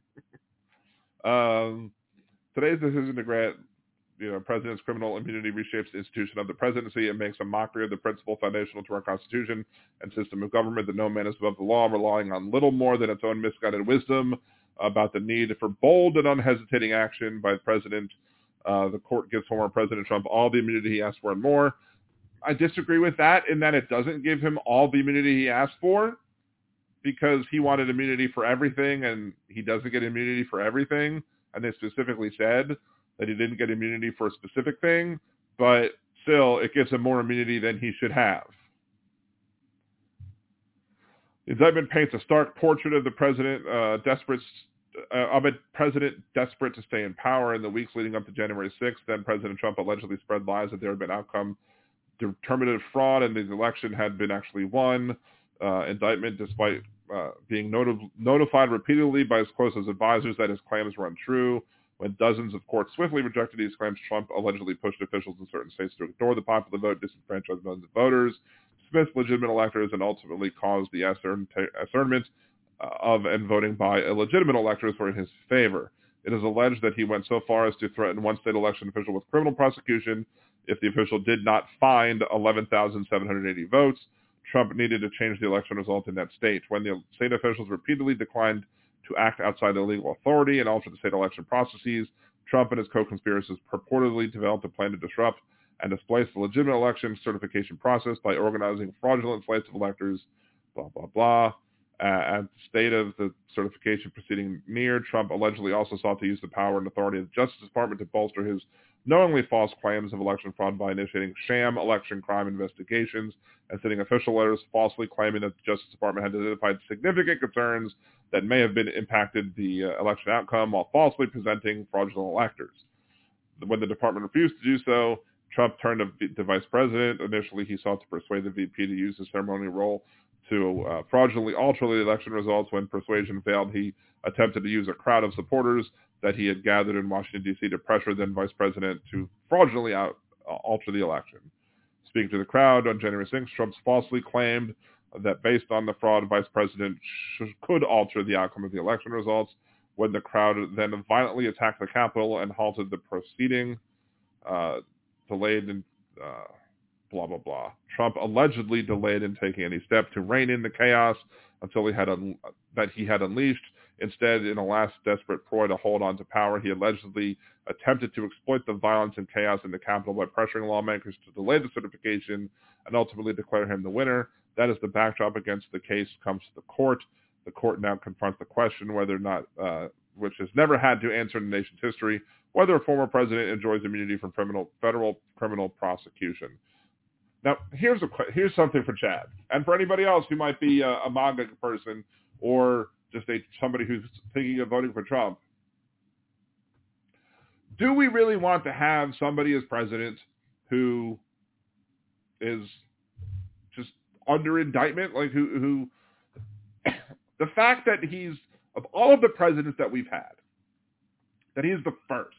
Today's decision to grant president's criminal immunity reshapes the institution of the presidency and makes a mockery of the principle foundational to our Constitution and system of government that no man is above the law, relying on little more than its own misguided wisdom about the need for bold and unhesitating action by the president. The court gives former President Trump all the immunity he asked for and more. I disagree with that in that it doesn't give him all the immunity he asked for, because he wanted immunity for everything and he doesn't get immunity for everything. And they specifically said that he didn't get immunity for a specific thing, but still it gives him more immunity than he should have. The indictment paints a stark portrait of the president, desperate to stay in power. In the weeks leading up to January 6th, then President Trump allegedly spread lies that there had been outcome determinative fraud and the election had been actually won. Indictment, despite being notified repeatedly by his closest advisors that his claims were untrue. When dozens of courts swiftly rejected these claims, Trump allegedly pushed officials in certain states to ignore the popular vote, disenfranchise millions of voters, dismiss legitimate electors, and ultimately caused the ascertainment of and voting by illegitimate electors were in his favor. It is alleged that he went so far as to threaten one state election official with criminal prosecution if the official did not find 11,780 votes. Trump needed to change the election result in that state. When the state officials repeatedly declined to act outside their legal authority and alter the state election processes, Trump and his co-conspirators purportedly developed a plan to disrupt and displace the legitimate election certification process by organizing fraudulent slates of electors, blah, blah, blah. At the state of the certification proceeding near, Trump allegedly also sought to use the power and authority of the Justice Department to bolster his knowingly false claims of election fraud by initiating sham election crime investigations and sending official letters falsely claiming that the Justice Department had identified significant concerns that may have been impacted the election outcome while falsely presenting fraudulent electors. When the department refused to do so, Trump turned to the vice president. Initially, he sought to persuade the VP to use his ceremonial role to fraudulently alter the election results. When persuasion failed, he attempted to use a crowd of supporters that he had gathered in Washington, D.C. to pressure then Vice President to fraudulently alter the election. Speaking to the crowd on January 6th, Trump falsely claimed that based on the fraud, vice president could alter the outcome of the election results. When the crowd then violently attacked the Capitol and halted the proceeding, delayed and blah, blah, blah. Trump allegedly delayed in taking any step to rein in the chaos until he had unleashed. Instead, in a last desperate ploy to hold on to power, he allegedly attempted to exploit the violence and chaos in the Capitol by pressuring lawmakers to delay the certification and ultimately declare him the winner. That is the backdrop against the case comes to the court. The court now confronts the question whether or not, which has never had to answer in the nation's history, whether a former president enjoys immunity from federal criminal prosecution. Now, here's something for Chad, and for anybody else who might be a MAGA person or just somebody who's thinking of voting for Trump. Do we really want to have somebody as president who is just under indictment? Like who the fact that he's, of all of the presidents that we've had, that he's the first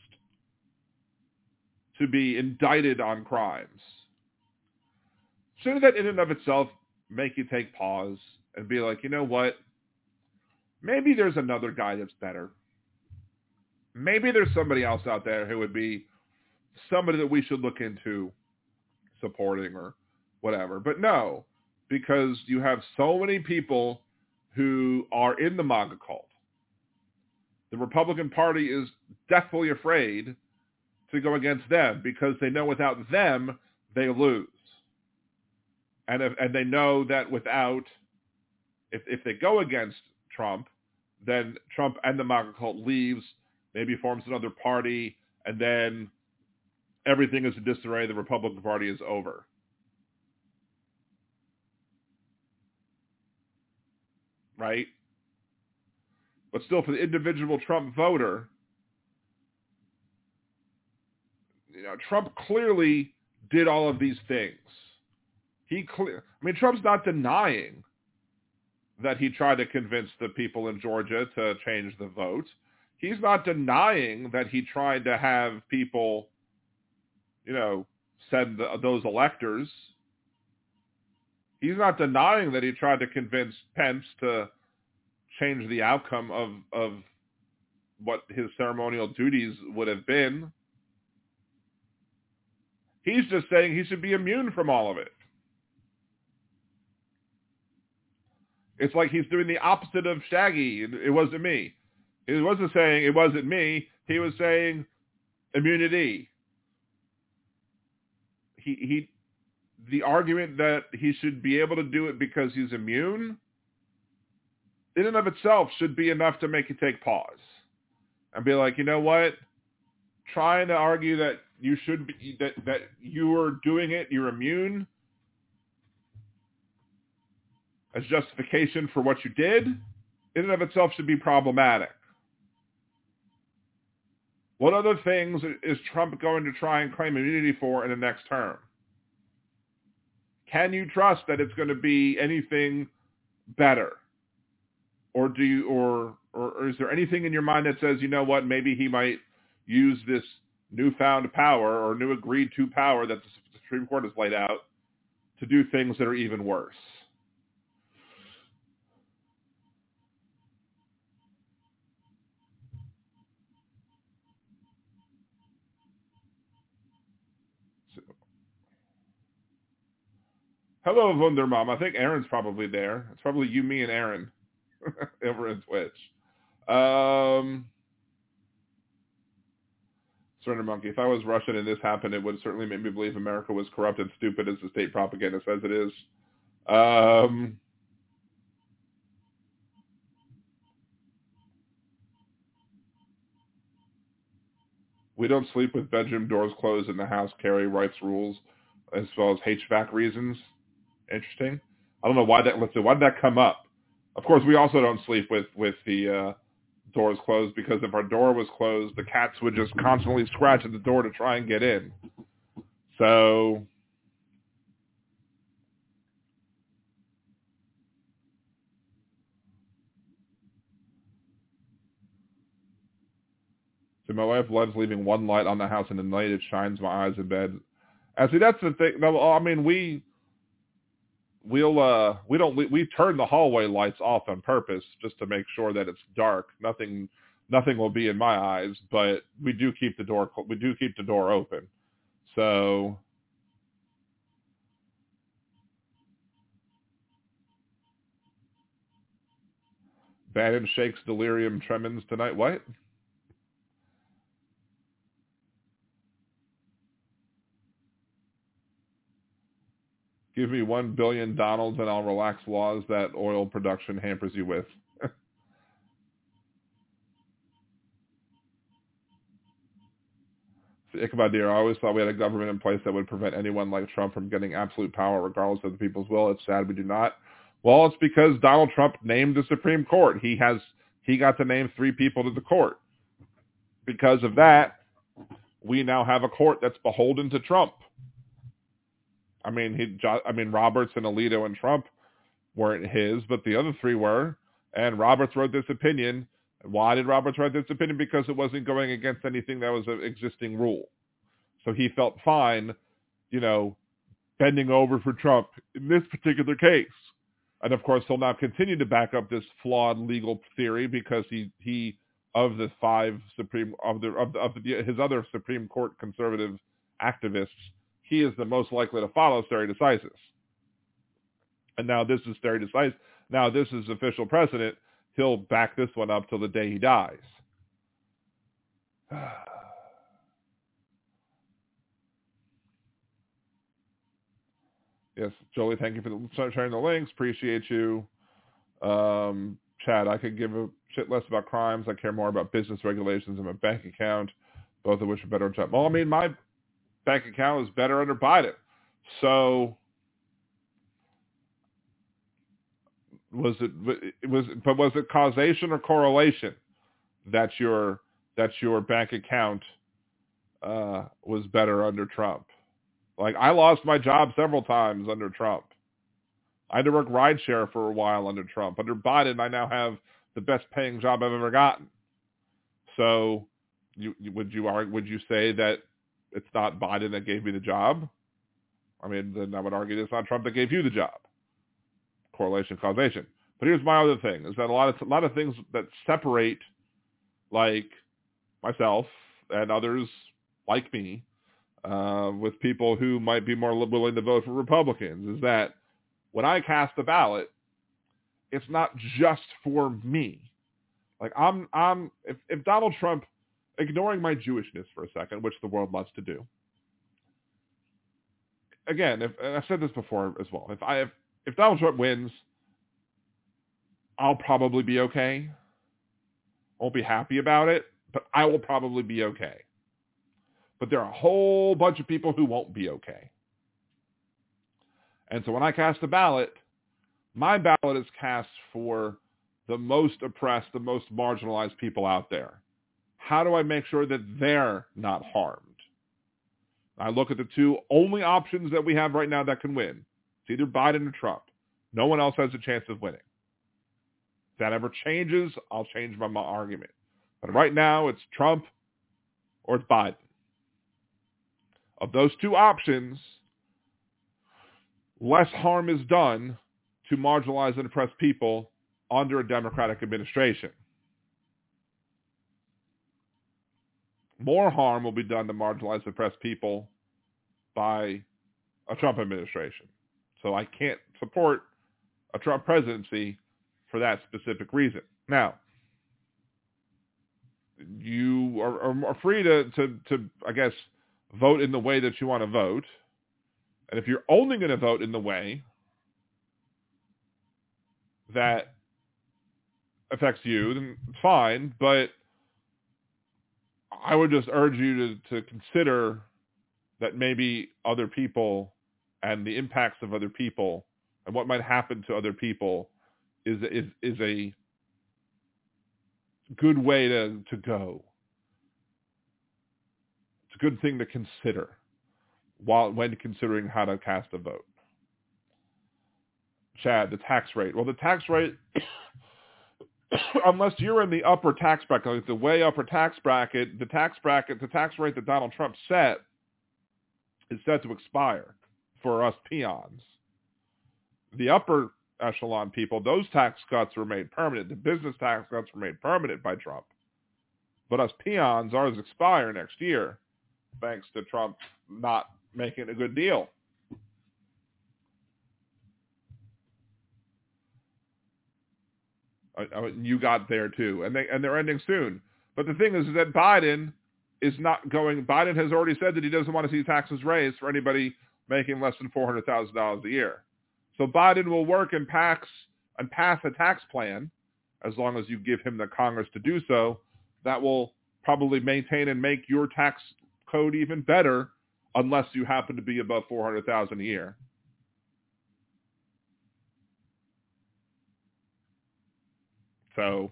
to be indicted on crimes, shouldn't that in and of itself make you take pause and be like, you know what? Maybe there's another guy that's better. Maybe there's somebody else out there who would be somebody that we should look into supporting or whatever. But no, because you have so many people who are in the MAGA cult. The Republican Party is deathly afraid to go against them because they know without them, they lose. And they know that if they go against Trump, then Trump and the MAGA cult leaves, maybe forms another party, and then everything is in disarray. The Republican Party is over. Right? But still, for the individual Trump voter, Trump clearly did all of these things. Trump's not denying that he tried to convince the people in Georgia to change the vote. He's not denying that he tried to have people, send those electors. He's not denying that he tried to convince Pence to change the outcome of what his ceremonial duties would have been. He's just saying he should be immune from all of it. It's like he's doing the opposite of Shaggy. It wasn't me. He wasn't saying it wasn't me. He was saying immunity. The argument that he should be able to do it because he's immune, in and of itself, should be enough to make you take pause and be like, you know what? Trying to argue that you should be that you are doing it, you're immune, as justification for what you did, in and of itself should be problematic. What other things is Trump going to try and claim immunity for in the next term? Can you trust that it's going to be anything better? Or or is there anything in your mind that says, you know what, maybe he might use this newfound power or new agreed to power that the Supreme Court has laid out to do things that are even worse? Hello, Wundermom. I think Aaron's probably there. It's probably you, me, and Aaron over in Twitch. Surrender Monkey. If I was Russian and this happened, it would certainly make me believe America was corrupt and stupid as the state propaganda says it is. We don't sleep with bedroom doors closed in the house. Carrie writes rules as well as HVAC reasons. Interesting. I don't know why that. Let's see. Why did that come up? Of course, we also don't sleep with the doors closed because if our door was closed, the cats would just constantly scratch at the door to try and get in. So my wife loves leaving one light on the house and at night it shines my eyes in bed. And see, that's the thing. I mean, we we turn the hallway lights off on purpose just to make sure that it's dark. Nothing will be in my eyes, but we do keep the door open. So Bannon shakes delirium tremens tonight. What? Give me 1 billion Donalds and I'll relax laws that oil production hampers you with. Ichabod Deer, I always thought we had a government in place that would prevent anyone like Trump from getting absolute power regardless of the people's will. It's sad we do not. Well, it's because Donald Trump named the Supreme Court. He got to name 3 people to the court. Because of that, we now have a court that's beholden to Trump. I mean, Roberts and Alito and Trump weren't his, but the other 3 were. And Roberts wrote this opinion. Why did Roberts write this opinion? Because it wasn't going against anything that was an existing rule. So he felt fine, bending over for Trump in this particular case. And of course, he'll now continue to back up this flawed legal theory because he of the 5 his other Supreme Court conservative activists, he is the most likely to follow stare decisis. And now this is stare decisis. Now this is official precedent. He'll back this one up till the day he dies. Yes, Jolie, thank you for sharing the links. Appreciate you. Chad, I could give a shit less about crimes. I care more about business regulations and my bank account, both of which are better on Trump. Well, I mean, my bank account is better under Biden. So was it causation or correlation that your bank account was better under Trump? Like, I lost my job several times under Trump. I had to work rideshare for a while under Trump. Under Biden, I now have the best paying job I've ever gotten. So would you say that it's not Biden that gave me the job? I mean, then I would argue it's not Trump that gave you the job. Correlation, causation. But here's my other thing, is that a lot of things that separate, like myself and others like me, with people who might be more willing to vote for Republicans, is that when I cast a ballot, it's not just for me. Like if Donald Trump, ignoring my Jewishness for a second, which the world loves to do. Again, and I've said this before as well, if Donald Trump wins, I'll probably be okay. Won't be happy about it, but I will probably be okay. But there are a whole bunch of people who won't be okay. And so when I cast a ballot, my ballot is cast for the most oppressed, the most marginalized people out there. How do I make sure that they're not harmed? I look at the 2 only options that we have right now that can win. It's either Biden or Trump. No one else has a chance of winning. If that ever changes, I'll change my argument. But right now, it's Trump or it's Biden. Of those 2 options, less harm is done to marginalized and oppressed people under a Democratic administration. More harm will be done to marginalized and oppressed people by a Trump administration. So I can't support a Trump presidency for that specific reason. Now, you are free to I guess, vote in the way that you want to vote. And if you're only going to vote in the way that affects you, then fine. But I would just urge you to consider that maybe other people and the impacts of other people and what might happen to other people is a good way to go. It's a good thing to consider when considering how to cast a vote. Chad, the tax rate. Well, the tax rate, unless you're in the upper tax bracket, like the way upper tax bracket, the tax rate that Donald Trump set is set to expire for us peons. the upper echelon people, those tax cuts were made permanent. The business tax cuts were made permanent by Trump. But us peons, ours expire next year, thanks to Trump not making a good deal. You got there too, and they're ending soon. But the thing is that Biden is not going. Biden has already said that he doesn't want to see taxes raised for anybody making less than $400,000 a year. So Biden will work and pass a tax plan, as long as you give him the Congress to do so, that will probably maintain and make your tax code even better, unless you happen to be above $400,000 a year. So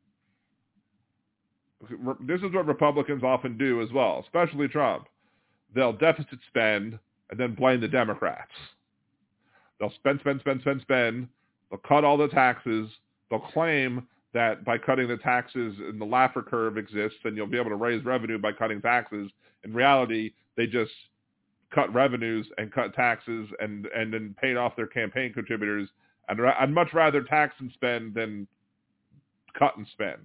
this is what Republicans often do as well, especially Trump. They'll deficit spend and then blame the Democrats. They'll spend. They'll cut all the taxes. They'll claim that by cutting the taxes and the Laffer curve exists, and you'll be able to raise revenue by cutting taxes. In reality, they just cut revenues and cut taxes and then paid off their campaign contributors. And I'd much rather tax and spend than cut and spend.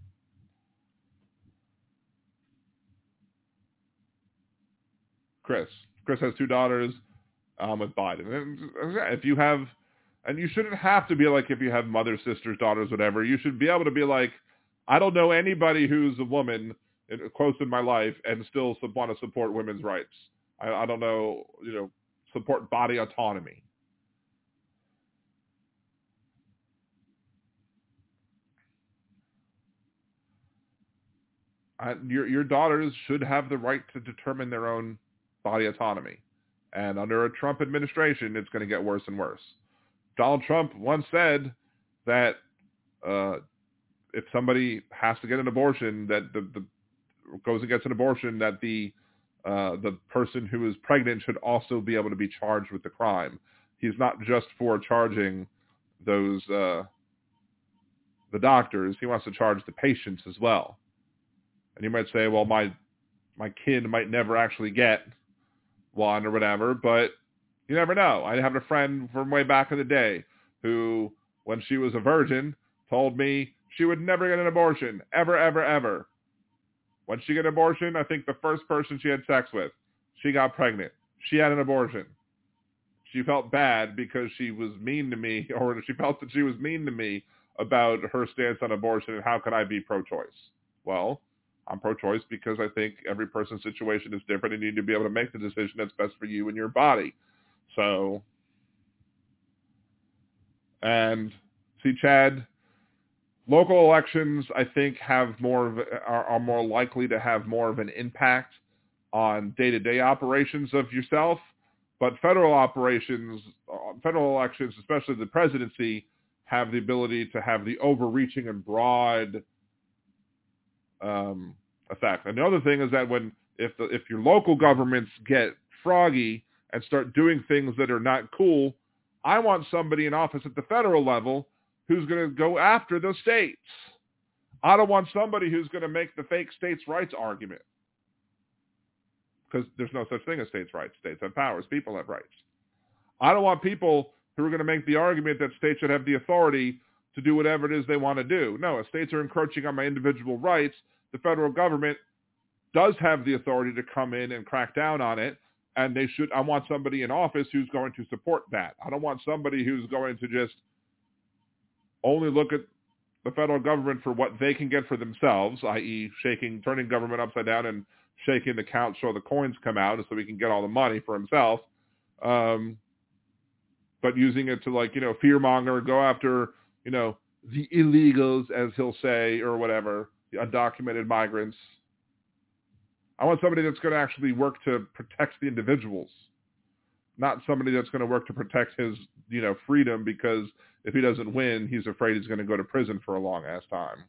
Chris has 2 daughters with Biden. And if you have, and you shouldn't have to be like, if you have mothers, sisters, daughters, whatever, you should be able to be like, I don't know anybody who's a woman close in my life and still want to support women's rights. I don't know, support body autonomy. Your daughters should have the right to determine their own body autonomy. And under a Trump administration, it's going to get worse and worse. Donald Trump once said that if somebody has to get an abortion, that goes and gets an abortion, that the person who is pregnant should also be able to be charged with the crime. He's not just for charging those the doctors. He wants to charge the patients as well. And you might say, well, my kid might never actually get one or whatever, but you never know. I have a friend from way back in the day who, when she was a virgin, told me she would never get an abortion, ever, ever, ever. When she got an abortion, I think the first person she had sex with, she got pregnant. She had an abortion. She felt bad because she was mean to me, or she felt that she was mean to me about her stance on abortion and how can I be pro-choice. Well, I'm pro-choice because I think every person's situation is different and you need to be able to make the decision that's best for you and your body. So, and see, Chad, local elections, I think, are more likely to have more of an impact on day-to-day operations of yourself. But federal elections, especially the presidency, have the ability to have the overreaching and broad effect. And the other thing is that if your local governments get froggy and start doing things that are not cool, I want somebody in office at the federal level who's going to go after the states. I don't want somebody who's going to make the fake states' rights argument, because there's no such thing as states' rights. States have powers. People have rights. I don't want people who are going to make the argument that states should have the authority to do whatever it is they want to do. No, if states are encroaching on my individual rights, the federal government does have the authority to come in and crack down on it, and they should. I want somebody in office who's going to support that. I don't want somebody who's going to just only look at the federal government for what they can get for themselves, i.e. turning government upside down and shaking the count so the coins come out so he can get all the money for himself, but using it to fearmonger, go after, the illegals, as he'll say, or whatever, the undocumented migrants. I want somebody that's going to actually work to protect the individuals, not somebody that's going to work to protect his, freedom, because if he doesn't win, he's afraid he's going to go to prison for a long ass time.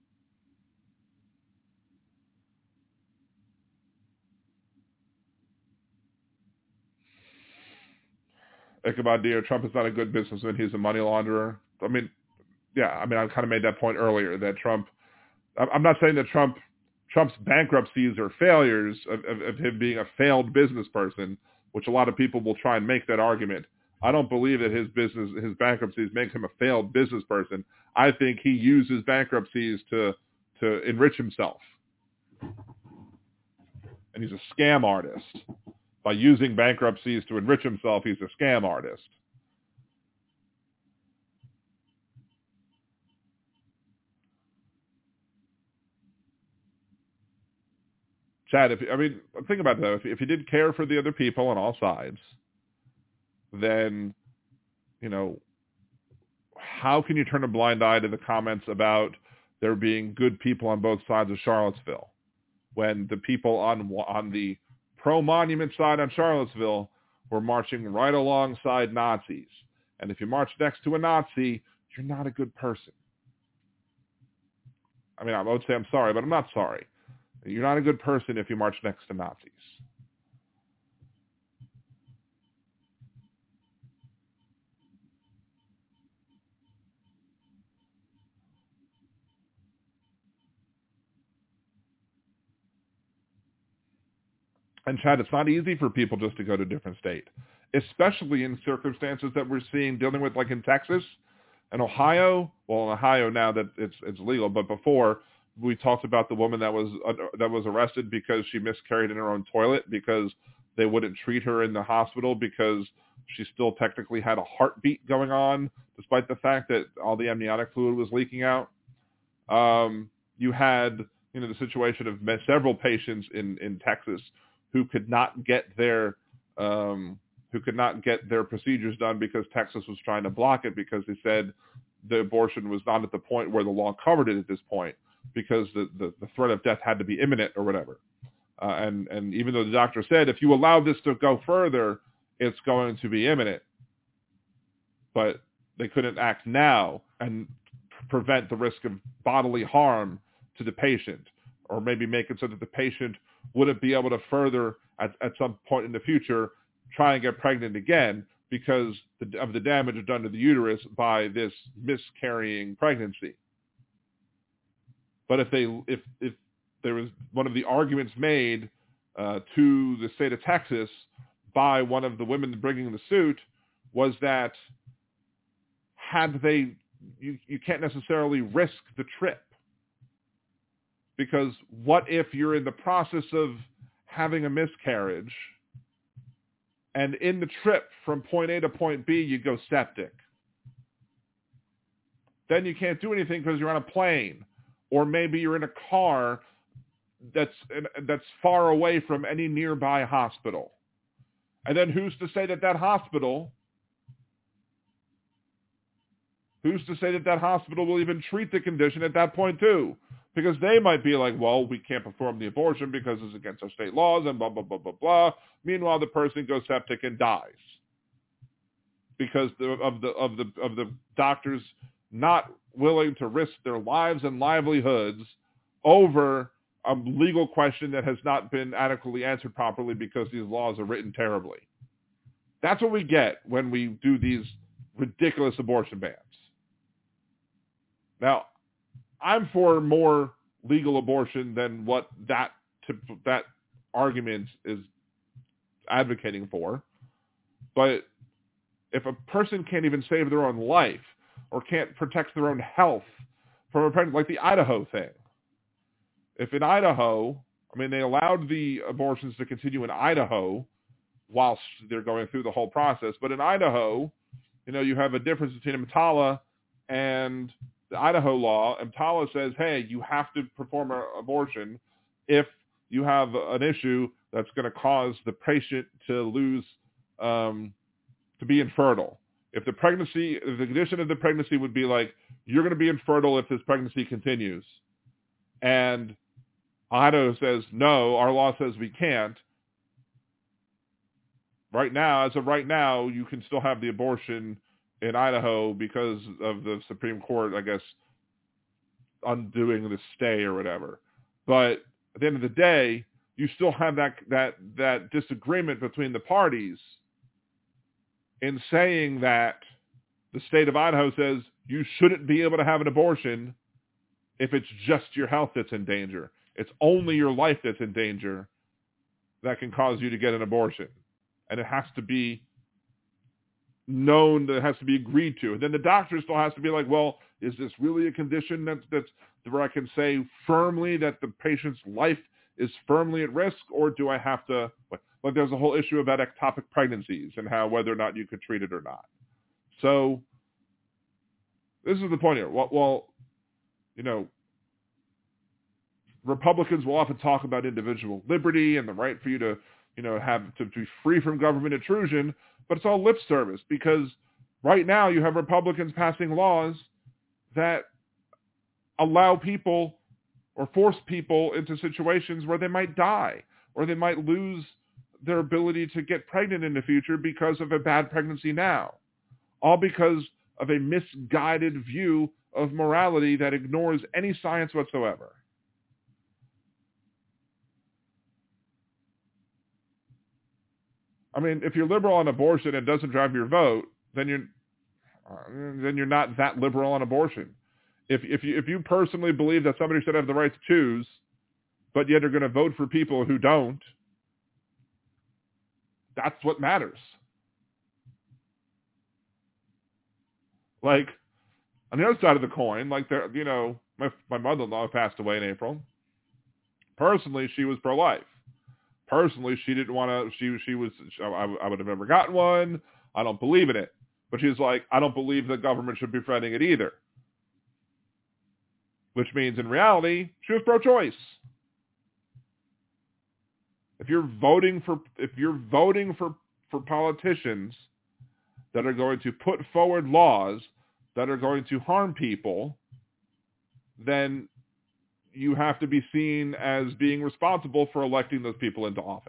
Ichabod Deer, Trump is not a good businessman. He's a money launderer. I kind of made that point earlier, that Trump, I'm not saying that Trump's bankruptcies are failures of him being a failed business person, which a lot of people will try and make that argument. I don't believe that his bankruptcies make him a failed business person. I think he uses bankruptcies to enrich himself. And he's a scam artist. By using bankruptcies to enrich himself, he's a scam artist. Chad, think about that. If you did care for the other people on all sides, then, how can you turn a blind eye to the comments about there being good people on both sides of Charlottesville when the people on the pro-monument side on Charlottesville were marching right alongside Nazis? And if you march next to a Nazi, you're not a good person. I would say I'm sorry, but I'm not sorry. You're not a good person if you march next to Nazis. And Chad, it's not easy for people just to go to a different state, especially in circumstances that we're dealing with, like in Texas and Ohio. Well, in Ohio now that it's legal, but before we talked about the woman that was arrested because she miscarried in her own toilet because they wouldn't treat her in the hospital because she still technically had a heartbeat going on, despite the fact that all the amniotic fluid was leaking out. You had the situation of several patients in Texas who could not get their procedures done because Texas was trying to block it because they said the abortion was not at the point where the law covered it at this point because the threat of death had to be imminent or whatever. And even though the doctor said, if you allow this to go further, it's going to be imminent. But they couldn't act now and prevent the risk of bodily harm to the patient, or maybe make it so that the patient wouldn't be able to further at some point in the future try and get pregnant again because of the damage done to the uterus by this miscarrying pregnancy. But if there was one of the arguments made to the state of Texas by one of the women bringing the suit was that you can't necessarily risk the trip, because what if you're in the process of having a miscarriage and in the trip from point A to point B you go septic? Then you can't do anything because you're on a plane, or maybe you're in a car that's far away from any nearby hospital. And then who's to say that hospital will even treat the condition at that point too? Because they might be like, well, we can't perform the abortion because it's against our state laws and blah, blah, blah, blah, blah. Meanwhile, the person goes septic and dies because of the doctors not willing to risk their lives and livelihoods over a legal question that has not been adequately answered properly because these laws are written terribly. That's what we get when we do these ridiculous abortion bans. Now, I'm for more legal abortion than what that argument is advocating for. But if a person can't even save their own life or can't protect their own health from a pregnancy, like the Idaho thing. If in Idaho, they allowed the abortions to continue in Idaho whilst they're going through the whole process. But in Idaho, you have a difference between EMTALA and the Idaho law. EMTALA says, hey, you have to perform an abortion if you have an issue that's going to cause the patient to lose, to be infertile. If the condition of the pregnancy would be like, you're going to be infertile if this pregnancy continues. And Idaho says, no, our law says we can't. As of right now, you can still have the abortion in Idaho because of the Supreme Court, I guess, undoing the stay or whatever. But at the end of the day, you still have that disagreement between the parties in saying that the state of Idaho says you shouldn't be able to have an abortion if it's just your health that's in danger. It's only your life that's in danger that can cause you to get an abortion. And it has to be known that has to be agreed to. And then the doctor still has to be like, well, is this really a condition that's where I can say firmly that the patient's life is firmly at risk, or do I have to, like there's a whole issue about ectopic pregnancies and how whether or not you could treat it or not. So this is the point here. Well, Republicans will often talk about individual liberty and the right for you to, have to be free from government intrusion, but it's all lip service, because right now you have Republicans passing laws that allow people or force people into situations where they might die or they might lose their ability to get pregnant in the future because of a bad pregnancy now, all because of a misguided view of morality that ignores any science whatsoever. I mean, if you're liberal on abortion and it doesn't drive your vote, then you're not that liberal on abortion. If you personally believe that somebody should have the right to choose, but yet are going to vote for people who don't, that's what matters. Like, on the other side of the coin, like my mother-in-law passed away in April. Personally, she was pro-life. Personally, she didn't want to. I would have never gotten one. I don't believe in it. But she's like, I don't believe the government should be funding it either. Which means, in reality, she was pro-choice. If you're voting for politicians that are going to put forward laws that are going to harm people, then you have to be seen as being responsible for electing those people into office.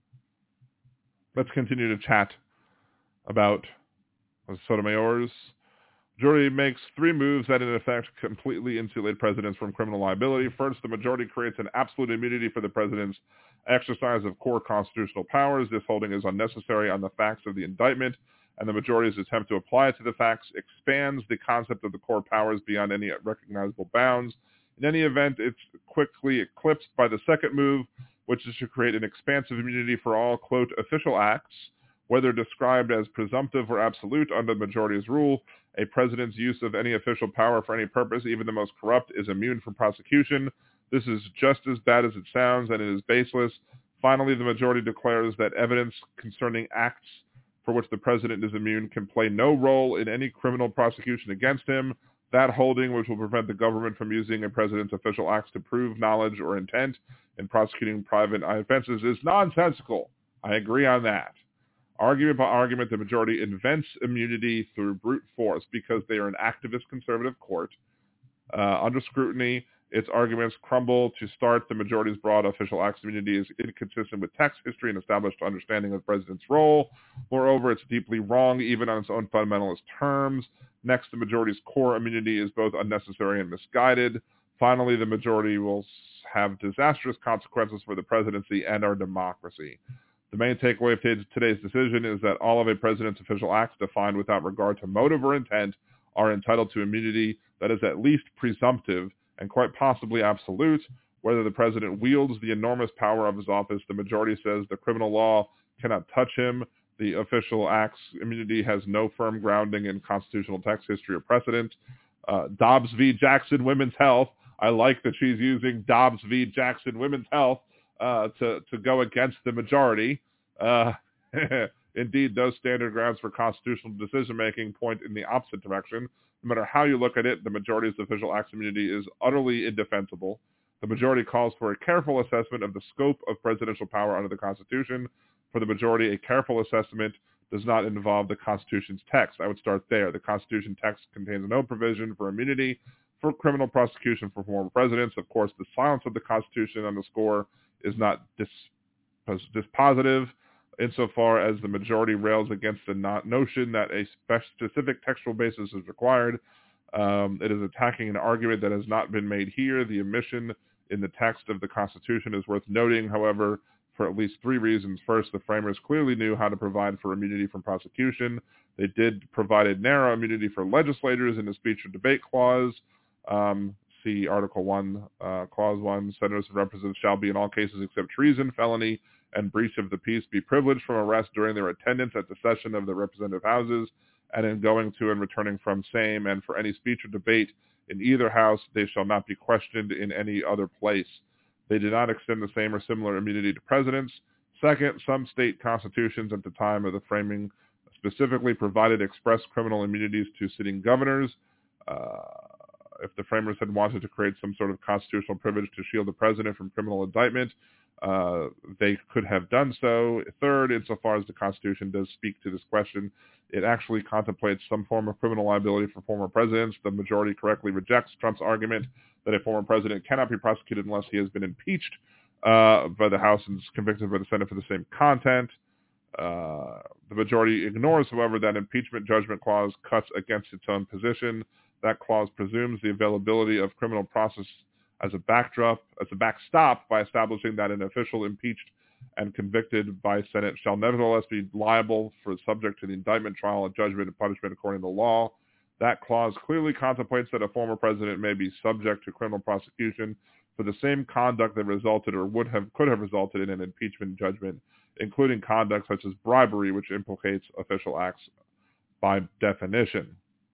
Let's continue to chat about Sotomayor's. Majority makes 3 moves that in effect completely insulate presidents from criminal liability. First, the majority creates an absolute immunity for the president's exercise of core constitutional powers. This holding is unnecessary on the facts of the indictment, and the majority's attempt to apply it to the facts expands the concept of the core powers beyond any recognizable bounds. In any event, it's quickly eclipsed by the second move, which is to create an expansive immunity for all, quote, official acts, whether described as presumptive or absolute under the majority's rule. A president's use of any official power for any purpose, even the most corrupt, is immune from prosecution. This is just as bad as it sounds, and it is baseless. Finally, the majority declares that evidence concerning acts for which the president is immune can play no role in any criminal prosecution against him. That holding, which will prevent the government from using a president's official acts to prove knowledge or intent in prosecuting private offenses, is nonsensical. I agree on that. Argument by argument, the majority invents immunity through brute force because they are an activist conservative court. Under scrutiny, its arguments crumble. To start, the majority's broad official acts immunity is inconsistent with text history and established understanding of the president's role. Moreover, it's deeply wrong even on its own fundamentalist terms. Next, the majority's core immunity is both unnecessary and misguided. Finally, the majority will have disastrous consequences for the presidency and our democracy. The main takeaway of today's decision is that all of a president's official acts defined without regard to motive or intent are entitled to immunity that is at least presumptive and quite possibly absolute. Whether the president wields the enormous power of his office, the majority says the criminal law cannot touch him. The official acts immunity has no firm grounding in constitutional text, history, or precedent. Dobbs v. Jackson Women's Health. I like that she's using Dobbs v. Jackson Women's Health to go against the majority. Indeed, those standard grounds for constitutional decision-making point in the opposite direction. No matter how you look at it, the majority's official acts immunity is utterly indefensible. The majority calls for a careful assessment of the scope of presidential power under the Constitution. For the majority, a careful assessment does not involve the Constitution's text. I would start there. The Constitution text contains no provision for immunity for criminal prosecution for former presidents. Of course, the silence of the Constitution on the score is not dispositive insofar as the majority rails against the notion that a specific textual basis is required. It is attacking an argument that has not been made here. The omission in the text of the Constitution is worth noting, however, for at least 3 reasons. First, the framers clearly knew how to provide for immunity from prosecution. They did provide a narrow immunity for legislators in the speech or debate clause. See Article 1, Clause 1, senators and representatives shall be in all cases except treason, felony, and breach of the peace be privileged from arrest during their attendance at the session of the representative houses and in going to and returning from same, and for any speech or debate in either house they shall not be questioned in any other place. They do not extend the same or similar immunity to presidents. Second, some state constitutions at the time of the framing specifically provided express criminal immunities to sitting governors. If the framers had wanted to create some sort of constitutional privilege to shield the president from criminal indictment, they could have done so. Third, insofar as the Constitution does speak to this question, it actually contemplates some form of criminal liability for former presidents. The majority correctly rejects Trump's argument that a former president cannot be prosecuted unless he has been impeached by the House and is convicted by the Senate for the same content. The majority ignores, however, that impeachment judgment clause cuts against its own position. That clause presumes the availability of criminal process as a backstop by establishing that an official impeached and convicted by Senate shall nevertheless be liable for subject to the indictment, trial, and judgment and punishment according to law. That clause clearly contemplates that a former president may be subject to criminal prosecution for the same conduct that resulted or could have resulted in an impeachment judgment, including conduct such as bribery, which implicates official acts by definition.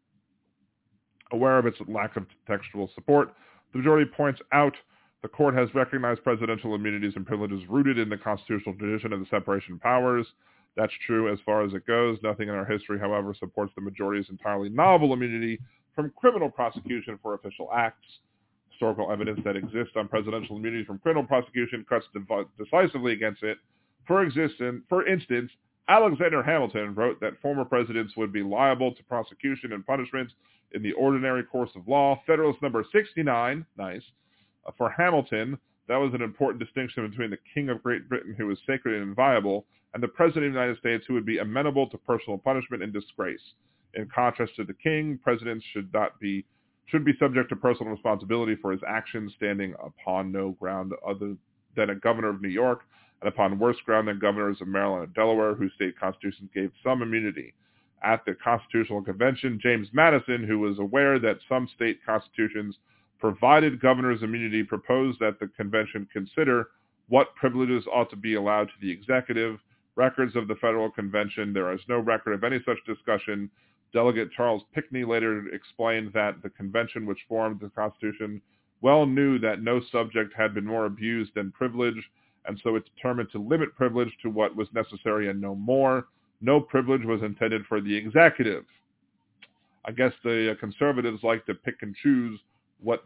Aware of its lack of textual support, the majority points out the court has recognized presidential immunities and privileges rooted in the constitutional tradition of the separation of powers. That's true as far as it goes. Nothing in our history, however, supports the majority's entirely novel immunity from criminal prosecution for official acts. Historical evidence that exists on presidential immunity from criminal prosecution cuts decisively against it. For instance, Alexander Hamilton wrote that former presidents would be liable to prosecution and punishment in the ordinary course of law. Federalist number 69, nice. For Hamilton, that was an important distinction between the King of Great Britain, who was sacred and inviolable, and the President of the United States, who would be amenable to personal punishment and disgrace. In contrast to the King, presidents should be subject to personal responsibility for his actions, standing upon no ground other than a governor of New York, and upon worse ground than governors of Maryland and Delaware, whose state constitutions gave some immunity. At the Constitutional Convention, James Madison, who was aware that some state constitutions provided governors immunity, proposed that the convention consider what privileges ought to be allowed to the executive. Records of the Federal Convention, there is no record of any such discussion. Delegate Charles Pinckney later explained that the convention which formed the Constitution well knew that no subject had been more abused than privilege, and so it determined to limit privilege to what was necessary and no more. No privilege was intended for the executive. I guess the conservatives like to pick and choose what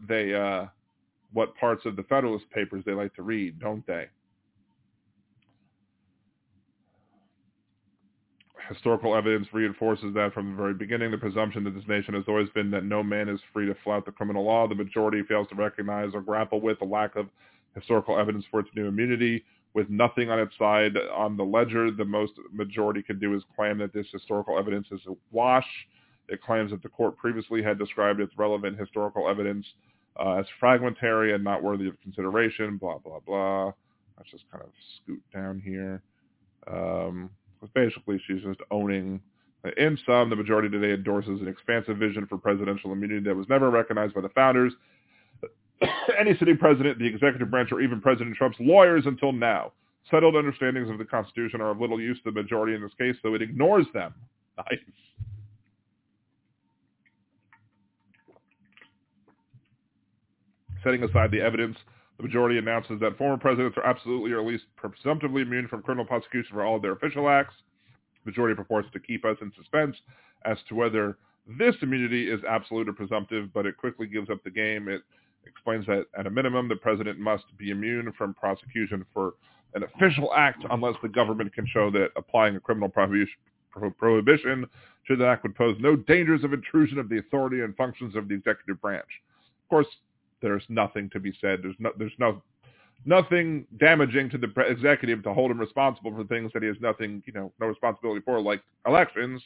parts of the Federalist Papers they like to read, don't they? Historical evidence reinforces that from the very beginning, the presumption that this nation has always been that no man is free to flout the criminal law. The majority fails to recognize or grapple with the lack of historical evidence for its new immunity. With nothing on its side on the ledger, the most majority can do is claim that this historical evidence is a wash. It claims that the court previously had described its relevant historical evidence as fragmentary and not worthy of consideration, blah, blah, blah. Let's just kind of scoot down here. Basically, she's just owning. In sum, the majority today endorses an expansive vision for presidential immunity that was never recognized by the founders, any sitting president, the executive branch, or even President Trump's lawyers until now. Settled understandings of the Constitution are of little use to the majority in this case, so it ignores them. Nice. Setting aside the evidence, the majority announces that former presidents are absolutely or at least presumptively immune from criminal prosecution for all of their official acts. The majority purports to keep us in suspense as to whether this immunity is absolute or presumptive, but it quickly gives up the game. It explains that at a minimum, the president must be immune from prosecution for an official act unless the government can show that applying a criminal prohibition to the act would pose no dangers of intrusion of the authority and functions of the executive branch. Of course, there's nothing to be said. There's nothing damaging to the executive to hold him responsible for things that he has no responsibility for, like elections.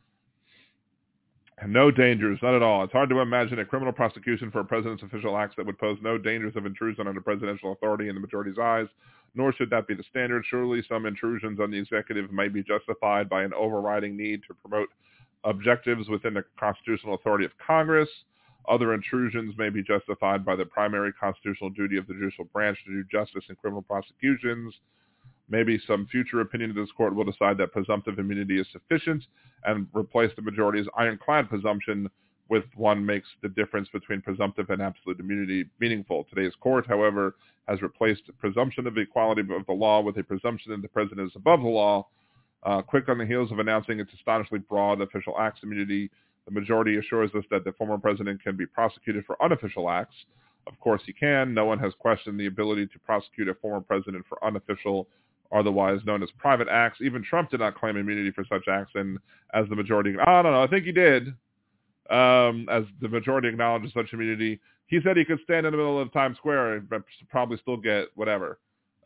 And no dangers, not at all. It's hard to imagine a criminal prosecution for a president's official acts that would pose no dangers of intrusion on the presidential authority in the majority's eyes, nor should that be the standard. Surely some intrusions on the executive may be justified by an overriding need to promote objectives within the constitutional authority of Congress. Other intrusions may be justified by the primary constitutional duty of the judicial branch to do justice in criminal prosecutions. Maybe some future opinion of this court will decide that presumptive immunity is sufficient and replace the majority's ironclad presumption with one makes the difference between presumptive and absolute immunity meaningful. Today's court, however, has replaced the presumption of equality of the law with a presumption that the president is above the law. Quick on the heels of announcing its astonishingly broad official acts immunity, the majority assures us that the former president can be prosecuted for unofficial acts. Of course he can. No one has questioned the ability to prosecute a former president for unofficial, otherwise known as private acts. Even Trump did not claim immunity for such acts, and as the majority, no, I think he did. As the majority acknowledges such immunity, he said he could stand in the middle of Times Square and probably still get whatever.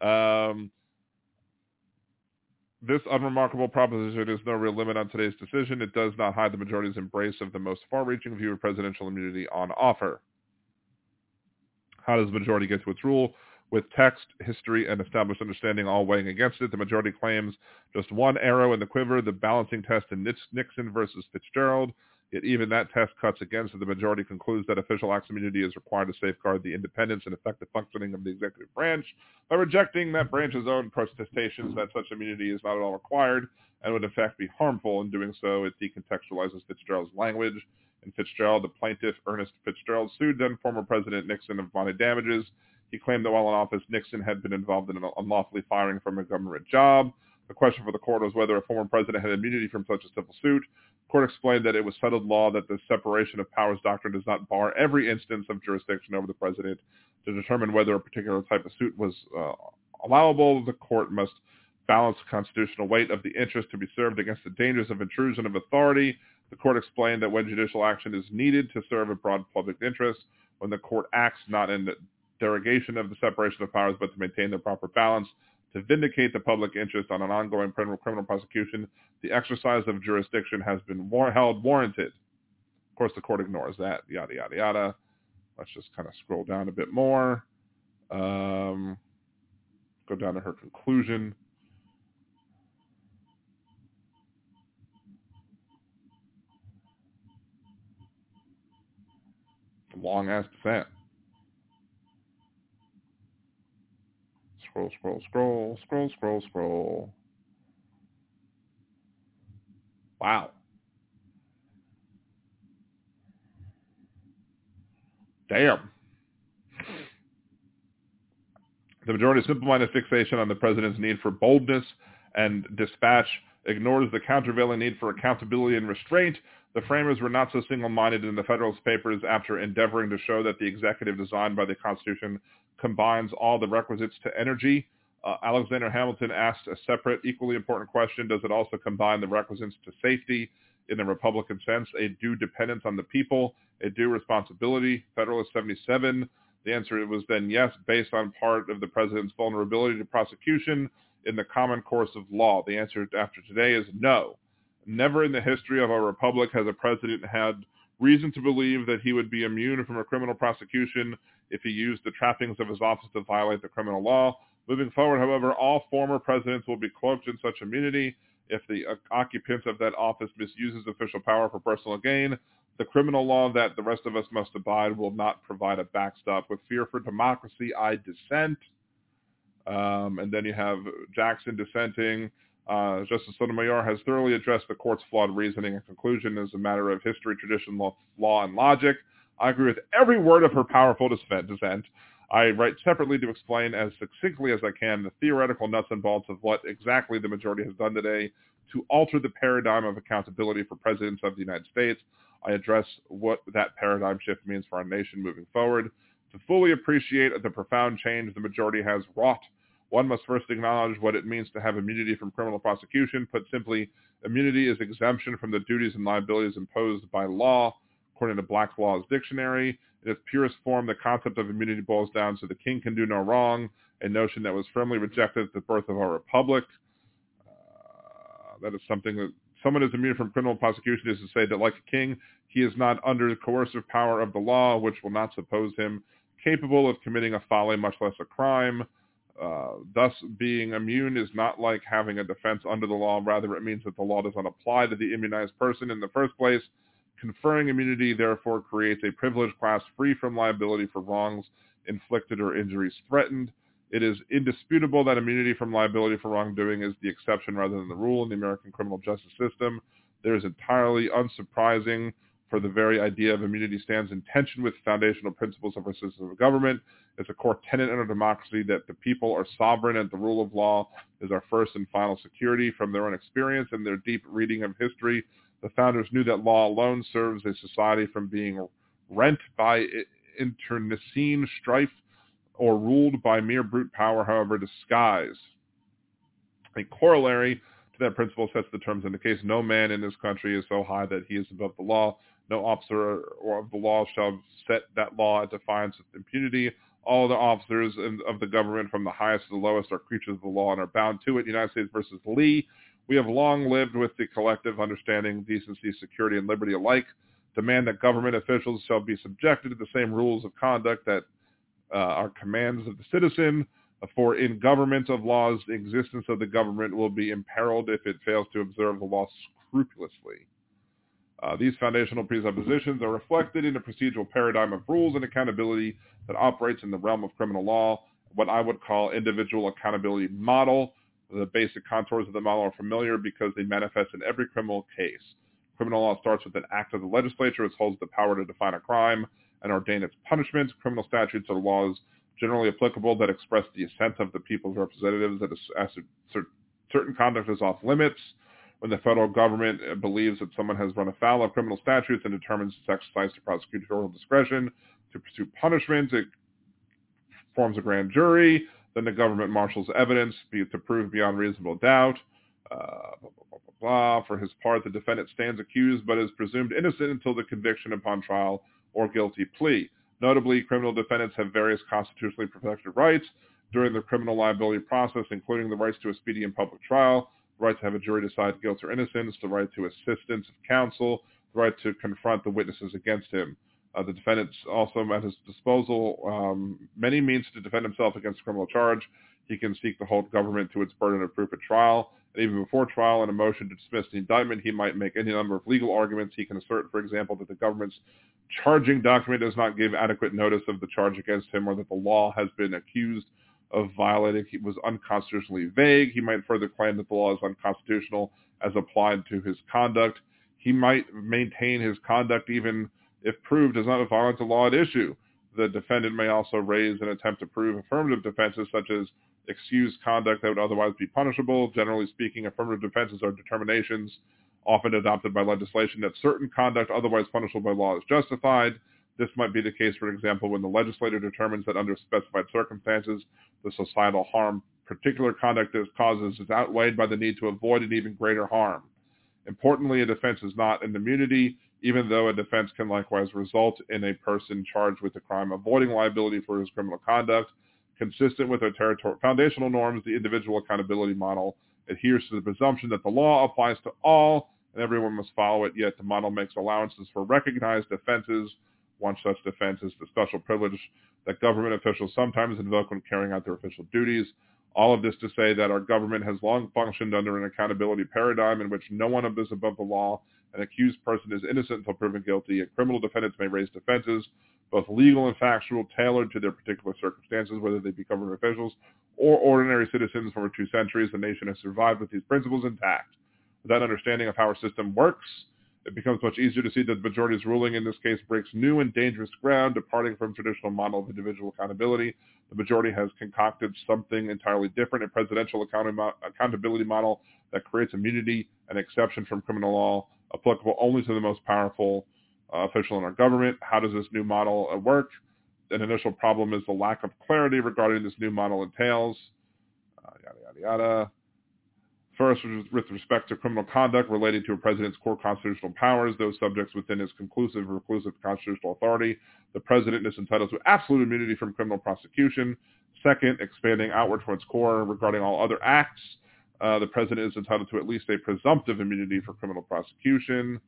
This unremarkable proposition is no real limit on today's decision. It does not hide the majority's embrace of the most far-reaching view of presidential immunity on offer. How does the majority get to its rule? With text, history, and established understanding all weighing against it, the majority claims just one arrow in the quiver, the balancing test in Nixon versus Fitzgerald. Yet even that test cuts against it. The majority concludes that official acts immunity is required to safeguard the independence and effective functioning of the executive branch by rejecting that branch's own protestations that such immunity is not at all required and would in fact be harmful. In doing so, it decontextualizes Fitzgerald's language. In Fitzgerald, the plaintiff, Ernest Fitzgerald, sued then former President Nixon of money damages. He claimed that while in office, Nixon had been involved in unlawfully firing from a government job. The question for the court was whether a former president had immunity from such a civil suit. The court explained that it was settled law that the separation of powers doctrine does not bar every instance of jurisdiction over the president. To determine whether a particular type of suit was allowable, the court must balance the constitutional weight of the interest to be served against the dangers of intrusion of authority. The court explained that when judicial action is needed to serve a broad public interest, when the court acts not in derogation of the separation of powers but to maintain the proper balance, to vindicate the public interest on an ongoing criminal prosecution, the exercise of jurisdiction has been held warranted. Of course, the court ignores that, yada, yada, yada. Let's just kind of scroll down a bit more. Go down to her conclusion. Long-ass dissent. Scroll. Wow. Damn. The majority's simple-minded fixation on the president's need for boldness and dispatch ignores the countervailing need for accountability and restraint. The framers were not so single-minded in the Federalist Papers after endeavoring to show that the executive designed by the Constitution combines all the requisites to energy. Alexander Hamilton asked a separate, equally important question: does it also combine the requisites to safety in the Republican sense, a due dependence on the people, a due responsibility? Federalist 77, the answer was then yes, based on part of the president's vulnerability to prosecution in the common course of law. The answer after today is no. Never in the history of our republic has a president had reason to believe that he would be immune from a criminal prosecution if he used the trappings of his office to violate the criminal law. Moving forward, however, all former presidents will be cloaked in such immunity if the occupant of that office misuses official power for personal gain. The criminal law that the rest of us must abide will not provide a backstop. With fear for democracy, I dissent. And then you have Jackson dissenting. Justice Sotomayor has thoroughly addressed the court's flawed reasoning and conclusion as a matter of history, tradition, law, and logic. I agree with every word of her powerful dissent. I write separately to explain as succinctly as I can the theoretical nuts and bolts of what exactly the majority has done today to alter the paradigm of accountability for presidents of the United States. I address what that paradigm shift means for our nation moving forward. To fully appreciate the profound change the majority has wrought, one must first acknowledge what it means to have immunity from criminal prosecution. Put simply, immunity is exemption from the duties and liabilities imposed by law. According to Black's Law's Dictionary, in its purest form, the concept of immunity boils down to the king can do no wrong, a notion that was firmly rejected at the birth of our republic. That is something that someone is immune from criminal prosecution is to say that, like a king, he is not under the coercive power of the law, which will not suppose him capable of committing a folly, much less a crime. Thus, being immune is not like having a defense under the law. Rather, it means that the law does not apply to the immunized person in the first place. Conferring immunity, therefore, creates a privileged class free from liability for wrongs inflicted or injuries threatened. It is indisputable that immunity from liability for wrongdoing is the exception rather than the rule in the American criminal justice system. There is entirely unsurprising, for the very idea of immunity stands in tension with foundational principles of our system of government. It's a core tenet in our democracy that the people are sovereign and the rule of law is our first and final security. From their own experience and their deep reading of history, the founders knew that law alone serves a society from being rent by internecine strife or ruled by mere brute power, however disguised. A corollary to that principle sets the terms in the case. No man in this country is so high that he is above the law. No officer of the law shall set that law at defiance with impunity. All the officers of the government, from the highest to the lowest, are creatures of the law and are bound to it. United States versus Lee. We have long lived with the collective understanding, decency, security, and liberty alike. Demand that government officials shall be subjected to the same rules of conduct that are commands of the citizen. For in government of laws, the existence of the government will be imperiled if it fails to observe the law scrupulously. These foundational presuppositions are reflected in a procedural paradigm of rules and accountability that operates in the realm of criminal law, what I would call individual accountability model. The basic contours of the model are familiar because they manifest in every criminal case. Criminal law starts with an act of the legislature, which holds the power to define a crime and ordain its punishments. Criminal statutes are laws generally applicable that express the assent of the people's representatives that certain conduct is off limits. When the federal government believes that someone has run afoul of criminal statutes and determines its exercise to prosecutorial discretion to pursue punishment, it forms a grand jury. Then the government marshals evidence to prove beyond reasonable doubt. For his part, the defendant stands accused but is presumed innocent until the conviction upon trial or guilty plea. Notably, criminal defendants have various constitutionally protected rights during the criminal liability process, including the rights to a speedy and public trial, the right to have a jury decide guilt or innocence, the right to assistance of counsel, the right to confront the witnesses against him. The defendant also at his disposal many means to defend himself against a criminal charge. He can seek to hold government to its burden of proof at trial. And even before trial, in a motion to dismiss the indictment, he might make any number of legal arguments. He can assert, for example, that the government's charging document does not give adequate notice of the charge against him, or that the law has been accused of violating. He was unconstitutionally vague. He might further claim that the law is unconstitutional as applied to his conduct. He might maintain his conduct even if proved is not a violent to law at issue. The defendant may also raise an attempt to prove affirmative defenses such as excused conduct that would otherwise be punishable. Generally speaking, affirmative defenses are determinations often adopted by legislation that certain conduct otherwise punishable by law is justified. This might be the case, for example, when the legislator determines that under specified circumstances, the societal harm particular conduct causes is outweighed by the need to avoid an even greater harm. Importantly, a defense is not an immunity, even though a defense can likewise result in a person charged with a crime avoiding liability for his criminal conduct. Consistent with our foundational norms, the individual accountability model adheres to the presumption that the law applies to all and everyone must follow it, yet the model makes allowances for recognized offenses. One such defense is the special privilege that government officials sometimes invoke when carrying out their official duties. All of this to say that our government has long functioned under an accountability paradigm in which no one is above the law. An accused person is innocent until proven guilty, and criminal defendants may raise defenses, both legal and factual, tailored to their particular circumstances, whether they be government officials or ordinary citizens. For over 2 centuries, the nation has survived with these principles intact. With that understanding of how our system works, it becomes much easier to see that the majority's ruling in this case breaks new and dangerous ground, departing from traditional model of individual accountability. The majority has concocted something entirely different, a presidential accountability model that creates immunity and exception from criminal law, applicable only to the most powerful official in our government. How does this new model work? An initial problem is the lack of clarity regarding this new model entails. Yada, yada, yada. First, with respect to criminal conduct related to a president's core constitutional powers, those subjects within his conclusive or reclusive constitutional authority, the president is entitled to absolute immunity from criminal prosecution. Second, expanding outward from its core regarding all other acts, the president is entitled to at least a presumptive immunity for criminal prosecution.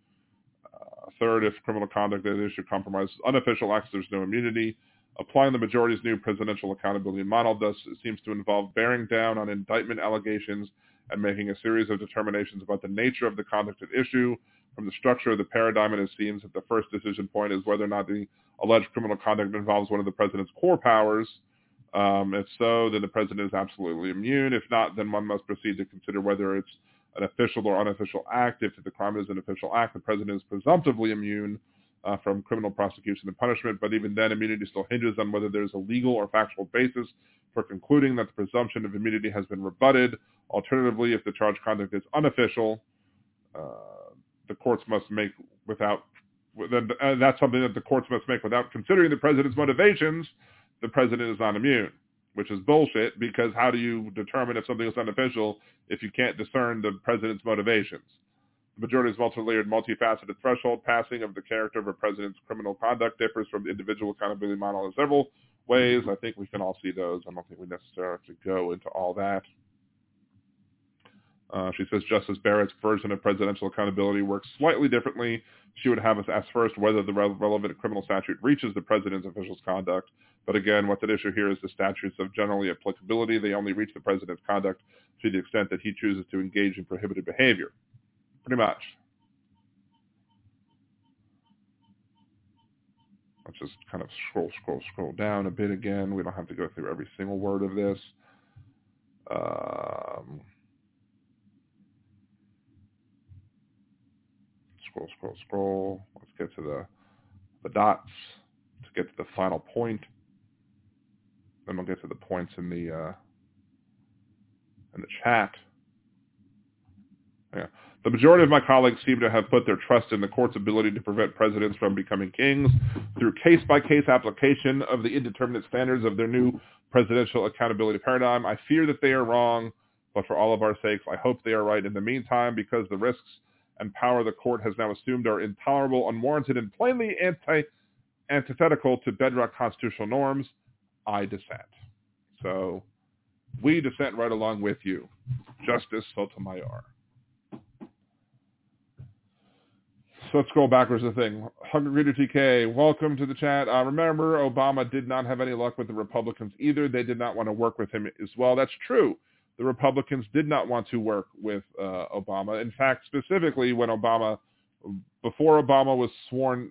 Third, if criminal conduct at issue compromises unofficial acts, there's no immunity. Applying the majority's new presidential accountability model thus seems to involve bearing down on indictment allegations and making a series of determinations about the nature of the conduct at issue. From the structure of the paradigm, it seems that the first decision point is whether or not the alleged criminal conduct involves one of the president's core powers. If so, then the president is absolutely immune. If not, then one must proceed to consider whether it's an official or unofficial act. If the crime is an official act, the president is presumptively immune from criminal prosecution and punishment, but even then, immunity still hinges on whether there's a legal or factual basis for concluding that the presumption of immunity has been rebutted. Alternatively, if the charged conduct is unofficial, the courts must make without, that's something that the courts must make without considering the president's motivations. The president is not immune, which is bullshit, because how do you determine if something is unofficial if you can't discern the president's motivations? The majority's multi-layered, multifaceted threshold passing of the character of a president's criminal conduct differs from the individual accountability model in several ways. I think we can all see those. I don't think we necessarily have to go into all that. She says Justice Barrett's version of presidential accountability works slightly differently. She would have us ask first whether the relevant criminal statute reaches the president's official's conduct. But again, what's at issue here is the statutes of generally applicability. They only reach the president's conduct to the extent that he chooses to engage in prohibited behavior. Pretty much. Let's just kind of scroll down a bit again. We don't have to go through every single word of this. Scroll. Let's get to the dots to get to the final point. Then we'll get to the points in the chat. Yeah. The majority of my colleagues seem to have put their trust in the court's ability to prevent presidents from becoming kings through case-by-case application of the indeterminate standards of their new presidential accountability paradigm. I fear that they are wrong, but for all of our sakes, I hope they are right. In the meantime, because the risks and power the court has now assumed are intolerable, unwarranted, and plainly antithetical to bedrock constitutional norms, I dissent. So we dissent right along with you. Justice Sotomayor. So let's scroll backwards the thing. Hunger Reader TK, welcome to the chat. Remember, Obama did not have any luck with the Republicans either. They did not want to work with him as well. That's true. The Republicans did not want to work with Obama. In fact, specifically when before Obama was sworn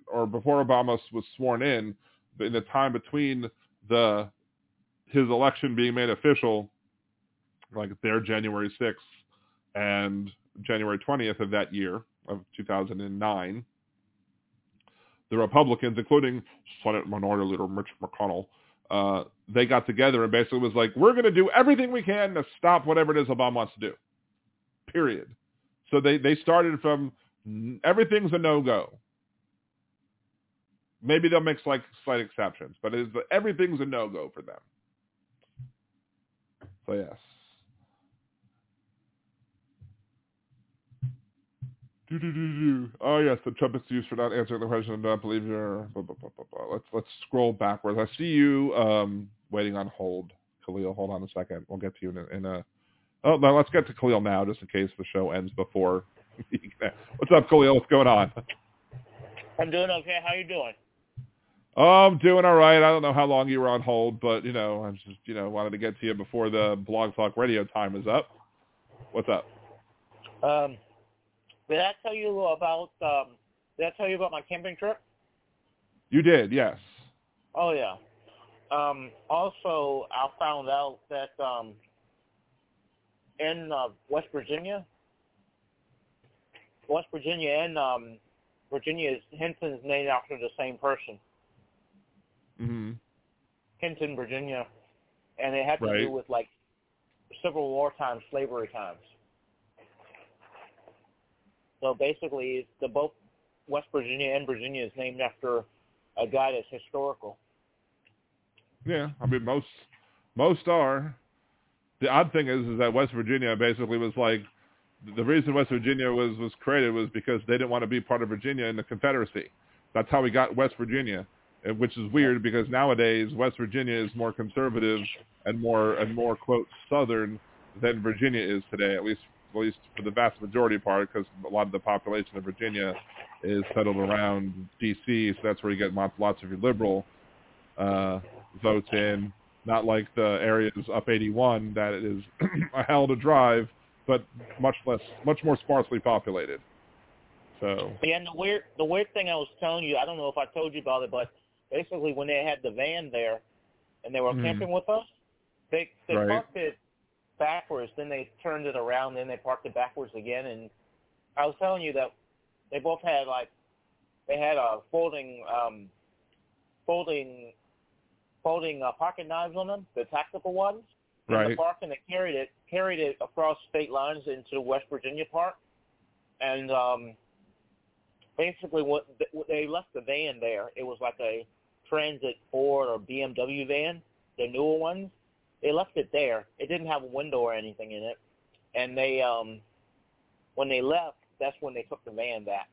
in the time between his election being made official, like their January 6th and January 20th of that year, of 2009, the Republicans, including Senate Minority Leader Mitch McConnell, they got together and basically was like, we're going to do everything we can to stop whatever it is Obama wants to do, period. So they started from everything's a no-go. Maybe they'll make slight exceptions, but everything's a no-go for them. So yes. Oh yes, the trumpet's used for not answering the question. I don't believe you're. Blah, blah, blah, blah, blah. Let's scroll backwards. I see you waiting on hold, Khalil. Hold on a second. We'll get to you in a. Oh no, let's get to Khalil now, just in case the show ends before. What's up, Khalil? What's going on? I'm doing okay. How you doing? Oh, I'm doing all right. I don't know how long you were on hold, but I just wanted to get to you before the Blog Talk Radio time is up. What's up? Did I tell you about my camping trip? You did, yes. Oh yeah. Also, I found out that in West Virginia and Virginia, Hinton's named after the same person. Mm-hmm. Hinton, Virginia, and it had to do with like Civil War times, slavery times. So basically, both West Virginia and Virginia is named after a guy that's historical. Yeah, I mean most are. The odd thing is that West Virginia basically was like, the reason West Virginia was created was because they didn't want to be part of Virginia in the Confederacy. That's how we got West Virginia, which is weird because nowadays West Virginia is more conservative and more quote Southern than Virginia is today, at least for the vast majority part, because a lot of the population of Virginia is settled around D.C., so that's where you get lots of your liberal votes in, not like the areas up 81 that it is a hell to drive, but much more sparsely populated. So yeah, and the weird thing I was telling you, I don't know if I told you about it, but basically when they had the van there, and they were camping with us. They Right. parked it backwards, then they turned it around, then they parked it backwards again. And I was telling you that they both had they had a folding pocket knives on them, the tactical ones, in Right. the park, and they carried it across state lines into the West Virginia park. And basically, what they left the van there. It was like a Transit Ford or BMW van, the newer ones. They left it there. It didn't have a window or anything in it. And they, when they left, that's when they took the van back.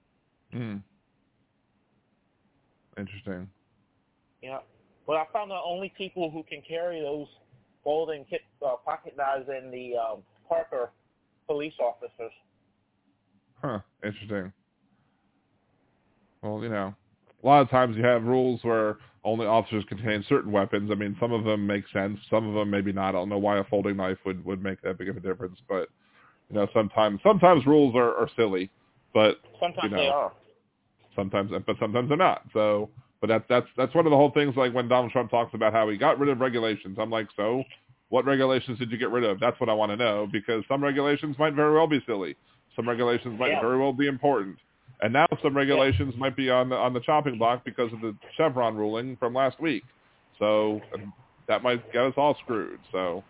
Interesting. Yeah. But I found the only people who can carry those folding pocket knives in the Parker police officers. Huh. Interesting. Well, a lot of times you have rules where only officers contain certain weapons. I mean, some of them make sense. Some of them maybe not. I don't know why a folding knife would make that big of a difference. But, sometimes rules are silly. But sometimes they are. Sometimes they're not. So, but that's one of the whole things. Like when Donald Trump talks about how he got rid of regulations, I'm like, so what regulations did you get rid of? That's what I want to know, because some regulations might very well be silly. Some regulations might very well be important. And now some regulations might be on the chopping block because of the Chevron ruling from last week. So that might get us all screwed. So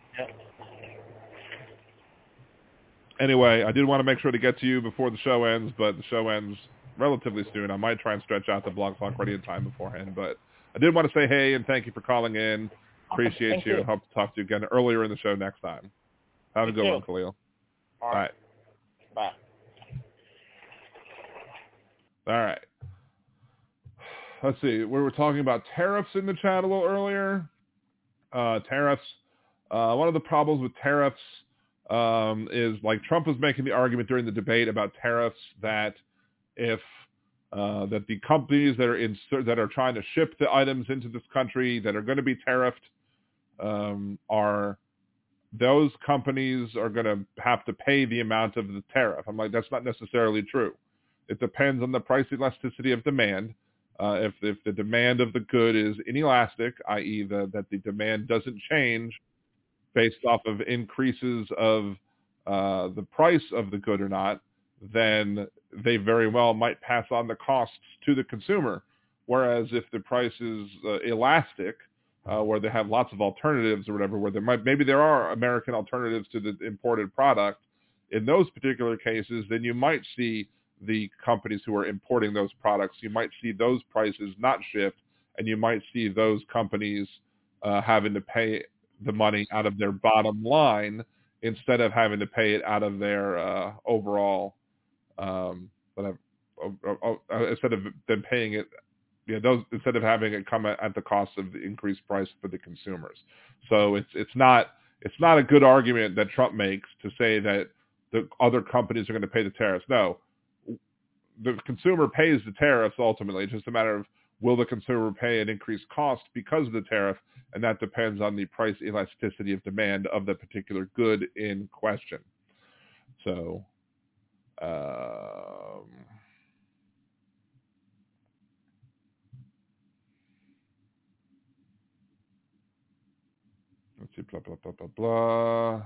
anyway, I did want to make sure to get to you before the show ends, but the show ends relatively soon. I might try and stretch out the Blog Talk Radio time beforehand, but I did want to say hey and thank you for calling in. Appreciate you and hope to talk to you again earlier in the show next time. Have a good one, Khalil. All right. Bye. All right. Let's see. We were talking about tariffs in the chat a little earlier. Tariffs. One of the problems with tariffs is, like, Trump was making the argument during the debate about tariffs that if that the companies that are trying to ship the items into this country that are going to be tariffed those companies are going to have to pay the amount of the tariff. I'm like, that's not necessarily true. It depends on the price elasticity of demand. If the demand of the good is inelastic, i.e. that the demand doesn't change based off of increases of the price of the good or not, then they very well might pass on the costs to the consumer. Whereas if the price is elastic, where they have lots of alternatives or whatever, where maybe there are American alternatives to the imported product, in those particular cases, then you might see the companies who are importing those products, you might see those prices not shift, and you might see those companies having to pay the money out of their bottom line instead of having to pay it out of their overall, instead of them paying it, instead of having it come at the cost of the increased price for the consumers. So it's not a good argument that Trump makes to say that the other companies are going to pay the tariffs. No, the consumer pays the tariffs ultimately. It's just a matter of, will the consumer pay an increased cost because of the tariff, and that depends on the price elasticity of demand of the particular good in question. So, let's see, blah, blah, blah, blah, blah.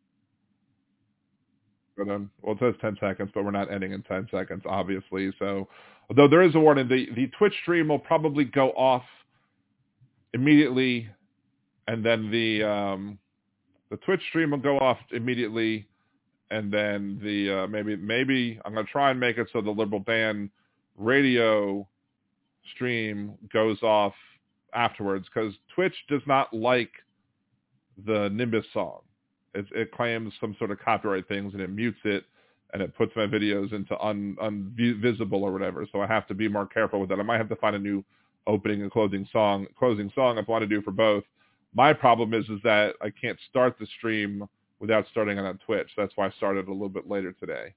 Well, it says 10 seconds, but we're not ending in 10 seconds, obviously. So, although there is a warning, the Twitch stream will probably go off immediately, and then the Twitch stream will go off immediately, and then the maybe I'm going to try and make it so the Liberal Dan radio stream goes off afterwards, because Twitch does not like the Nimbus song. It claims some sort of copyright things, and it mutes it, and it puts my videos into unvisible or whatever. So I have to be more careful with that. I might have to find a new opening and closing song if I want to do for both. My problem is that I can't start the stream without starting on Twitch. That's why I started a little bit later today.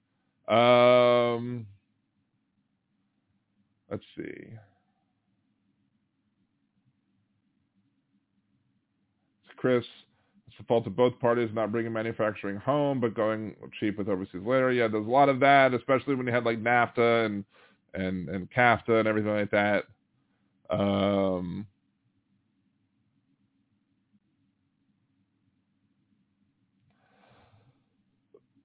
Let's see. It's Chris. It's the fault of both parties not bringing manufacturing home, but going cheap with overseas labor. Yeah, there's a lot of that, especially when you had like NAFTA and CAFTA and everything like that.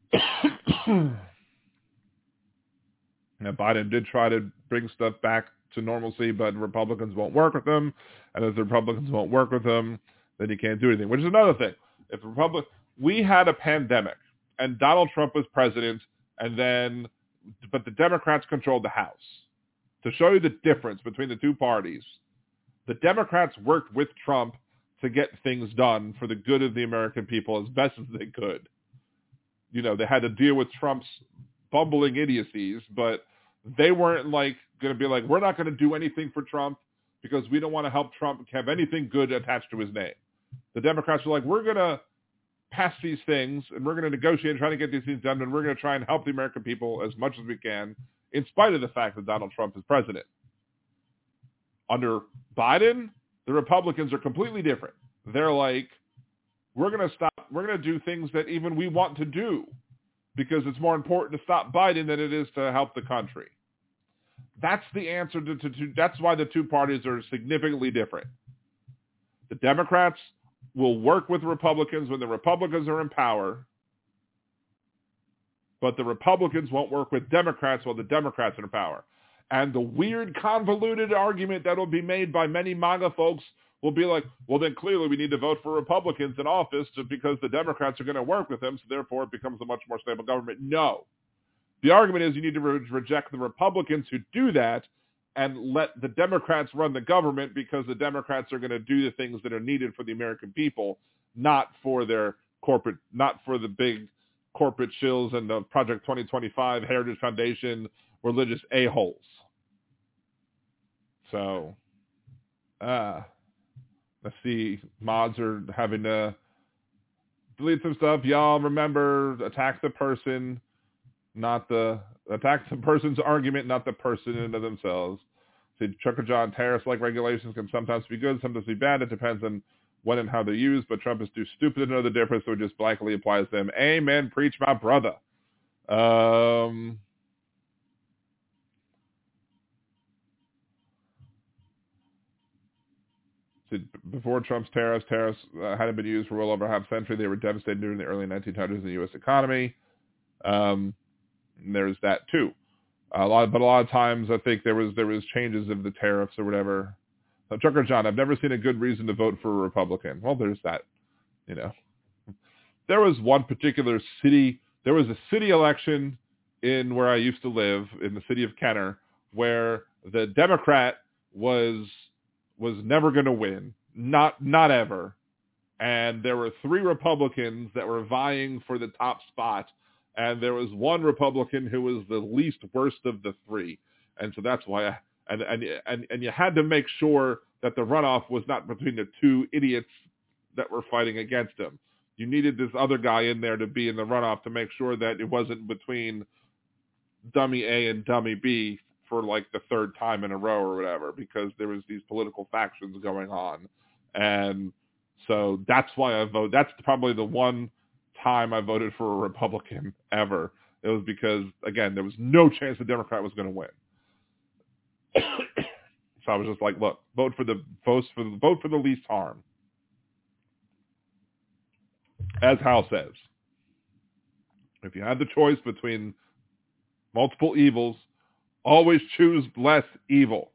Now, Biden did try to bring stuff back to normalcy, but Republicans won't work with them. And if the Republicans won't work with them, then you can't do anything, which is another thing. If we had a pandemic and Donald Trump was president, but the Democrats controlled the House. To show you the difference between the two parties, the Democrats worked with Trump to get things done for the good of the American people as best as they could. You know, they had to deal with Trump's bumbling idiocies, but they weren't going to be like, we're not going to do anything for Trump because we don't want to help Trump have anything good attached to his name. The Democrats were like, we're going to pass these things and we're going to negotiate and try to get these things done, and we're going to try and help the American people as much as we can, in spite of the fact that Donald Trump is president. Under Biden, the Republicans are completely different. They're like, we're going to do things that even we want to do because it's more important to stop Biden than it is to help the country. That's the answer to that's why the two parties are significantly different. The Democrats will work with Republicans when the Republicans are in power, but the Republicans won't work with Democrats while the Democrats are in power. And the weird, convoluted argument that will be made by many MAGA folks will be like, well, then clearly we need to vote for Republicans in office because the Democrats are going to work with them, so therefore it becomes a much more stable government. No. The argument is you need to reject the Republicans who do that and let the Democrats run the government because the Democrats are going to do the things that are needed for the American people, not for the big corporate shills and the Project 2025 Heritage Foundation religious a-holes. So, let's see. Mods are having to delete some stuff. Y'all remember, attack the person's argument, not the person in and of themselves. See, Trucker John, tariffs-like regulations can sometimes be good, sometimes be bad. It depends on when and how they're used, but Trump is too stupid to know the difference, so it just blankly applies to them. Amen. Preach, my brother. Before Trump's tariffs hadn't been used for well over half a century. They were devastating during the early 1900s in the U.S. economy. There's that too. A lot of times I think there was changes of the tariffs or whatever. Trucker John, I've never seen a good reason to vote for a Republican. Well, there's that. You know, there was one particular city. There was a city election in where I used to live in the city of Kenner, where the Democrat was never going to win, not ever, and there were 3 Republicans that were vying for the top spot, and there was one Republican who was the least worst of the 3, and so that's why. And you had to make sure that the runoff was not between the 2 idiots that were fighting against him. You needed this other guy in there to be in the runoff to make sure that it wasn't between dummy A and dummy B for like the 3rd time in a row or whatever, because there was these political factions going on. And so that's why I vote. That's probably the one time I voted for a Republican ever. It was because, again, there was no chance the Democrat was going to win. So I was just like, look, vote for the least harm. As Hal says, if you have the choice between multiple evils, always choose less evil.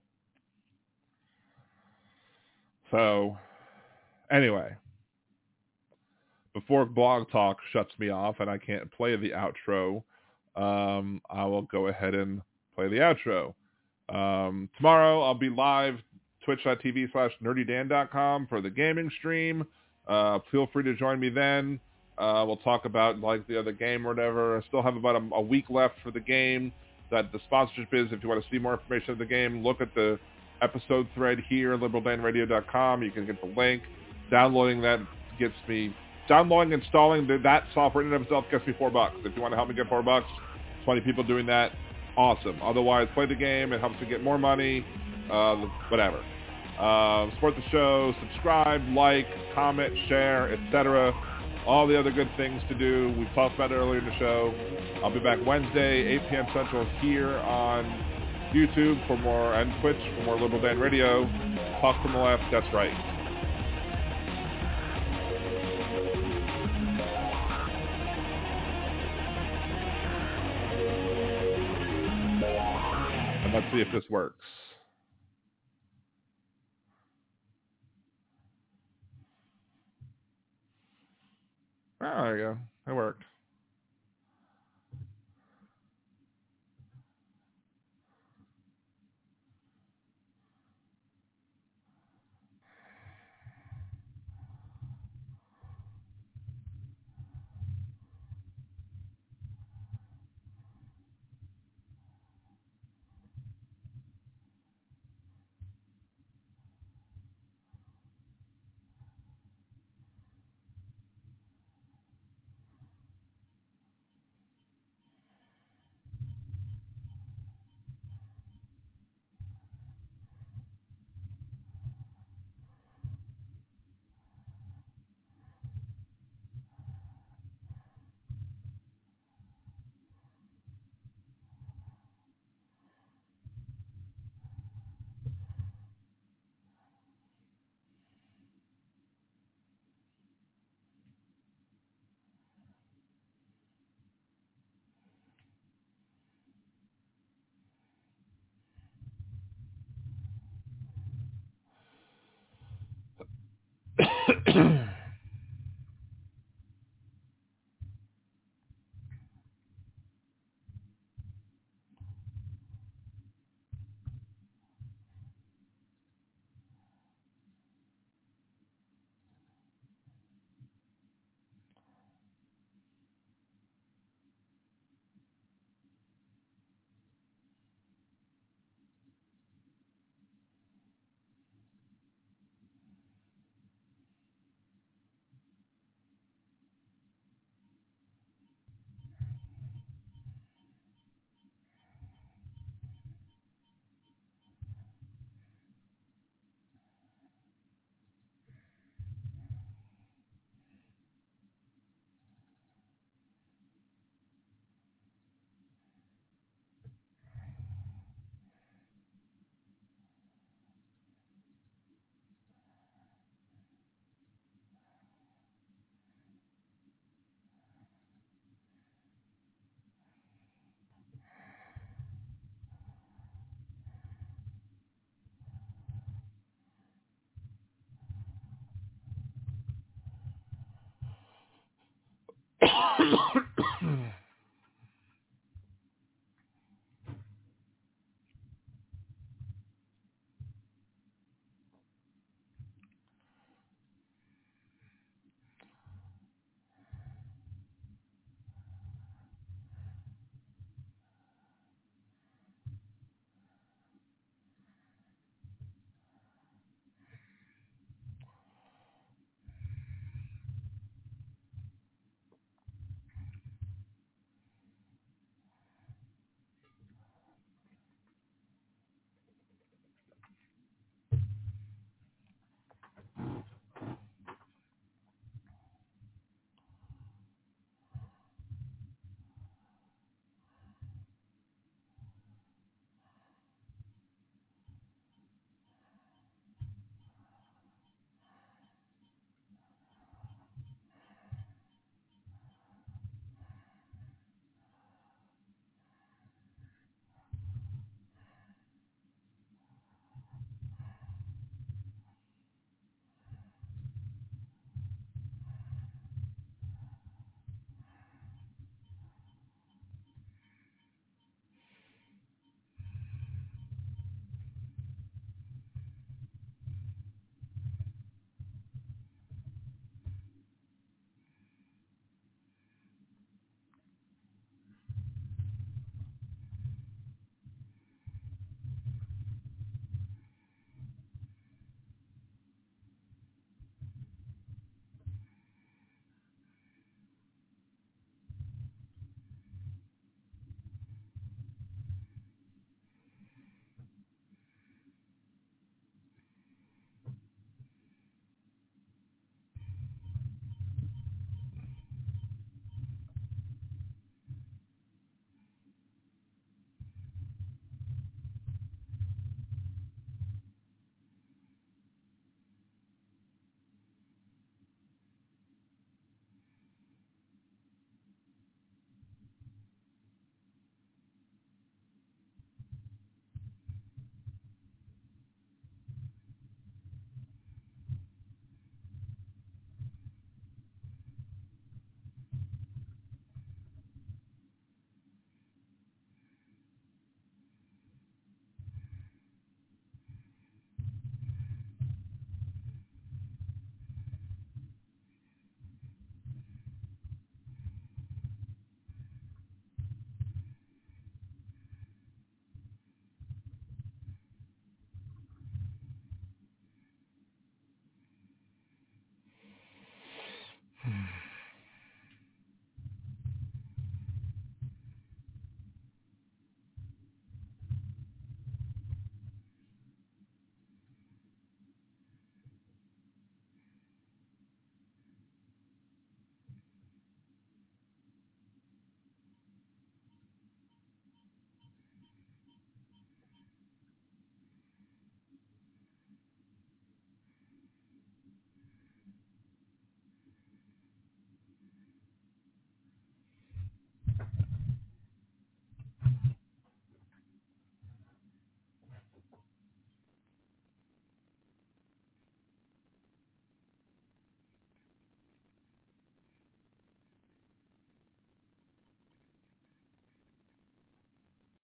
So, anyway, before Blog Talk shuts me off and I can't play the outro, I will go ahead and play the outro. Tomorrow I'll be live, twitch.tv/nerdydan.com for the gaming stream. Feel free to join me then. We'll talk about like the other game or whatever. I still have about a week left for the game. That the sponsorship is, if you want to see more information of the game, look at the episode thread here at liberaldanradio.com. You can get the link. Downloading, installing that software in and of itself gets me $4. If you want to help me get $4, 20 people doing that, awesome. Otherwise, play the game. It helps me get more money, whatever. Support the show, subscribe, like, comment, share, etc. All the other good things to do. We talked about it earlier in the show. I'll be back Wednesday, 8 p.m. Central here on YouTube for more, and Twitch for more Liberal Dan Radio. Talk from the left, that's right. Let's see if this works. Oh, there you go. It worked.